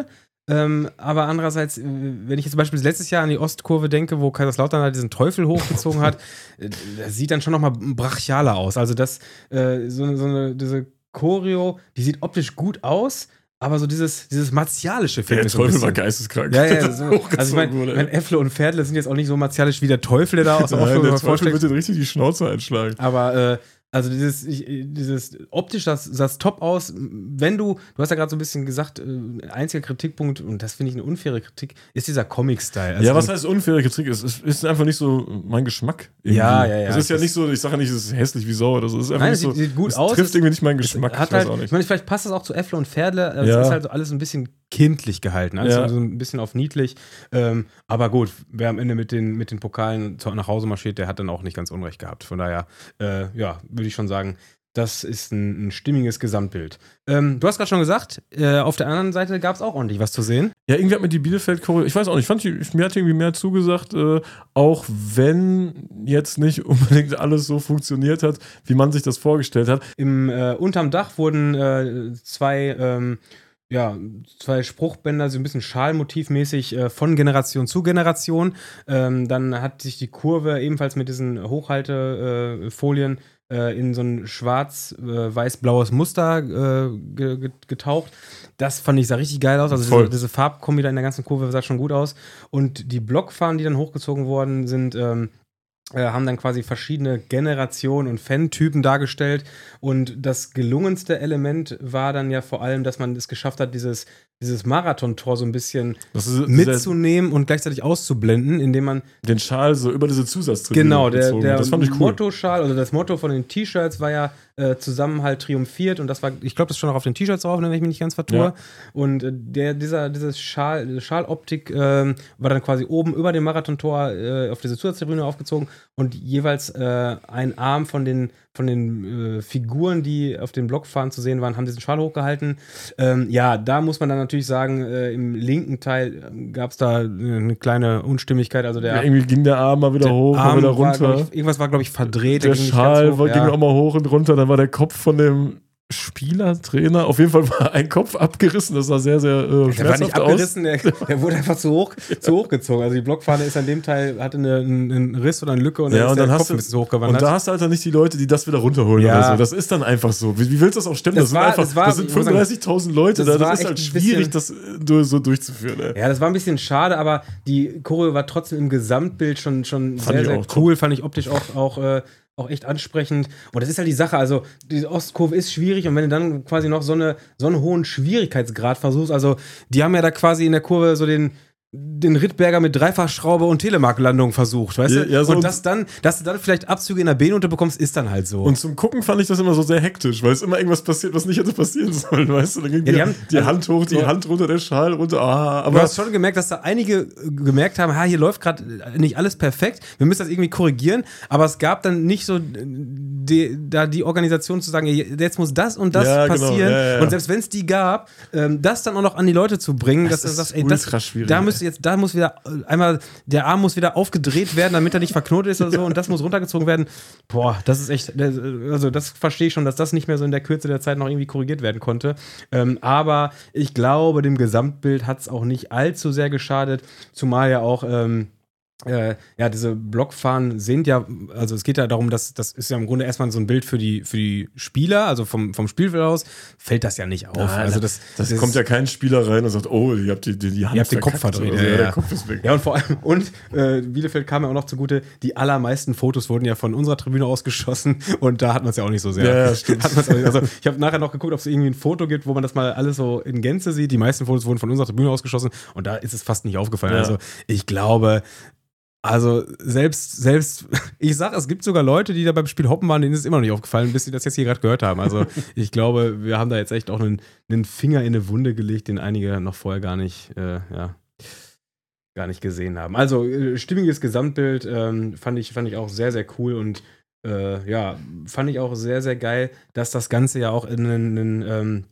Ähm, aber andererseits, äh, wenn ich jetzt zum Beispiel letztes Jahr an die Ostkurve denke, wo Kaiserslautern halt diesen Teufel hochgezogen hat, äh, das sieht dann schon nochmal brachialer aus. Also das, äh, so, so eine, diese Choreo, die sieht optisch gut aus, aber so dieses, dieses Martialische fehlt Der mir so ein Teufel bisschen. war geisteskrank. Ja, ja, Das so, hochgezogen also ich meine, wurde, ey. mein Äffle und Pferdle sind jetzt auch nicht so martialisch wie der Teufel, der da aus der Nein, Ostkurve der Teufel vorsteckt. wird dir richtig die Schnauze einschlagen. Aber äh, also dieses, ich, dieses optisch, das sah top aus. Wenn du, du hast ja gerade so ein bisschen gesagt, äh, einziger Kritikpunkt, und das finde ich eine unfaire Kritik, ist dieser Comic-Style. Also ja, was heißt unfaire Kritik? Es ist, ist einfach nicht so mein Geschmack. Irgendwie. Ja, ja, ja. Es ist ja Das- nicht so, ich sage ja nicht, es ist hässlich wie Sau oder so. Es ist einfach Nein, nicht es so, sieht, sieht gut es aus. trifft es, irgendwie nicht meinen es Geschmack. hat ich weiß halt, auch ich nicht. meine, vielleicht passt das auch zu Äffle und Pferdle. Also Ja. Es ist halt so alles ein bisschen kindlich gehalten. Alles Ja. so ein bisschen auf niedlich. Ähm, aber gut, wer am Ende mit den, mit den Pokalen zu- nach Hause marschiert, der hat dann auch nicht ganz Unrecht gehabt. Von daher, äh, ja, würde ich schon sagen, das ist ein, ein stimmiges Gesamtbild. Ähm, du hast gerade schon gesagt, äh, auf der anderen Seite gab es auch ordentlich was zu sehen. Ja, irgendwie hat mir die Bielefeld-Choreo, ich weiß auch nicht, ich fand die, mir hat die irgendwie mehr zugesagt, äh, auch wenn jetzt nicht unbedingt alles so funktioniert hat, wie man sich das vorgestellt hat. Im äh, unterm Dach wurden äh, zwei, ähm, ja, zwei Spruchbänder, so ein bisschen schalmotivmäßig äh, von Generation zu Generation. Ähm, dann hat sich die Kurve ebenfalls mit diesen Hochhaltefolien äh, Folien, äh, in so ein schwarz-weiß-blaues Muster äh, ge- ge- getaucht. Das fand ich, sah richtig geil aus. Also Voll. diese, diese Farbkombi da in der ganzen Kurve sah schon gut aus. Und die Blockfahnen, die dann hochgezogen worden sind, ähm, äh, haben dann quasi verschiedene Generationen und Fan-Typen dargestellt. Und das gelungenste Element war dann ja vor allem, dass man es geschafft hat, dieses, dieses Marathontor so ein bisschen Das ist, mitzunehmen und gleichzeitig auszublenden, indem man den Schal so über diese Zusatztribüne genau, der, gezogen der hat. Das fand ich cool. Mottoschal, also das Motto von den T-Shirts war ja äh, Zusammenhalt triumphiert und das war, ich glaube, das ist schon noch auf den T-Shirts drauf, wenn ich mich nicht ganz vertue. Ja. Und äh, der, dieser, dieses Schal, diese Schaloptik ähm, war dann quasi oben über dem Marathontor äh, auf diese Zusatztribüne aufgezogen und jeweils äh, ein Arm von den, von den äh, Figuren, die auf den Blockfahnen zu sehen waren, haben diesen Schal hochgehalten. Ähm, ja, da muss man dann natürlich sagen, äh, im linken Teil gab es da äh, eine kleine Unstimmigkeit, also der Ja, irgendwie ging der Arm mal wieder der hoch, mal Arm wieder war, runter. glaub ich, irgendwas war, glaube ich, verdreht. Der ging nicht Schal ganz hoch, war, ja. ging auch mal hoch und runter, dann war der Kopf von dem Spieler, Trainer, auf jeden Fall war ein Kopf abgerissen, das sah sehr, sehr äh, Der war nicht schmerzhaft aus. abgerissen, der, der wurde einfach zu hoch, zu hoch gezogen. Also die Blockfahne ist an dem Teil, hatte eine, einen Riss oder eine Lücke und dann Ja, ist und der dann Kopf hast du, ein bisschen und hochgewandert. da hast du halt dann nicht die Leute, die das wieder runterholen Ja. oder so. Das ist dann einfach so. Wie, wie willst du das auch stemmen? Das Das, war- sind, einfach, das war- das sind ich muss sagen, fünfunddreißigtausend Leute das da. war Das ist echt halt ein schwierig, bisschen- das äh, so durchzuführen. Ey. Ja, das war ein bisschen schade, aber die Choreo war trotzdem im Gesamtbild schon, schon Fand sehr, ich sehr auch cool. Fand ich optisch auch, auch, äh, auch echt ansprechend. Und das ist halt die Sache, also die Ostkurve ist schwierig und wenn du dann quasi noch so, eine, so einen hohen Schwierigkeitsgrad versuchst, also die haben ja da quasi in der Kurve so den den Rittberger mit Dreifachschraube und Telemark-Landung versucht, weißt Ja, du? ja, so und und- das dann, dass du dann vielleicht Abzüge in der B-Note bekommst, ist dann halt so. Und zum Gucken fand ich das immer so sehr hektisch, weil es immer irgendwas passiert, was nicht hätte passieren sollen, weißt du? Dann ging Ja, die die, haben- die also- Hand hoch, die so- Hand runter, der Schal runter, ah, Du aber hast schon gemerkt, dass da einige äh, gemerkt haben, ha, hier läuft gerade nicht alles perfekt, wir müssen das irgendwie korrigieren, aber es gab dann nicht so äh, die, da die Organisation zu sagen, ja, jetzt muss das und das Ja, genau, passieren ja, ja. und selbst wenn es die gab, ähm, das dann auch noch an die Leute zu bringen, Das dass du ist sagst, ey, das, ultra schwierig, da ey. müsste jetzt, da muss wieder äh, einmal, der Arm muss wieder aufgedreht werden, damit er nicht verknotet ist oder so und das muss runtergezogen werden. Boah, das ist echt, also das verstehe ich schon, dass das nicht mehr so in der Kürze der Zeit noch irgendwie korrigiert werden konnte. Ähm, aber ich glaube, dem Gesamtbild hat es auch nicht allzu sehr geschadet, zumal ja auch ähm, äh, ja, diese Blockfahnen sind ja, also es geht ja darum, dass das ist ja im Grunde erstmal so ein Bild für die, für die Spieler, also vom, vom Spielfeld aus, fällt das ja nicht auf. Nein, also das, das, kommt ja kein Spieler rein und sagt, oh, ihr habt die, die, die Hand Ihr habt den Kopf verkackt verdreht, oder so. ja, Ja, ja. der Kopf ist weg. Ja, und vor allem, und äh, Bielefeld kam ja auch noch zugute, die allermeisten Fotos wurden ja von unserer Tribüne ausgeschossen und da hat man es ja auch nicht so sehr. Ja, ja, stimmt. Hat man's auch nicht, also ich habe nachher noch geguckt, ob es irgendwie ein Foto gibt, wo man das mal alles so in Gänze sieht. Die meisten Fotos wurden von unserer Tribüne ausgeschossen und da ist es fast nicht aufgefallen. Ja. Also ich glaube, also selbst, selbst, ich sag, es gibt sogar Leute, die da beim Spiel hoppen waren, denen ist es immer noch nicht aufgefallen, bis sie das jetzt hier gerade gehört haben. Also ich glaube, wir haben da jetzt echt auch einen, einen Finger in eine Wunde gelegt, den einige noch vorher gar nicht, äh, ja, gar nicht gesehen haben. Also äh, stimmiges Gesamtbild ähm, fand ich, fand ich auch sehr, sehr cool und äh, ja, fand ich auch sehr, sehr geil, dass das Ganze ja auch in einen, einen ähm,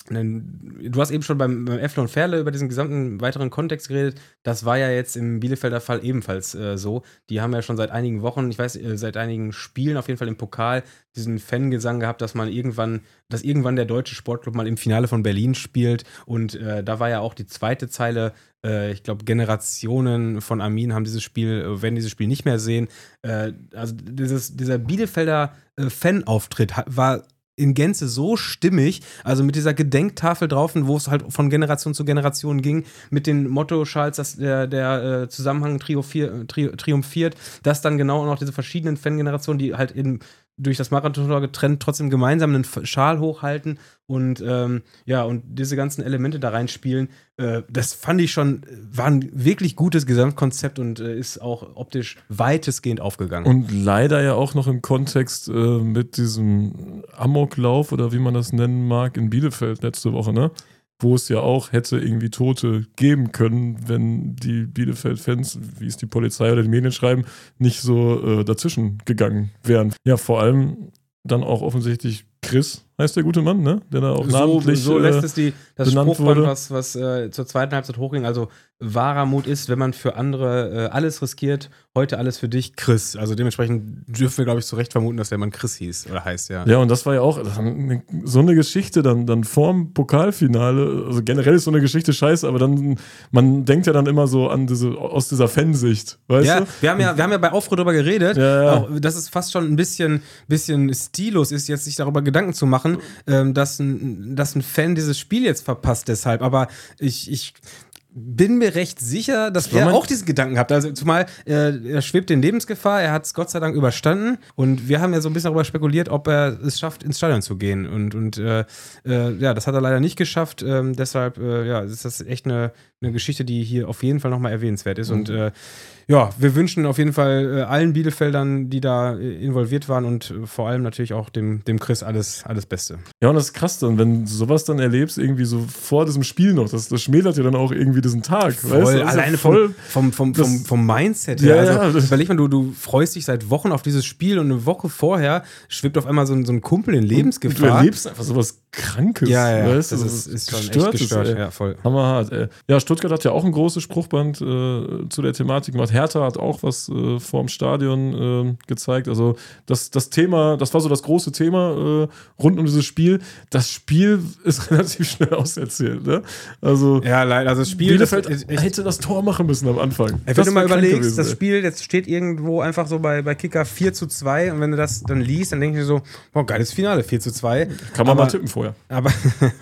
Du hast eben schon beim, beim Effler und Ferle über diesen gesamten weiteren Kontext geredet. Das war ja jetzt im Bielefelder Fall ebenfalls äh, so. Die haben ja schon seit einigen Wochen, ich weiß, äh, seit einigen Spielen auf jeden Fall im Pokal diesen Fangesang gehabt, dass man irgendwann, dass irgendwann der deutsche Sportclub mal im Finale von Berlin spielt. Und äh, da war ja auch die zweite Zeile, äh, ich glaube, Generationen von Armin haben dieses Spiel, äh, werden dieses Spiel nicht mehr sehen. Äh, also dieses, dieser Bielefelder äh, Fanauftritt hat, war in Gänze so stimmig, also mit dieser Gedenktafel drauf, wo es halt von Generation zu Generation ging, mit den Motto-Schals, dass der, der äh, Zusammenhang triumphier, tri, triumphiert, dass dann genau noch diese verschiedenen Fangenerationen, die halt in, durch das Marathontor getrennt trotzdem gemeinsam einen Schal hochhalten und ähm, ja, und diese ganzen Elemente da reinspielen, äh, das fand ich schon, war ein wirklich gutes Gesamtkonzept und äh, ist auch optisch weitestgehend aufgegangen. Und leider ja auch noch im Kontext äh, mit diesem Amoklauf oder wie man das nennen mag in Bielefeld letzte Woche, ne? Wo es ja auch hätte irgendwie Tote geben können, wenn die Bielefeld-Fans, wie es die Polizei oder die Medien schreiben, nicht so äh, dazwischen gegangen wären. Ja, vor allem dann auch offensichtlich Chris, heißt der gute Mann, ne? Der da auch so, namentlich so lässt es die, das benannt Spruchband, wurde. was, was äh, zur zweiten Halbzeit hochging. Also wahrer Mut ist, wenn man für andere äh, alles riskiert, heute alles für dich, Chris. Also dementsprechend dürfen wir, glaube ich, zu Recht vermuten, dass der Mann Chris hieß oder heißt, ja. Ja, und das war ja auch so eine Geschichte dann, dann vorm Pokalfinale. Also generell ist so eine Geschichte scheiße, aber dann, man denkt ja dann immer so an diese, aus dieser Fansicht, weißt ja, du? Wir haben ja, wir haben ja bei Aufruhr darüber geredet, ja, ja. Auch, dass es fast schon ein bisschen, bisschen stillos ist, jetzt sich darüber Gedanken zu machen, ähm, dass, ein, dass ein Fan dieses Spiel jetzt verpasst deshalb. Aber ich, ich bin mir recht sicher, dass er auch diesen Gedanken hat. Also zumal äh, er schwebt in Lebensgefahr, er hat es Gott sei Dank überstanden und wir haben ja so ein bisschen darüber spekuliert, ob er es schafft, ins Stadion zu gehen und, und äh, äh, ja, das hat er leider nicht geschafft, ähm, deshalb äh, ja, ist das echt eine, eine Geschichte, die hier auf jeden Fall nochmal erwähnenswert ist mhm. und äh, ja, wir wünschen auf jeden Fall äh, allen Bielefeldern, die da äh, involviert waren und äh, vor allem natürlich auch dem, dem Chris alles, alles Beste. Ja, und das ist krass dann, wenn du sowas dann erlebst, irgendwie so vor diesem Spiel noch, das, das schmälert ja dann auch irgendwie diesen Tag. Voll, weißt du? alleine voll vom, vom, vom, vom, vom Mindset her. Ja, also, ja, überleg mal, du, du freust dich seit Wochen auf dieses Spiel und eine Woche vorher schwebt auf einmal so ein, so ein Kumpel in Lebensgefahr. Du erlebst einfach sowas Krankes. Ja, ja, weißt das du? ist, ist schon echt gestört. Ist, ja, voll. Hammerhart, ey. Ja, Stuttgart hat ja auch ein großes Spruchband äh, zu der Thematik gemacht. Hertha hat auch was äh, vorm Stadion äh, gezeigt. Also das, das Thema, das war so das große Thema äh, rund um dieses Spiel. Das Spiel ist relativ schnell auserzählt. Ne? Also, ja, leider. Also das Spiel Bielefeld das, ich, hätte das Tor machen müssen am Anfang. Ey, wenn du mal überlegst, gewesen, das Spiel jetzt steht irgendwo einfach so bei, bei Kicker vier zu zwei und wenn du das dann liest, dann denkst du so, boah, geiles Finale, vier zu zwei. Kann man aber, mal tippen vorher. Aber,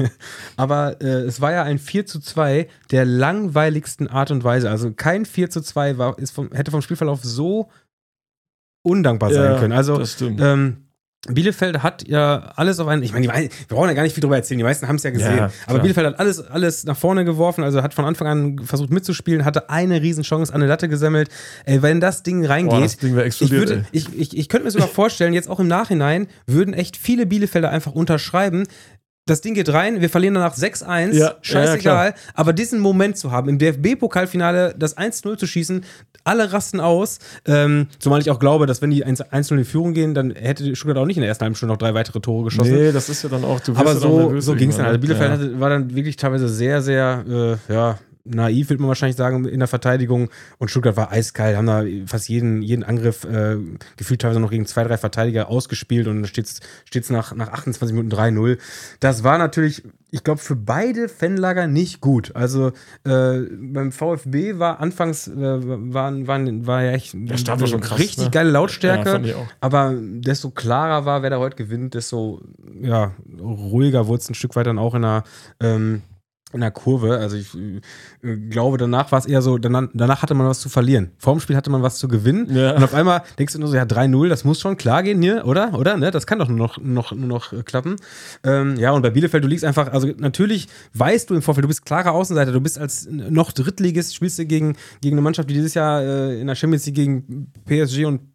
aber äh, es war ja ein vier zu zwei der langweiligsten Art und Weise. Also kein vier zu zwei war, ist vom, hätte vom Spielverlauf so undankbar sein ja, können. Also das stimmt. Ähm, Bielefeld hat ja alles auf einen, ich meine, wir brauchen ja gar nicht viel drüber erzählen, die meisten haben es ja gesehen, ja, aber Bielefeld hat alles, alles nach vorne geworfen, also hat von Anfang an versucht mitzuspielen, hatte eine Riesenchance an eine Latte gesammelt. Ey, wenn das Ding reingeht, Boah, das Ding wäre explodiert, ich, würde, ich, ich, ich könnte mir sogar vorstellen, jetzt auch im Nachhinein würden echt viele Bielefelder einfach unterschreiben, das Ding geht rein, wir verlieren danach sechs eins, ja, scheißegal, ja, aber diesen Moment zu haben, im D F B-Pokalfinale das eins null zu schießen, alle rasten aus, ähm, zumal ich auch glaube, dass wenn die eins null in Führung gehen, dann hätte Stuttgart auch nicht in der ersten halben Stunde noch drei weitere Tore geschossen. Nee, das ist ja dann auch, du aber so, so ging es dann. Also Bielefeld ja. hatte, war dann wirklich teilweise sehr, sehr, äh, ja, naiv, würde man wahrscheinlich sagen, in der Verteidigung. Und Stuttgart war eiskalt, haben da fast jeden, jeden Angriff äh, gefühlt teilweise noch gegen zwei, drei Verteidiger ausgespielt und dann steht es nach, nach achtundzwanzig Minuten drei null. Das war natürlich, ich glaube, für beide Fanlager nicht gut. Also äh, beim VfB war anfangs äh, waren, waren, war ja echt der Start war schon krass, richtig ne? geile Lautstärke, ja, fand ich auch. Aber desto klarer war, wer da heute gewinnt, desto ja, ruhiger wurde es ein Stück weit dann auch in der ähm, in der Kurve, also ich äh, glaube, danach war es eher so, danach, danach hatte man was zu verlieren. Vor dem Spiel hatte man was zu gewinnen ja. Und auf einmal denkst du nur so, ja, drei null, das muss schon klar gehen hier, oder? Oder? Ne? Das kann doch nur noch, noch, nur noch äh, klappen. Ähm, ja, und bei Bielefeld, du liegst einfach, also natürlich weißt du im Vorfeld, du bist klarer Außenseiter, du bist als noch Drittligist, spielst du gegen, gegen eine Mannschaft, die dieses Jahr äh, in der Champions League gegen P S G und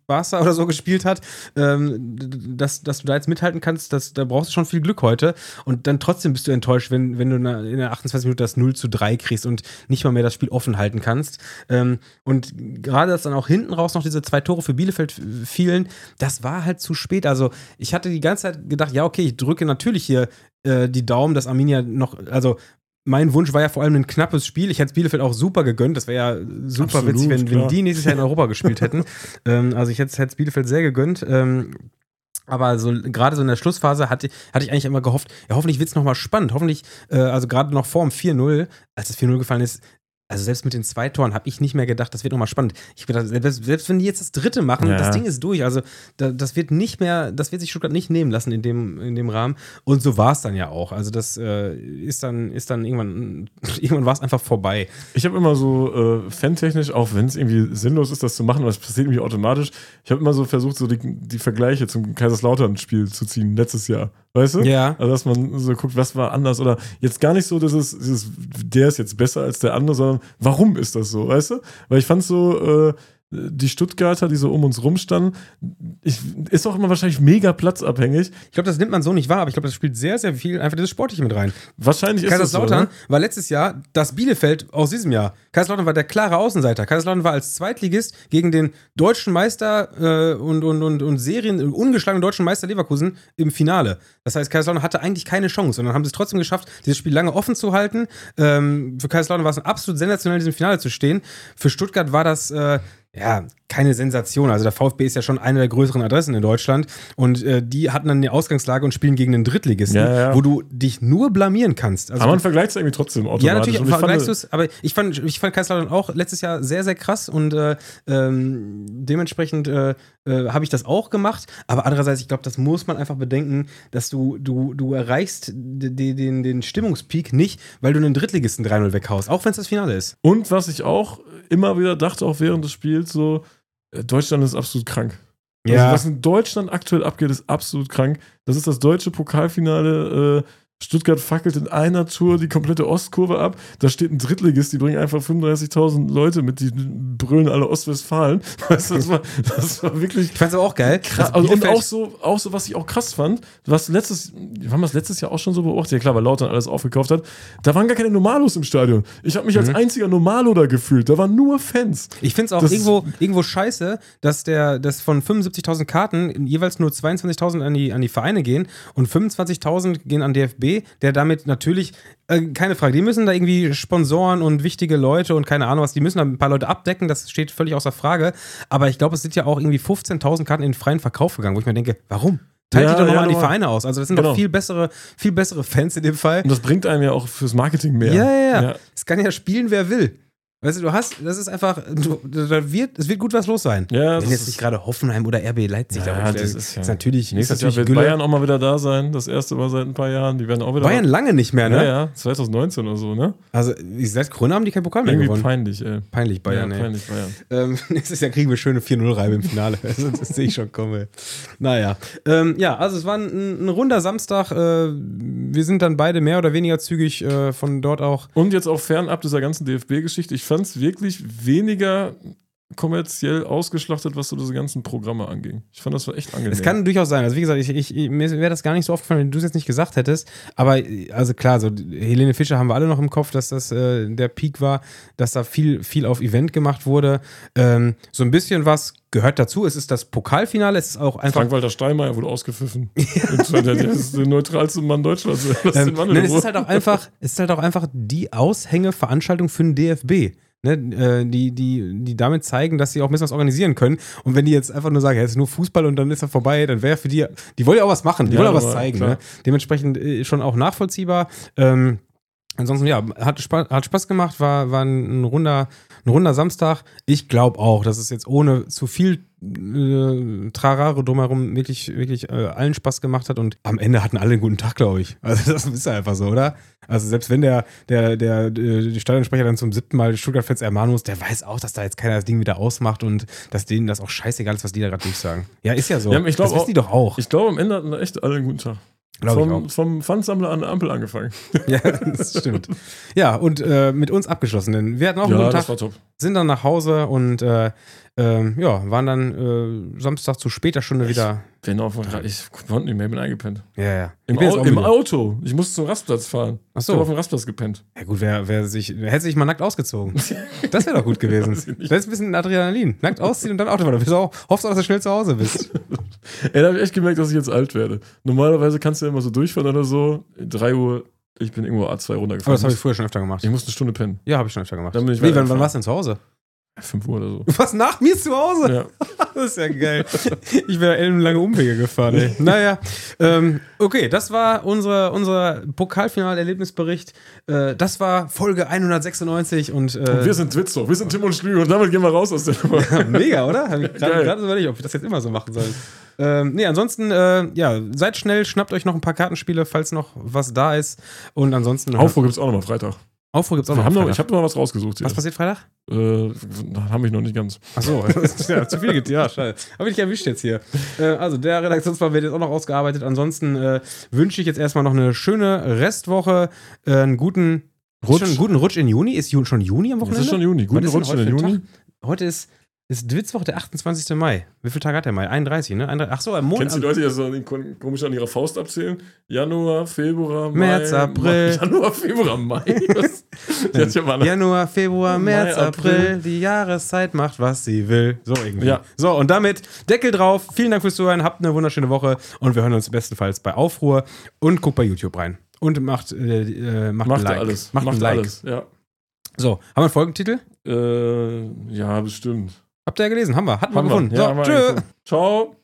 Barca oder so gespielt hat, ähm, dass, dass du da jetzt mithalten kannst, das, da brauchst du schon viel Glück heute. Und dann trotzdem bist du enttäuscht, wenn, wenn du in der achtundzwanzigsten Minute das null zu drei kriegst und nicht mal mehr das Spiel offen halten kannst. Ähm, und gerade, dass dann auch hinten raus noch diese zwei Tore für Bielefeld fielen, das war halt zu spät. Also ich hatte die ganze Zeit gedacht, ja okay, ich drücke natürlich hier äh, die Daumen, dass Arminia noch, also mein Wunsch war ja vor allem ein knappes Spiel. Ich hätte es Bielefeld auch super gegönnt. Das wäre ja super Absolut, witzig, wenn, wenn klar. die nächstes Jahr in Europa gespielt hätten. ähm, also ich hätte es Bielefeld sehr gegönnt. Ähm, aber so gerade so in der Schlussphase hatte, hatte ich eigentlich immer gehofft, ja, hoffentlich wird es nochmal spannend. Hoffentlich, äh, also gerade noch vor dem vier null, als das vier null gefallen ist, also selbst mit den zwei Toren habe ich nicht mehr gedacht, das wird nochmal spannend. Ich habe gedacht, selbst, selbst wenn die jetzt das dritte machen, Ja. das Ding ist durch. Also da, das wird nicht mehr, das wird sich Stuttgart nicht nehmen lassen in dem, in dem Rahmen. Und so war es dann ja auch. Also das äh, ist dann, ist dann irgendwann, irgendwann war es einfach vorbei. Ich habe immer so äh, fantechnisch, auch wenn es irgendwie sinnlos ist, das zu machen, aber es passiert irgendwie automatisch, ich habe immer so versucht, so die, die Vergleiche zum Kaiserslautern-Spiel zu ziehen, letztes Jahr. Weißt du? Ja. Also, dass man so guckt, was war anders oder jetzt gar nicht so, dass es, dieses, der ist jetzt besser als der andere, sondern warum ist das so, weißt du? Weil ich fand so, äh, die Stuttgarter, die so um uns rumstanden, ich, ist auch immer wahrscheinlich mega platzabhängig. Ich glaube, das nimmt man so nicht wahr, aber ich glaube, das spielt sehr, sehr viel einfach dieses Sportliche mit rein. Wahrscheinlich ist das so, Kaiserslautern ne? war letztes Jahr das Bielefeld aus diesem Jahr. Kaiserslautern war der klare Außenseiter. Kaiserslautern war als Zweitligist gegen den deutschen Meister äh, und, und, und, und Serien, ungeschlagenen deutschen Meister Leverkusen im Finale. Das heißt, Kaiserslautern hatte eigentlich keine Chance und dann haben sie es trotzdem geschafft, dieses Spiel lange offen zu halten. Ähm, für Kaiserslautern war es absolut sensationell, in diesem Finale zu stehen. Für Stuttgart war das äh, ja, keine Sensation. Also der VfB ist ja schon eine der größeren Adressen in Deutschland und äh, die hatten dann die Ausgangslage und spielen gegen einen Drittligisten, Ja, ja. wo du dich nur blamieren kannst. Also Aber man vergleicht es irgendwie trotzdem automatisch. ja, natürlich Und ich vergleichst fand- du es, aber ich fand, ich fand Kaiserslautern auch letztes Jahr sehr, sehr krass und äh, ähm, dementsprechend äh, äh, habe ich das auch gemacht, aber andererseits, ich glaube, das muss man einfach bedenken, dass du, du, du erreichst den, den, den Stimmungspeak nicht, weil du einen Drittligisten drei null weghaust, auch wenn es das Finale ist. Und was ich auch immer wieder dachte, auch während des Spiels, so, äh, Deutschland ist absolut krank. Also, Ja. was in Deutschland aktuell abgeht, ist absolut krank. Das ist das deutsche Pokalfinale. Äh, Stuttgart fackelt in einer Tour die komplette Ostkurve ab. Da steht ein Drittligist, die bringen einfach fünfunddreißigtausend Leute mit, die brüllen alle Ostwestfalen. Weißt du, das war, das war wirklich Ich fand's aber auch geil. krass. Also Also, und Bielefeld- auch so, auch so, was ich auch krass fand, was letztes, haben wir es letztes Jahr auch schon so beobachtet? Ja klar, weil Lautern alles aufgekauft hat. Da waren gar keine Normalos im Stadion. Ich habe mich als einziger Normalo da gefühlt. Da waren nur Fans. Ich finde es auch Das irgendwo, irgendwo scheiße, dass der, dass von fünfundsiebzigtausend Karten jeweils nur zweiundzwanzigtausend an die, an die Vereine gehen und fünfundzwanzigtausend gehen an D F B, der damit natürlich, äh, keine Frage, die müssen da irgendwie Sponsoren und wichtige Leute und keine Ahnung was, die müssen da ein paar Leute abdecken, das steht völlig außer Frage, aber ich glaube, es sind ja auch irgendwie fünfzehntausend Karten in den freien Verkauf gegangen, wo ich mir denke, warum? Teilt Ja, die doch nochmal ja, an die nochmal. Vereine aus, also das sind Genau. doch viel bessere, viel bessere Fans in dem Fall. Und das bringt einem ja auch fürs Marketing mehr. Ja, ja, ja. Ja. Es kann ja spielen, wer will. Weißt du, du hast, das ist einfach, du, da wird, es wird gut was los sein. Ja, das Wenn jetzt ist- nicht gerade Hoffenheim oder R B Leipzig Ja, da das rumstellen, ist ja- natürlich, Nächstes ist Jahr natürlich wird Gülle. Bayern auch mal wieder da sein. Das erste Mal seit ein paar Jahren. Die werden auch wieder Bayern lange nicht mehr, da. ne? Ja, ja, zwanzig neunzehn oder so, ne? Also, seit Corona haben die keinen Pokal mehr Irgendwie gewonnen. peinlich, ey. Peinlich, Bayern, ja, ey. peinlich, Bayern. Ähm, nächstes Jahr kriegen wir schöne vier null Reibe im Finale. Also, das sehe ich schon kommen. Ey. Naja. Ähm, ja, also es war ein, ein runder Samstag. Äh, wir sind dann beide mehr oder weniger zügig äh, von dort auch. Und jetzt auch fernab dieser ganzen D F B-Geschichte. Ich fand es wirklich weniger kommerziell ausgeschlachtet, was so diese ganzen Programme anging. Ich fand, das war echt angenehm. Es kann durchaus sein. Also wie gesagt, ich, ich, mir wäre das gar nicht so aufgefallen, wenn du es jetzt nicht gesagt hättest. Aber also klar, so Helene Fischer haben wir alle noch im Kopf, dass das äh, der Peak war, dass da viel, viel auf Event gemacht wurde. Ähm, so ein bisschen was gehört dazu. Es ist das Pokalfinale. Es ist auch einfach. Frank-Walter Steinmeier wurde ausgefüssen. der, der ist der neutralste Mann Deutschlands. Lass den Ähm, Mann in nein, es Ruhe. ist halt auch einfach, es ist halt auch einfach die Aushänge-Veranstaltung für den D F B. Ne, äh, die, die, die damit zeigen, dass sie auch ein bisschen was organisieren können. Und wenn die jetzt einfach nur sagen, ja, es ist nur Fußball und dann ist er vorbei, dann wäre für die, die wollen ja auch was machen, die Ja, wollen auch was aber, zeigen. klar. Ne? Dementsprechend äh, schon auch nachvollziehbar. Ähm, ansonsten, ja, hat Spaß, hat Spaß gemacht, war, war ein, ein, runder, ein runder Samstag. Ich glaube auch, dass es jetzt ohne zu viel äh, Trarare drumherum wirklich, wirklich äh, allen Spaß gemacht hat und am Ende hatten alle einen guten Tag, glaube ich. Also das ist ja einfach so, oder? Also selbst wenn der, der, der, der Stadionsprecher dann zum siebten Mal Stuttgart-Fans ermahnen muss, der weiß auch, dass da jetzt keiner das Ding wieder ausmacht und dass denen das auch scheißegal ist, was die da gerade durchsagen. Ja, ist ja so. Ja, ich glaub das wissen auch- die doch auch. Ich glaube, am Ende hatten echt alle einen guten Tag. Glaube ich Vom, auch. vom Pfandsammler an der Ampel angefangen. Ja, das stimmt. Ja, und äh, mit uns abgeschlossen, denn wir hatten auch einen Ja, guten das Tag. war top. sind dann nach Hause und äh, ähm, ja, waren dann äh, Samstag zu später Stunde wieder. Bin auf, ich konnte nicht mehr, bin eingepennt. Ja, ja. Im, Au- im Auto. Ich musste zum Rastplatz fahren. Ach so. Ich habe auf dem Rastplatz gepennt. Ja gut, wer, wer sich, wer hätte sich mal nackt ausgezogen? Das wäre doch gut gewesen. Das ist ein bisschen Adrenalin. Nackt ausziehen und dann Auto fahren. Du hoffst auch, dass du schnell zu Hause bist. Ey, da habe ich echt gemerkt, dass ich jetzt alt werde. Normalerweise kannst du ja immer so durchfahren oder so. drei Uhr, ich bin irgendwo A zwei runtergefahren. Aber das habe ich früher schon öfter gemacht. Ich musste eine Stunde pennen. Ja, habe ich schon öfter gemacht. Dann bin ich Wie, wann, wann warst du denn zu Hause? fünf Uhr oder so. Was, nach mir zu Hause? Ja. Das ist ja geil. Ich wäre ellenlange Umwege gefahren, ey. Naja, ähm, okay, das war unsere, unser Pokalfinal-Erlebnisbericht. Äh, das war Folge hundertsechsundneunzig und, äh, und wir sind Twitzo, wir sind Tim und Schlü und damit gehen wir raus aus der Nummer. Ja, mega, oder? Hab ich gerade überlegt, ob ich das jetzt immer so machen soll. Ähm, nee, ansonsten, äh, ja, seid schnell, schnappt euch noch ein paar Kartenspiele, falls noch was da ist. Und ansonsten. Aufruhr gibt's auch noch mal Freitag. Aufruhr gibt's auch wir noch, haben Freitag. noch. Ich habe noch was rausgesucht hier. Was passiert Freitag? Äh, haben ich noch nicht ganz. Ach so, ja, zu viel geht. Ja, schade. Hab ich nicht erwischt jetzt hier. Äh, also, der Redaktionsplan wird jetzt auch noch ausgearbeitet. Ansonsten äh, wünsche ich jetzt erstmal noch eine schöne Restwoche, äh, einen guten Rutsch. Schon einen guten Rutsch in Juni. Ist Ju- schon Juni am Wochenende? Es ist schon Juni. Guten Rutsch in den Juni. Tag? Heute ist. Ist Dwitzwoch, der achtundzwanzigster Mai. Wie viele Tage hat der Mai? einunddreißig, ne? einunddreißig. Ach so, am Monat. Kennst du die Leute, die das so komisch an ihrer Faust abzählen? Januar, Februar, Mai. März, April. Mai, Januar, Februar, Mai. Das, das Januar, Februar, März, Mai, April. April. Die Jahreszeit macht, was sie will. So irgendwie. Ja. So, und damit Deckel drauf. Vielen Dank fürs Zuhören. Habt eine wunderschöne Woche. Und wir hören uns bestenfalls bei Aufruhr. Und guckt bei YouTube rein. Und macht, äh, äh, macht, macht ein Like. alles. Macht, macht ein Like. alles, ja. So, haben wir einen Folgentitel? Äh, ja, bestimmt. Habt ihr ja gelesen? Haben wir. Hatten wir Haben gefunden. wir. Ja, So, haben wir tschö. gefunden. Ciao.